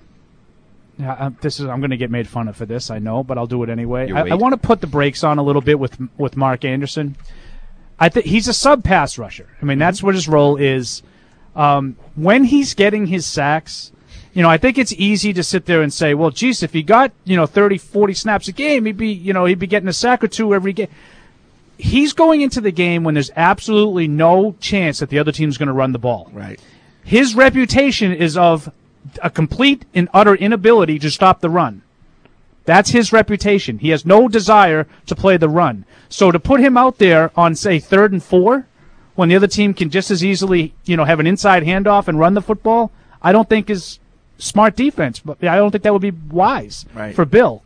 S8: I'm going to get made fun of for this, I know, but I'll do it anyway. I want to put the brakes on a little bit with Mark Anderson. I think he's a sub-pass rusher. I mean, that's what his role is. When he's getting his sacks, I think it's easy to sit there and say, well, geez, if he got 30, 40 snaps a game, he'd be getting a sack or two every game. He's going into the game when there's absolutely no chance that the other team's going to run the ball.
S12: Right.
S8: His reputation is of a complete and utter inability to stop the run. That's his reputation. He has no desire to play the run. So to put him out there on, say, 3rd and 4, when the other team can just as easily, have an inside handoff and run the football, I don't think is smart defense. But I don't think that would be wise for Bill.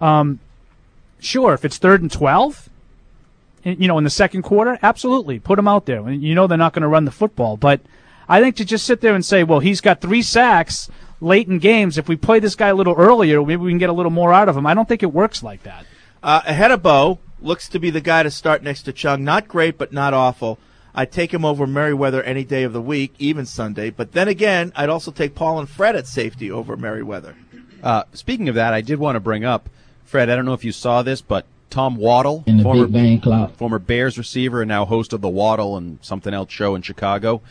S8: Sure, if it's 3rd and 12, in the second quarter, absolutely, put him out there. They're not going to run the football, but I think to just sit there and say, well, he's got 3 sacks late in games. If we play this guy a little earlier, maybe we can get a little more out of him. I don't think it works like that.
S12: Ahead of Bo, looks to be the guy to start next to Chung. Not great, but not awful. I'd take him over Merriweather any day of the week, even Sunday. But then again, I'd also take Paul and Fred at safety over Merriweather.
S10: Speaking of that, I did want to bring up, Fred, I don't know if you saw this, but Tom Waddle,
S7: in the Big Bang Club,
S10: former Bears receiver and now host of the Waddle and something else show in Chicago,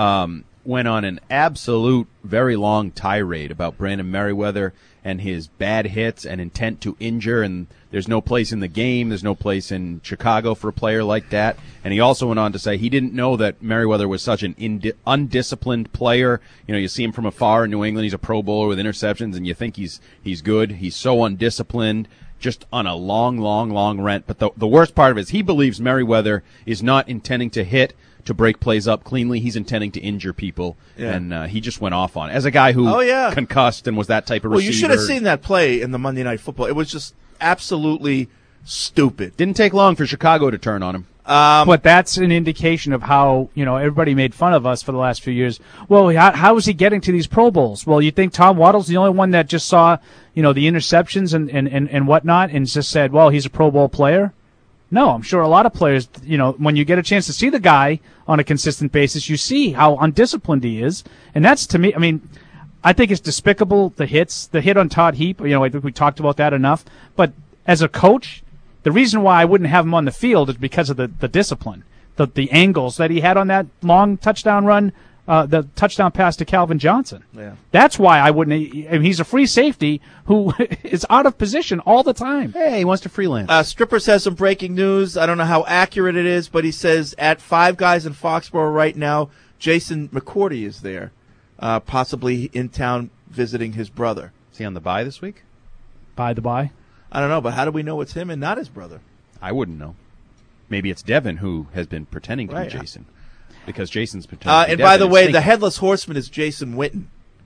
S10: went on an absolute very long tirade about Brandon Merriweather and his bad hits and intent to injure, and there's no place in the game, there's no place in Chicago for a player like that. And he also went on to say he didn't know that Merriweather was such an undisciplined player. You see him from afar in New England, he's a Pro Bowler with interceptions, and you think he's good. He's so undisciplined, just on a long rant. But the worst part of it is he believes Merriweather is not intending to hit, to break plays up cleanly. He's intending to injure people, and he just went off on it. As a guy who concussed and was that type of receiver.
S12: Well, you should have seen that play in the Monday Night Football. It was just absolutely stupid.
S10: Didn't take long for Chicago to turn on him.
S8: But that's an indication of how, everybody made fun of us for the last few years. Well, how is he getting to these Pro Bowls? Well, you think Tom Waddle's the only one that just saw, the interceptions and whatnot and just said, well, he's a Pro Bowl player? No, I'm sure a lot of players, when you get a chance to see the guy on a consistent basis, you see how undisciplined he is. And that's, to me, I think it's despicable, the hit on Todd Heap. I think we talked about that enough. But as a coach, the reason why I wouldn't have him on the field is because of the discipline, the angles that he had on that long touchdown run, the touchdown pass to Calvin Johnson.
S12: Yeah.
S8: That's why I wouldn't. He's a free safety who is out of position all the time.
S10: Hey, he wants to freelance.
S12: Strippers has some breaking news. I don't know how accurate it is, but he says at Five Guys in Foxborough right now, Jason McCourty is there, possibly in town visiting his brother.
S10: he on the bye this week?
S8: By the by.
S12: I don't know, but how do we know it's him and not his brother?
S10: I wouldn't know. Maybe it's Devin who has been pretending to
S12: Right.
S10: be Jason. Because Jason's pretending to be
S12: And
S10: Devin.
S12: by the
S10: It's
S12: way,
S10: stinky.
S12: the Headless Horseman is Jason Witten.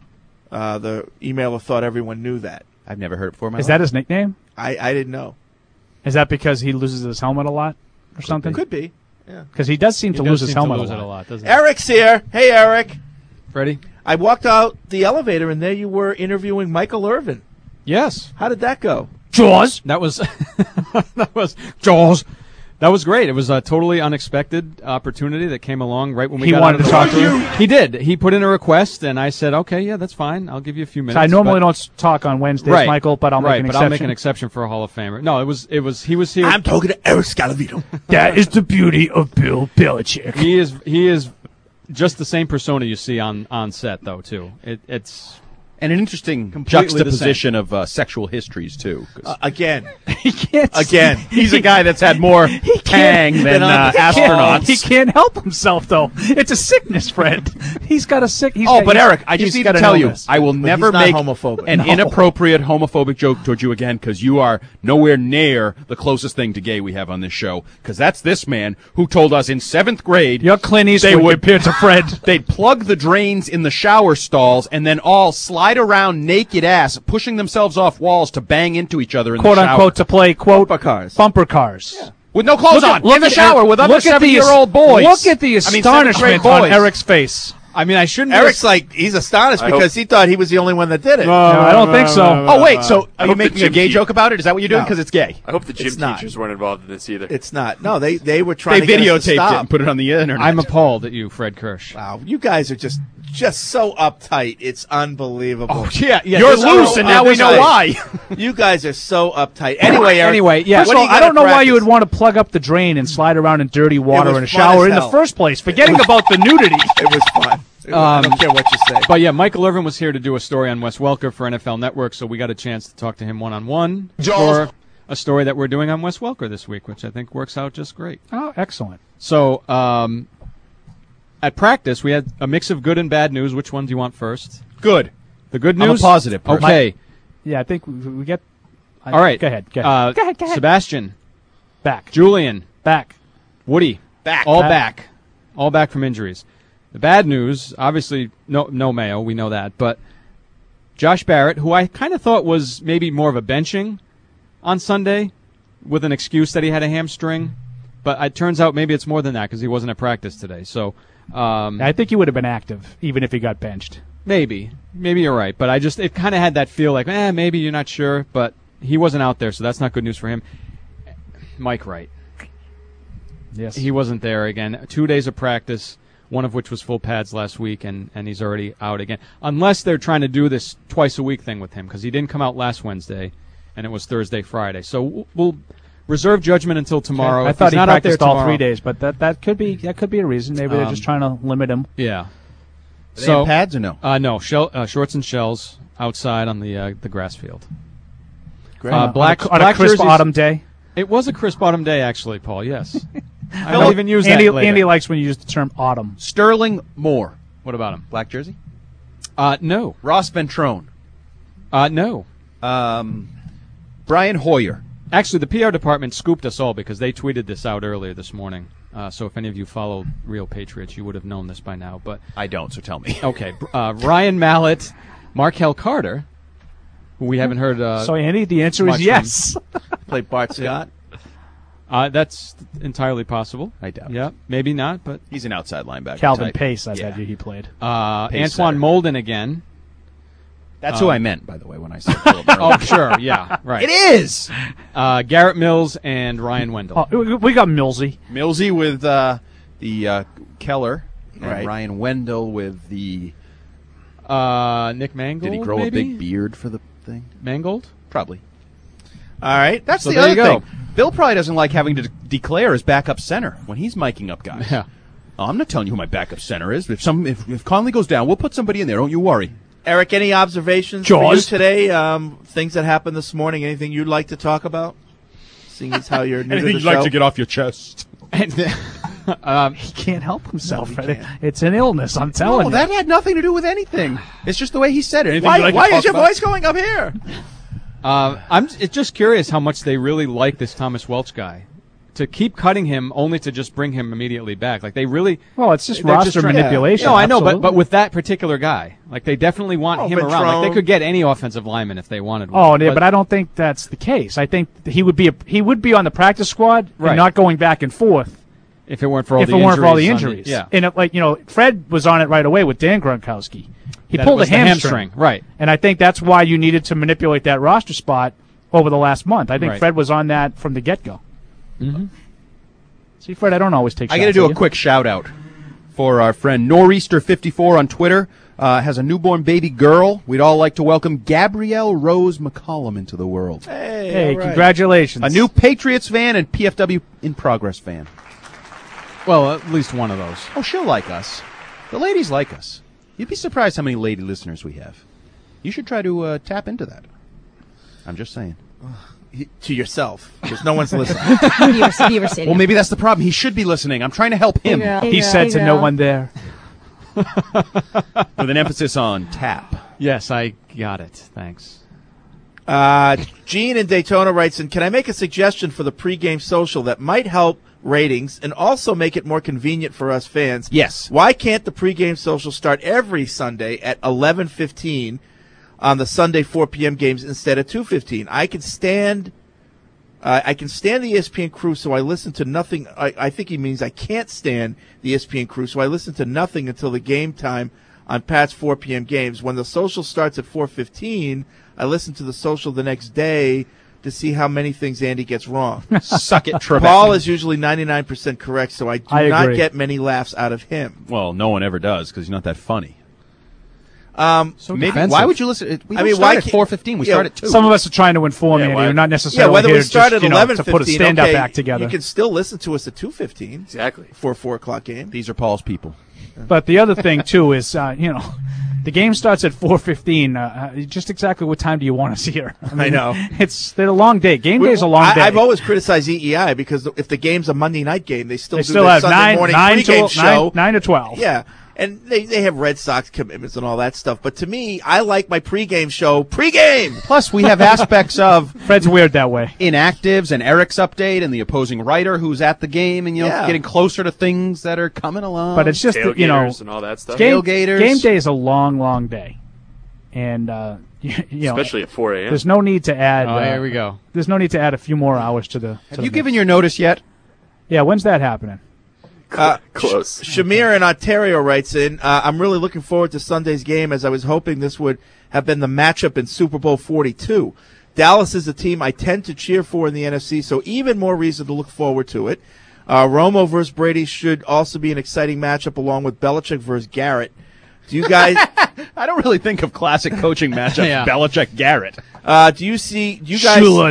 S12: The emailer thought everyone knew that.
S10: I've never heard it before in my
S8: Is
S10: life.
S8: that his nickname?
S12: I didn't know.
S8: Is that because he loses his helmet a lot or something?
S12: Could be. Yeah.
S8: Because he does seem to lose his helmet a lot.
S7: doesn't
S12: Eric's here. Hey, Eric.
S7: Freddie?
S12: I walked out the elevator, and there you were interviewing Michael Irvin.
S7: Yes.
S12: How did that go?
S8: Jaws.
S7: That was that was Jaws. That was great. It was a totally unexpected opportunity that came along right when we
S8: He
S7: got
S8: wanted
S7: out of
S8: to
S7: the
S8: talk to
S7: locker room.
S8: you?
S7: He did. He put in a request, and I said, okay, yeah, that's fine. I'll give you a few minutes.
S8: So I normally
S7: but-
S8: don't talk on Wednesdays,
S7: Right.
S8: Michael, but I'll make an
S7: but
S8: exception.
S7: I'll make an exception for a Hall of Famer. No, he was here.
S12: I'm talking to Eric Scalavito.
S8: That is the beauty of Bill Belichick.
S7: He is just the same persona you see on set, though, too. It's
S10: And an interesting
S7: completely the
S10: juxtaposition of sexual histories, too. 'cause
S12: Again.
S8: He can't.
S12: Again.
S10: he's a guy that's had more tang than astronauts.
S8: He can't help himself, though. It's a sickness, Fred. He's got a sick.
S10: But Eric, I just
S8: he's
S10: need
S8: got
S10: to
S8: an
S10: tell you,
S8: illness.
S10: I will
S12: But
S10: never
S12: he's not
S10: make
S12: homophobic.
S10: an
S12: No.
S10: inappropriate homophobic joke towards you again because you are nowhere near the closest thing to gay we have on this show. Because that's this man who told us in 7th grade
S8: You're Clint Eastwood compared to Fred.
S10: They'd plug the drains in the shower stalls and then all slide around naked ass, pushing themselves off walls to bang into each other in
S8: Quote
S10: the shower.
S8: unquote to play quote
S12: Bumper cars.
S8: Bumper cars.
S10: With no clothes on, in the shower with other 7-year-old boys.
S8: Look at the astonishment on
S10: boys.
S8: Eric's face.
S7: I mean, I shouldn't.
S12: Eric's like, he's astonished because he thought he was the only one that did it.
S8: No, I don't think so.
S10: Oh, wait, so
S9: I
S10: are you
S9: hope the
S10: making a
S9: gym
S10: gay
S9: team-
S10: joke about it? Is that what you're doing?
S12: No.
S10: Because it's gay.
S9: I hope the gym
S12: It's not.
S9: teachers weren't involved in this either.
S12: It's not. No, they were trying
S10: They
S12: to get us to
S10: videotaped it
S12: stop.
S10: and put it on the internet.
S7: I'm appalled at you, Fred Kirsch.
S12: Wow, you guys are just so uptight. It's unbelievable.
S7: Oh, yeah.
S10: You're
S7: this-
S10: loose, and now we know why.
S12: You guys are so uptight. Anyway, Eric,
S7: Anyway, yeah.
S8: First of all, I don't know why you would want to plug up the drain and slide around in dirty water
S12: was
S8: in a
S12: fun
S8: shower
S12: as
S8: in the
S12: hell.
S8: first place. Forgetting about the nudity.
S12: It was fun. I don't care what you say.
S7: But yeah, Michael Irvin was here to do a story on Wes Welker for NFL Network, so we got a chance to talk to him one-on-one for a story that we're doing on Wes Welker this week, which I think works out just great.
S8: Oh, excellent.
S7: So at practice, we had a mix of good and bad news. Which one do you want first?
S10: Good.
S7: The good
S10: I'm a
S7: news?
S10: positive person.
S7: Okay.
S8: Yeah, I think we get.
S7: All right.
S8: Go ahead. Go ahead.
S7: Sebastian.
S8: Back.
S7: Julian.
S8: Back.
S7: Woody.
S10: Back.
S7: All
S8: Back.
S7: back. All back from injuries. The bad news, obviously, no Mayo. We know that. But Josh Barrett, who I kind of thought was maybe more of a benching on Sunday with an excuse that he had a hamstring. But it turns out maybe it's more than that because he wasn't at practice today. So
S8: I think he would have been active even if he got benched.
S7: maybe you're right. But it kind of had that feel like, maybe you're not sure. But he wasn't out there, so that's not good news for him. Mike Wright.
S8: Yes.
S7: He wasn't there again. 2 days of practice, one of which was full pads last week, and he's already out again. Unless they're trying to do this twice-a-week thing with him, because he didn't come out last Wednesday, and it was Thursday, Friday. So we'll reserve judgment until tomorrow.
S8: I
S7: If
S8: thought
S7: he's
S8: he
S7: not out there
S8: practiced all
S7: tomorrow-
S8: 3 days, but that could be a reason. Maybe they're just trying to limit him.
S7: Yeah.
S10: They have pads or no?
S7: No. Shorts and shells outside on the grass field.
S8: Black on a
S7: black
S8: crisp
S7: jerseys-
S8: autumn day.
S7: It was a crisp autumn day, actually, Paul. Yes. I
S8: Philip,
S7: don't even use
S8: Andy,
S7: that later.
S8: Andy likes when you use the term autumn.
S10: Sterling Moore.
S7: What about him?
S10: Black jersey?
S7: No.
S10: Ross Ventrone.
S7: No.
S10: Brian Hoyer.
S7: Actually, the PR department scooped us all because they tweeted this out earlier this morning. So if any of you follow Real Patriots, you would have known this by now. But
S10: I don't, so tell me.
S7: Okay. Ryan Mallett, Markel Carter, who we haven't heard.
S8: So, Andy, the answer
S7: much
S8: is yes.
S12: Play Bart Scott.
S7: That's entirely possible.
S10: I doubt it.
S7: Yeah, maybe not, but
S10: He's an outside linebacker.
S8: Calvin
S10: type.
S8: Pace, I
S10: Yeah.
S8: bet you he played.
S10: Pace
S7: Antoine
S10: setter.
S7: Molden again.
S10: That's who I meant, by the way, when I said Philip Murray.
S7: Oh, sure, yeah, right.
S10: It is!
S7: Garrett Mills and Ryan Wendell.
S8: Oh, we got Millsy.
S10: Millsy with the Keller. And
S12: Right.
S10: Ryan Wendell with the...
S7: Nick Mangold,
S10: Did he grow
S7: maybe?
S10: a big beard for the thing?
S7: Mangold?
S10: Probably.
S12: All right.
S10: That's
S7: So
S10: the
S7: there
S10: other
S7: you go.
S10: thing. Bill probably doesn't like having to declare as backup center when he's miking up guys.
S7: Yeah.
S10: Oh, I'm not telling you who my backup center is. If Conley goes down, we'll put somebody in there. Don't you worry.
S12: Eric, any observations for you
S8: Jaws.
S12: today? Things that happened this morning? Anything you'd like to talk about? Seeing as how you're new to the
S10: Anything you'd
S12: show.
S10: like to get off your chest?
S8: He can't help himself. It's an illness, I'm telling you.
S10: That had nothing to do with anything. It's just the way he said it.
S12: Why is your voice going up here?
S7: I'm just curious how much they really like this Thomas Welch guy. To keep cutting him only to just bring him immediately back. Like, they really...
S8: Well, it's just roster manipulation.
S7: No, I know, but with that particular guy. Like, they definitely want him around. Like, they could get any offensive lineman if they wanted one.
S8: Oh, yeah, but I don't think that's the case. I think he would be on the practice squad and not going back and forth.
S7: If it weren't for all the injuries.
S8: Yeah. And, Fred was on it right away with Dan Gronkowski. He pulled a hamstring.
S7: Right.
S8: And I think that's why you needed to manipulate that roster spot over the last month. I think Fred was on that from the get-go.
S7: Mm-hmm.
S8: See, Fred, I don't always take shots.
S10: I got to do a quick shout-out for our friend Nor'easter54 on Twitter. Has a newborn baby girl. We'd all like to welcome Gabrielle Rose McCollum into the world.
S8: Hey, congratulations.
S10: A new Patriots fan and PFW in Progress fan.
S7: Well, at least one of those.
S10: Oh, she'll like us. The ladies like us. You'd be surprised how many lady listeners we have. You should try to tap into that. I'm just saying.
S12: To yourself, because no one's listening.
S10: Well, maybe that's the problem. He should be listening. I'm trying to help him.
S8: He said to no one there.
S10: With an emphasis on tap.
S7: Yes, I got it. Thanks.
S12: Gene in Daytona writes in, can I make a suggestion for the pregame social that might help ratings and also make it more convenient for us fans?
S10: Yes.
S12: Why can't the pregame social start every Sunday at 11:15 on the Sunday 4 p.m. games instead of 2:15? I can stand the ESPN crew, so I listen to nothing. I think he means I can't stand the ESPN crew, so I listen to nothing until the game time on Pat's 4 p.m. games. When the social starts at 4:15, I listen to the social the next day to see how many things Andy gets wrong.
S10: Suck it, Trebek.
S12: Paul is usually 99% correct, so I do not
S8: agree.
S12: get many laughs out of him.
S10: Well, no one ever does because he's not that funny.
S7: So
S10: maybe,
S7: defensive.
S10: why would you listen? We don't start at 4:15. We start at 2.
S8: Some of us are trying to inform Andy. We're not necessarily
S12: whether
S8: here
S12: we start at
S8: to
S12: 11:15,
S8: put a stand-up act together.
S12: You can still listen to us at 2:15.
S9: Exactly.
S12: For a 4 o'clock game.
S10: These are Paul's people.
S8: But the other thing, too, is, the game starts at 4:15. Just exactly what time do you want us here?
S12: I know.
S8: They're a long day. Game day is a long day.
S12: I've always criticized EEI because if the game's a Monday night game, they still do
S8: have
S12: Sunday morning pregame show.
S8: 9 to 12.
S12: Yeah. And they have Red Sox commitments and all that stuff. But to me, I like my pregame show pregame.
S10: Plus, we have aspects of
S8: Fred's weird that way.
S10: Inactives and Eric's update and the opposing writer who's at the game and getting closer to things that are coming along.
S8: But it's just
S9: tailgaters and all that stuff.
S10: Tailgaters.
S8: Game day is a long, long day, and
S9: especially at 4 a.m.
S8: There's no need to add.
S7: Here we go.
S8: There's no need to add a few more hours to the.
S10: Have you given your notice yet?
S8: Yeah, when's that happening?
S9: Close.
S12: Shamir in Ontario writes in, I'm really looking forward to Sunday's game as I was hoping this would have been the matchup in Super Bowl 42. Dallas is a team I tend to cheer for in the NFC, so even more reason to look forward to it. Romo versus Brady should also be an exciting matchup along with Belichick versus Garrett. Do you guys...
S10: I don't really think of classic coaching matchups, Belichick-Garrett.
S12: Do you guys see this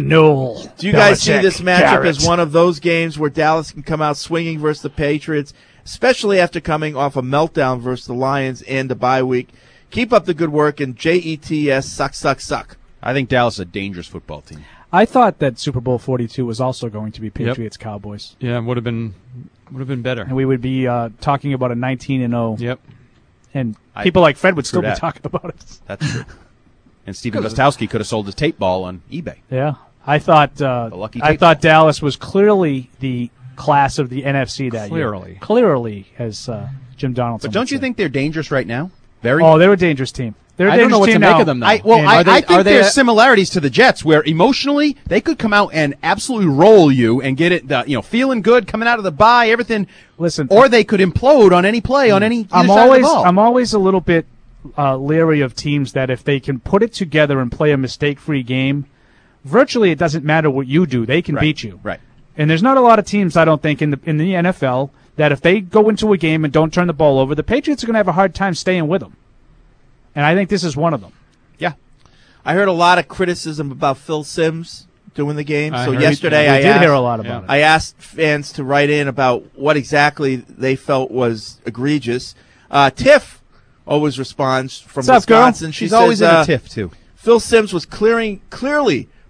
S12: matchup as one of those games where Dallas can come out swinging versus the Patriots, especially after coming off a meltdown versus the Lions and the bye week? Keep up the good work, and JETS suck.
S10: I think Dallas is a dangerous football team.
S8: I thought that Super Bowl 42 was also going to be Patriots-Cowboys.
S7: Yeah, it would have been better.
S8: And we would be talking about a 19-0.
S7: Yep.
S8: And people like Fred would still be talking about it.
S10: That's true. And Stephen Gostowski could have sold his tape ball on eBay.
S8: Yeah, I thought Dallas was clearly the class of the NFC that year. Clearly, as Jim Donaldson.
S10: But don't you think they're dangerous right now?
S8: They're a dangerous team. They're a
S7: I don't know what to make of them, though.
S10: I think there's similarities to the Jets, where emotionally they could come out and absolutely roll you and get it, feeling good coming out of the bye, everything.
S8: Listen,
S10: or they could implode on any play on any.
S8: I'm always a little bit leery of teams that if they can put it together and play a mistake-free game, virtually it doesn't matter what you do; they can beat you.
S10: Right.
S8: And there's not a lot of teams, I don't think, in the NFL that if they go into a game and don't turn the ball over, the Patriots are going to have a hard time staying with them. And I think this is one of them.
S12: Yeah. I heard a lot of criticism about Phil Simms doing the game. So yesterday
S8: I did hear a lot about it.
S12: I asked fans to write in about what exactly they felt was egregious. Tiff always responds from Wisconsin.
S10: Girl? She's always in a tiff, too.
S12: Phil Simms was clearly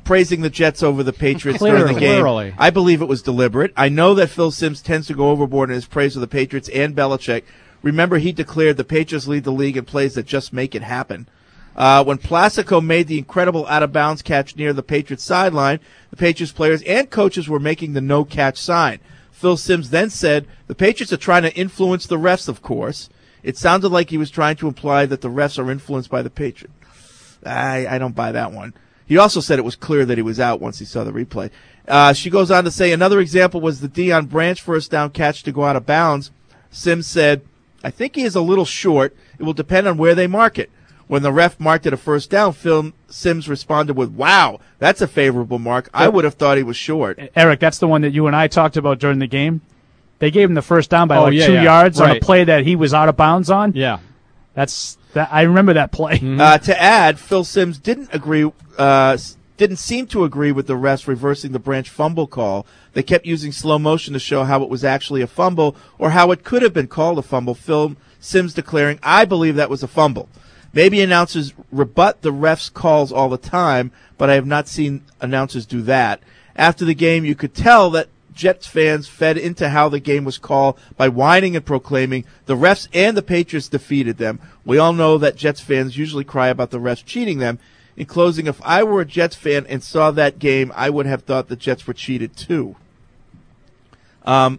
S12: praising the Jets over the Patriots during the game.
S7: Clearly.
S12: I believe it was deliberate. I know that Phil Simms tends to go overboard in his praise of the Patriots and Belichick. Remember, he declared the Patriots lead the league in plays that just make it happen. When Plaxico made the incredible out-of-bounds catch near the Patriots sideline, the Patriots players and coaches were making the no-catch sign. Phil Simms then said, the Patriots are trying to influence the refs, of course. It sounded like he was trying to imply that the refs are influenced by the Patriots. I don't buy that one. He also said it was clear that he was out once he saw the replay. She goes on to say, another example was the Deion Branch first down catch to go out of bounds. Simms said, I think he is a little short. It will depend on where they mark it. When the ref marked it a first down, Phil Simms responded with, wow, that's a favorable mark. I would have thought he was short.
S8: Eric, that's the one that you and I talked about during the game. They gave him the first down by 2 yards on a play that he was out of bounds on.
S7: Yeah.
S8: I remember that play.
S7: Mm-hmm.
S12: To add, Phil Simms didn't seem to agree with the refs reversing the Branch fumble call. They kept using slow motion to show how it was actually a fumble or how it could have been called a fumble. Phil Simms declaring, I believe that was a fumble. Maybe announcers rebut the refs' calls all the time, but I have not seen announcers do that. After the game, you could tell that Jets fans fed into how the game was called by whining and proclaiming the refs and the Patriots defeated them. We all know that Jets fans usually cry about the refs cheating them. In closing, if I were a Jets fan and saw that game, I would have thought the Jets were cheated too. I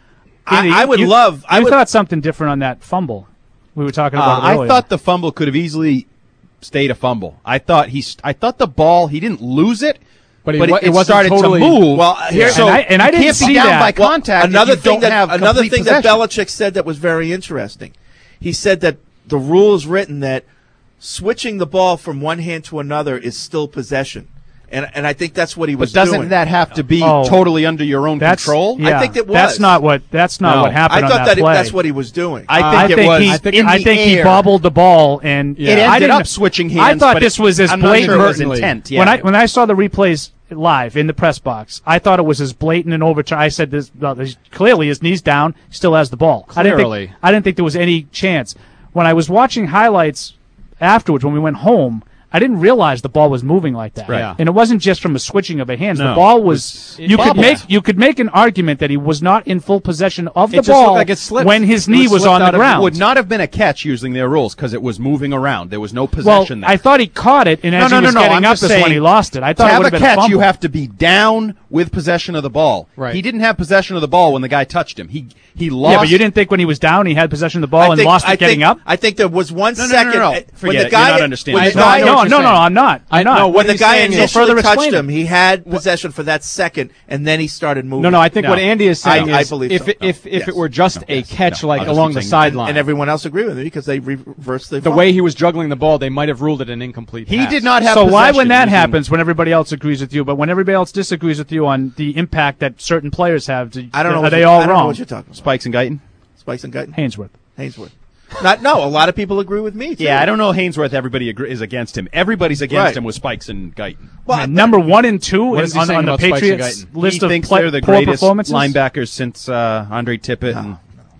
S8: thought something different on that fumble. We were talking about it earlier.
S10: I thought the fumble could have easily stayed a fumble. I thought the ball, he didn't lose it, but it started
S7: totally
S10: to move.
S12: Well, here,
S8: so I didn't
S10: can't
S8: see
S10: be down
S8: that.
S10: by contact.
S12: Another
S10: if you
S12: thing
S10: don't have
S12: that
S10: possession.
S12: Belichick said that was very interesting. He said that the rule is written that switching the ball from one hand to another is still possession. And I think that's what he was
S10: doing. But doesn't
S12: doing.
S10: that have to be totally under your own control?
S8: Yeah,
S12: I think it was.
S8: That's not what happened
S12: I thought
S8: on that play.
S12: that's what he was doing.
S10: I think it was.
S8: I think he bobbled the ball and
S10: it ended up switching hands.
S8: I thought this was as
S10: I'm
S8: blatant.
S10: not sure it was intent. Yeah.
S8: When I saw the replays live in the press box, I thought it was as blatant an overturn. I said this clearly his knees down, still has the ball.
S7: Clearly.
S8: I didn't think there was any chance. When I was watching highlights afterwards, when we went home, I didn't realize the ball was moving like that.
S7: Right. Yeah.
S8: And it wasn't just from a switching of the hands.
S7: No.
S8: The ball was you could make an argument that he was not in full possession of the ball when his knee was on the ground.
S10: It would not have been a catch using their rules because it was moving around. There was no possession there.
S8: I thought he caught it, and as he was getting up is when he lost it. I thought
S10: to
S8: it would
S10: have
S8: have
S10: a
S8: been
S10: catch,
S8: a fumble.
S10: you have to be down with possession of the ball.
S7: Right.
S10: He didn't have possession of the ball when the guy touched him. He lost.
S8: Yeah, but you didn't think when he was down he had possession of the ball and lost it getting up?
S12: I think there was 1 second.
S10: No.
S12: When
S10: Forget
S12: the guy,
S10: it. You're not understanding.
S8: No, I'm not.
S12: When the guy initially touched
S8: explain
S12: him, he had possession for that second, and then he started moving.
S7: No, I think what Andy is saying is
S12: I believe
S7: if it were just a catch along the sideline.
S12: And everyone else agreed with me because they reversed
S7: the way he was juggling the ball, they might have ruled it an incomplete pass.
S10: He did not have
S8: So
S10: possession.
S8: why when that happens, when everybody else agrees with you, but when everybody else disagrees with you on the impact that certain players have,
S12: I don't know.
S8: Are they all
S12: I don't know
S8: wrong?
S12: what you're talking about.
S10: Spikes and Guyton?
S12: Spikes and Guyton?
S8: Hainsworth.
S12: No, a lot of people agree with me, too.
S10: Yeah, I don't know Hainsworth. Everybody is against him. Everybody's against him with Spikes and Guyton.
S8: Well, number 1 and 2
S7: What is he
S8: on
S7: saying
S8: the
S7: about Spikes and
S8: Patriots
S7: Guyton?
S8: list
S10: He
S8: of
S10: thinks they're the
S8: poor
S10: greatest
S8: performances?
S10: linebackers since Andre Tippett. And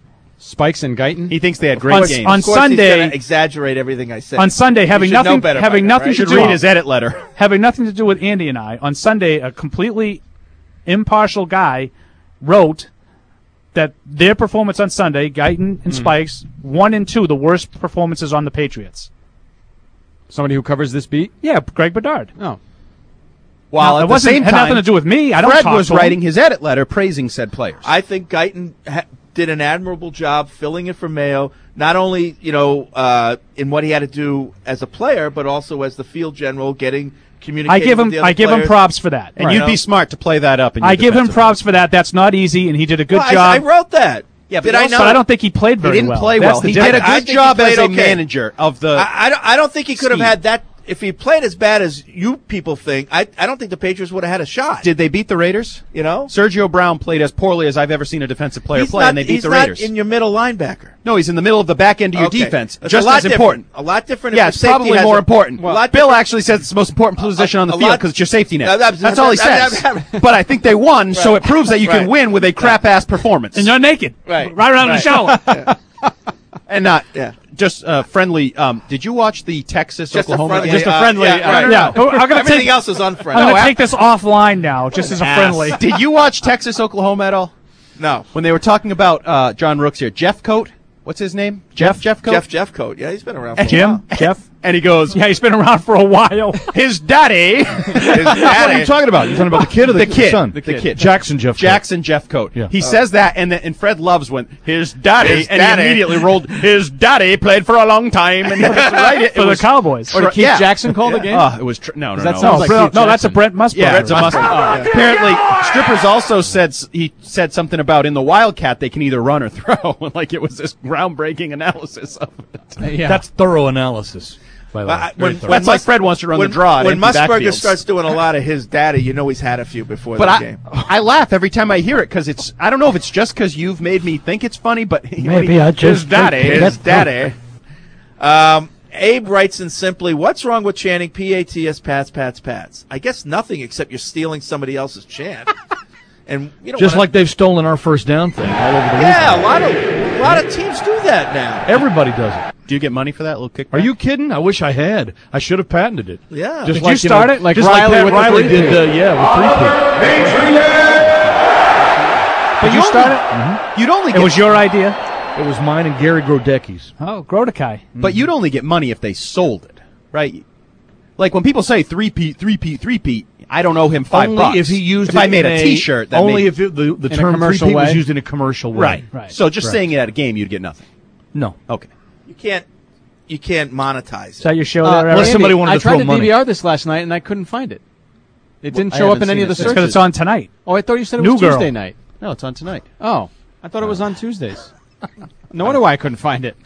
S7: Spikes and Guyton?
S10: He thinks they had great games.
S8: On
S12: Of course,
S8: Sunday,
S12: he's gonna exaggerate everything I said.
S8: on Sunday, having
S12: You should know
S8: nothing
S12: better by now, right?
S10: You should read his edit letter.
S8: having nothing to do with Andy and I, on Sunday, a completely impartial guy wrote that their performance on Sunday, Guyton and Spikes, 1 and 2, the worst performances on the Patriots.
S7: Somebody who covers this beat?
S8: Yeah, Greg Bedard.
S7: Oh.
S10: While
S8: Now,
S10: at
S8: it
S10: the same
S8: had
S10: time,
S8: nothing to do with me. I don't
S10: Fred
S8: talk
S10: was
S8: to him.
S10: writing his edit letter praising said players.
S12: I think Guyton did an admirable job filling in for Mayo, not only in what he had to do as a player, but also as the field general, getting communicating with the other
S8: I give him
S12: players.
S8: props for that.
S10: And you'd be smart to play that up. In your
S8: I give him
S10: defensive
S8: props for that. That's not easy, and he did a good job.
S12: I wrote that.
S10: Yeah,
S12: did I not?
S8: But I don't think he played very well.
S10: He didn't play
S8: That's
S10: well.
S8: the
S10: He did a
S8: difference.
S10: good job as a
S12: okay.
S10: manager of the.
S12: I don't think he could have had that. If he played as bad as you people think, I don't think the Patriots would have had a shot.
S10: Did they beat the Raiders?
S12: You know?
S10: Sergio Brown played as poorly as I've ever seen a defensive player play, and they beat the Raiders.
S12: He's not in your middle linebacker.
S10: No, he's in the middle of the back end of your
S12: Okay.
S10: defense.
S12: That's
S10: Just
S12: a lot
S10: as important.
S12: different. A lot different.
S10: Yeah,
S12: if
S10: it's
S12: the safety
S10: probably
S12: has
S10: more
S12: a-
S10: important.
S12: a lot
S10: Bill
S12: different.
S10: actually says it's the most important position on the
S12: a
S10: field
S12: lot-
S10: because it's your safety net.
S12: That's
S10: That's all he says. But I think they won, so it proves that you can
S12: Right.
S10: win with a crap-ass performance.
S8: And you're naked.
S12: Right.
S8: Right around the shower.
S10: And not just friendly. Did you watch the Texas Oklahoma?
S12: Just a friendly.
S8: Everything
S12: else is unfriendly.
S8: I'm going to take this offline now, just as a friendly.
S10: Did you watch Texas Oklahoma at all?
S12: No.
S10: When they were talking about John Rooks here, Jeff Coat. What's his name? Jeff Coat.
S12: Jeff Coat. Yeah, he's been around for a while.
S8: Jeff.
S10: And he goes,
S8: yeah, he's been around for a while.
S10: His daddy.
S11: What are you talking about? You're talking about the kid or the son?
S10: The kid.
S11: Jackson Jeff
S10: Coat.
S11: Yeah.
S10: He says that, and Fred Loves went, his daddy, and he immediately rolled, his daddy played for a long time. And right,
S8: for the Cowboys.
S7: Or did Keith Jackson call the game?
S10: It was, no.
S7: That sounds like Keith Jackson.
S8: That's a Brent Musburger.
S10: Yeah, it's a Musburger. Apparently, Strippers also said something about in the Wildcat they can either run or throw. Like it was this groundbreaking analysis of it.
S11: Yeah. That's thorough analysis.
S10: That's like Fred wants to run the draw.
S12: When Musburger starts doing a lot of his daddy, you know he's had a few before the game.
S10: I laugh every time I hear it because I don't know if it's just because you've made me think it's funny, but
S11: maybe I just
S10: his daddy.
S12: Abe writes in simply, what's wrong with chanting P-A-T-S, Pats, Pats, Pats? I guess nothing except you're stealing somebody else's chant. And you
S11: just like they've stolen our first down thing all over the weekend.
S12: Yeah, a lot of teams do that now.
S11: Everybody does it.
S10: Do you get money for that little kickback?
S11: Are you kidding? I wish I had. I should have patented it.
S12: Yeah.
S11: Just
S8: did you start it? Like
S11: just
S8: Riley
S11: like Pat Riley did, with 3P.
S8: Did you start it?
S10: You'd only.
S8: It was your idea.
S11: It was mine and Gary Grodecki's.
S8: Oh, Grodekai.
S10: But you'd only get money if they sold it, right? Like when people say 3P, I don't owe him $5.
S11: Only if he used
S10: if
S11: it
S10: I made
S11: in
S10: a T-shirt. That
S11: only if the term 3P was used in a commercial way.
S10: Right. So just saying it at a game, you'd get nothing.
S11: No.
S10: Okay.
S12: You can't monetize it.
S8: Is that your show there?
S11: Unless somebody wanted to throw money.
S7: I tried to DVR this last night and I couldn't find it. It didn't show up in any of the searches.
S8: Because it's on tonight.
S7: Oh, I thought you said it was Tuesday night.
S10: No, it's on tonight.
S7: Oh, I thought it was on Tuesdays. No wonder why I couldn't find it.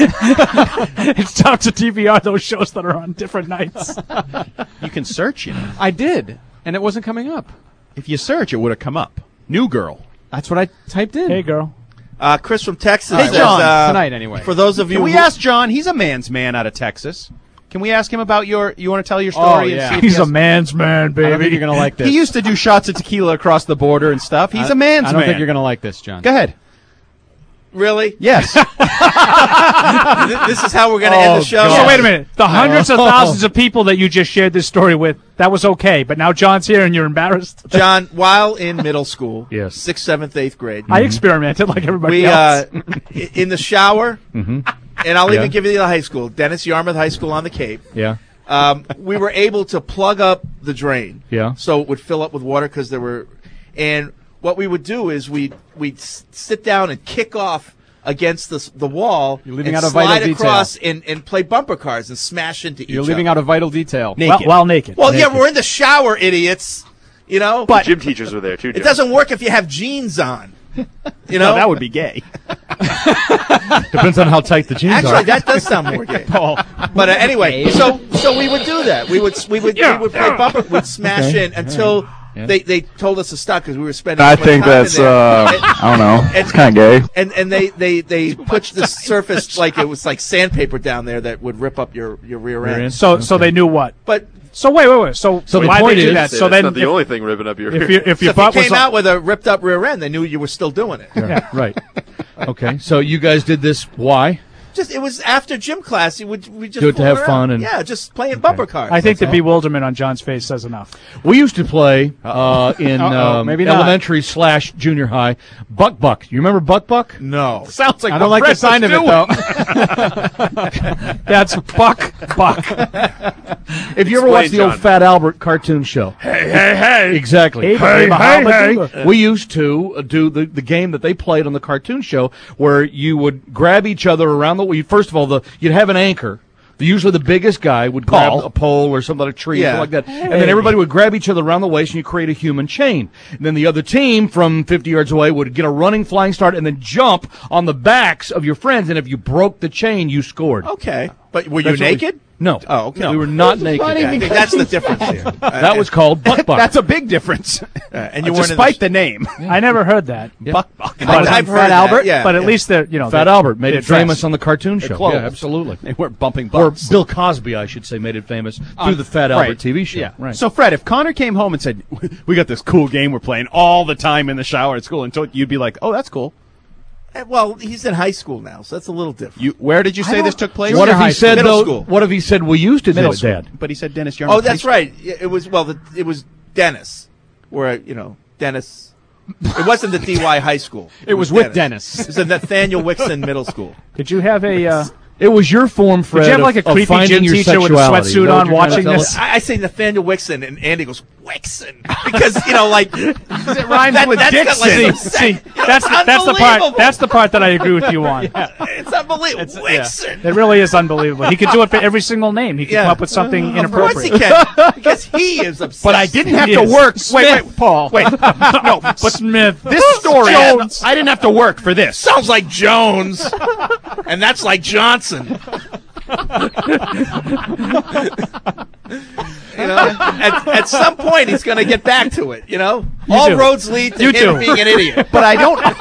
S8: It's tough to DVR those shows that are on different nights.
S10: You can search, you know.
S7: I did, and it wasn't coming up.
S10: If you search, it would have come up. New Girl.
S7: That's what I typed in.
S8: Hey, girl.
S12: Chris from Texas.
S10: Hey, John.
S7: Tonight, anyway.
S12: For those of you
S10: Can we ask John? He's a man's man out of Texas. Can we ask him about you want to tell your story?
S7: Oh, yeah.
S10: And see if
S8: He's a man's man, baby.
S7: I don't think you're going to like this.
S10: He used to do shots of tequila across the border and stuff. He's a man's man.
S7: I don't think you're going to like this, John.
S10: Go ahead.
S12: Really?
S10: Yes.
S12: This is how we're going to end the show.
S8: So wait a minute. The hundreds of thousands of people that you just shared this story with, that was okay. But now John's here and you're embarrassed.
S12: John, while in middle school,
S11: yes,
S12: 6th, 7th, 8th grade,
S8: I experimented like everybody else.
S12: In the shower, and I'll even give you the high school, Dennis Yarmouth High School on the Cape.
S11: Yeah.
S12: We were able to plug up the drain.
S11: Yeah.
S12: So it would fill up with water because there were, and what we would do is we'd sit down and kick off against the wall and
S7: out a vital
S12: slide
S7: detail.
S12: across and play bumper cars and smash into each other.
S7: You're leaving out a vital detail.
S10: Naked.
S8: While naked.
S12: Well, yeah, we're in the shower, idiots. You know?
S9: But gym teachers were there, too.
S12: It doesn't work if you have jeans on. You know?
S10: No, that would be gay.
S11: Depends on how tight the jeans are.
S12: Actually, that does sound more gay. Paul. But anyway, so we would do that. We would play bumper, we'd smash in until they told us to stop because we were spending.
S14: I
S12: too much
S14: think
S12: time
S14: that's
S12: in there.
S14: I don't know. It's kind of gay.
S12: And they put the surface like it was like sandpaper down there that would rip up your rear end.
S8: So they knew what.
S12: But
S8: so wait. So
S11: the
S8: why
S11: point
S8: they do
S11: is
S8: that?
S9: That's
S8: So then
S9: not the only thing ripping up your
S8: if
S12: so
S8: your butt
S12: if you came
S8: was
S12: out with a ripped up rear end, they knew you were still doing it.
S11: Yeah, right. Okay. So you guys did this. Why?
S12: Just it was after gym class. We just
S11: Do it to
S12: fool
S11: have
S12: around.
S11: fun and
S12: just playing bumper cars.
S8: I think the bewilderment on John's face says enough.
S11: We used to play in
S7: maybe not.
S11: elementary / junior high. Buck. You remember Buck?
S12: No.
S11: Sounds like
S7: I don't like the sign of it, though.
S8: That's Buck.
S11: If you ever watched the old Fat Albert cartoon show.
S12: Hey.
S11: Exactly.
S8: Hey.
S11: We used to do the game that they played on the cartoon show where you would grab each other around the first of all, you'd have an anchor. Usually the biggest guy would grab a pole or something, a tree, or something like that. And then everybody would grab each other around the waist and you create a human chain. And then the other team from 50 yards away would get a running flying start and then jump on the backs of your friends. And if you broke the chain, you scored.
S12: Okay. But were you naked?
S11: No.
S12: Oh, okay.
S11: No, we were not naked.
S12: I think that's the difference here.
S11: That was called Buck.
S10: That's a big difference.
S12: And you weren't
S10: despite the name.
S8: I never heard that.
S10: Buck.
S12: I've heard
S8: Fat Albert,
S12: that,
S8: but at least they're
S11: Fat Albert made it
S8: dressed.
S11: famous on the cartoon show.
S10: clothes.
S11: Yeah, absolutely.
S10: They weren't bumping
S11: Or
S10: butts.
S11: Bill Cosby, I should say, made it famous through the Fat Albert
S10: right.
S11: TV show.
S10: Yeah.
S11: Right.
S10: So, Fred, if Connor came home and said, we got this cool game we're playing all the time in the shower at school, and you'd be like, oh, that's cool.
S12: Well, he's in high school now, so that's a little different.
S10: Where did you say this took place?
S11: What if he said
S12: Middle
S11: though?
S12: school.
S11: What if he said we used to do it, Dad?
S10: But he said Dennis Yarmouth.
S12: Oh, that's right. It was it was Dennis, where Dennis. It wasn't the DY High School.
S7: It was with Dennis.
S12: It was the Nathaniel Wixon Middle School.
S8: Did you have a?
S11: It was your form, Fred.
S8: Did you have like a
S11: of
S8: creepy
S11: finding
S8: gym
S11: your
S8: teacher with a
S11: sexuality?
S8: sweatsuit on watching this?
S12: I say Nathaniel Wixon, and Andy goes Wixon because like
S8: it rhymes with Dixon. That's the part. That's the part that I agree with you on.
S12: It's unbelievable. Wixon.
S8: It really is unbelievable. He could do it for every single name. He could come up with something inappropriate.
S12: Of course he can, because he is obsessed.
S10: But I didn't have to work.
S8: Wait, Paul.
S10: Wait, no, but
S8: Smith.
S10: This story, I didn't have to work for this.
S12: Sounds like Jones, and that's like Johnson. At some point he's going to get back to it. All roads lead to him being an idiot.
S10: But I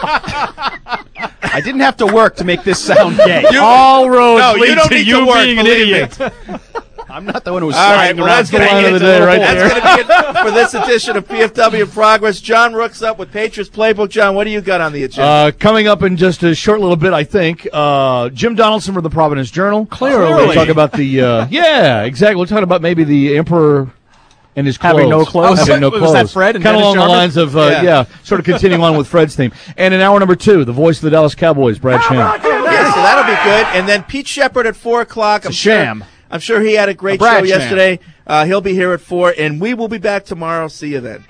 S10: didn't have to work to make this sound gay.
S8: All roads lead to you being an idiot.
S10: I'm not the one who was
S12: all right,
S10: sliding
S12: well,
S10: around.
S12: that's the line of the day right there. That's going to be it for this edition of PFW in Progress. John Rook's up with Patriots Playbook. John, what do you got on the agenda?
S11: Coming up in just a short little bit, I think, Jim Donaldson from the Providence Journal.
S8: Clearly.
S11: We'll talk about the, yeah, exactly. We'll talk about maybe the Emperor and his clothes.
S8: Having no clothes.
S11: Having no clothes.
S7: Was that Fred?
S11: Kind of along the lines of, sort of continuing on with Fred's theme. And in hour number 2, the voice of the Dallas Cowboys, Brad Sham.
S12: Yeah, so that'll be good. And then Pete Shepard at 4 o'clock. I'm sure he had a great show yesterday. He'll be here at 4, and we will be back tomorrow. See you then.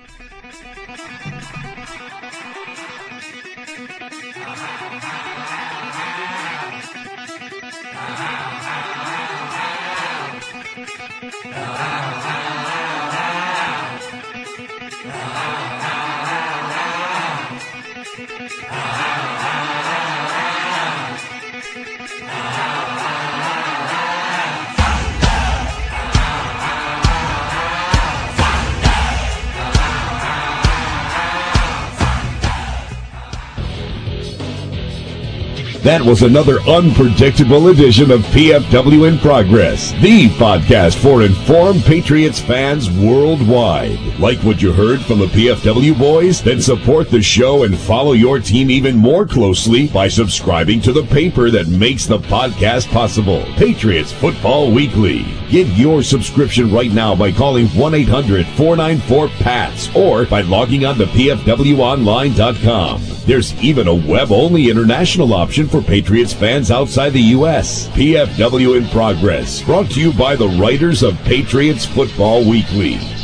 S13: That was another unpredictable edition of PFW in Progress, the podcast for informed Patriots fans worldwide. Like what you heard from the PFW boys? Then support the show and follow your team even more closely by subscribing to the paper that makes the podcast possible, Patriots Football Weekly. Get your subscription right now by calling 1-800-494-PATS or by logging on to pfwonline.com. There's even a web-only international option for Patriots fans outside the U.S. PFW in Progress, brought to you by the writers of Patriots Football Weekly.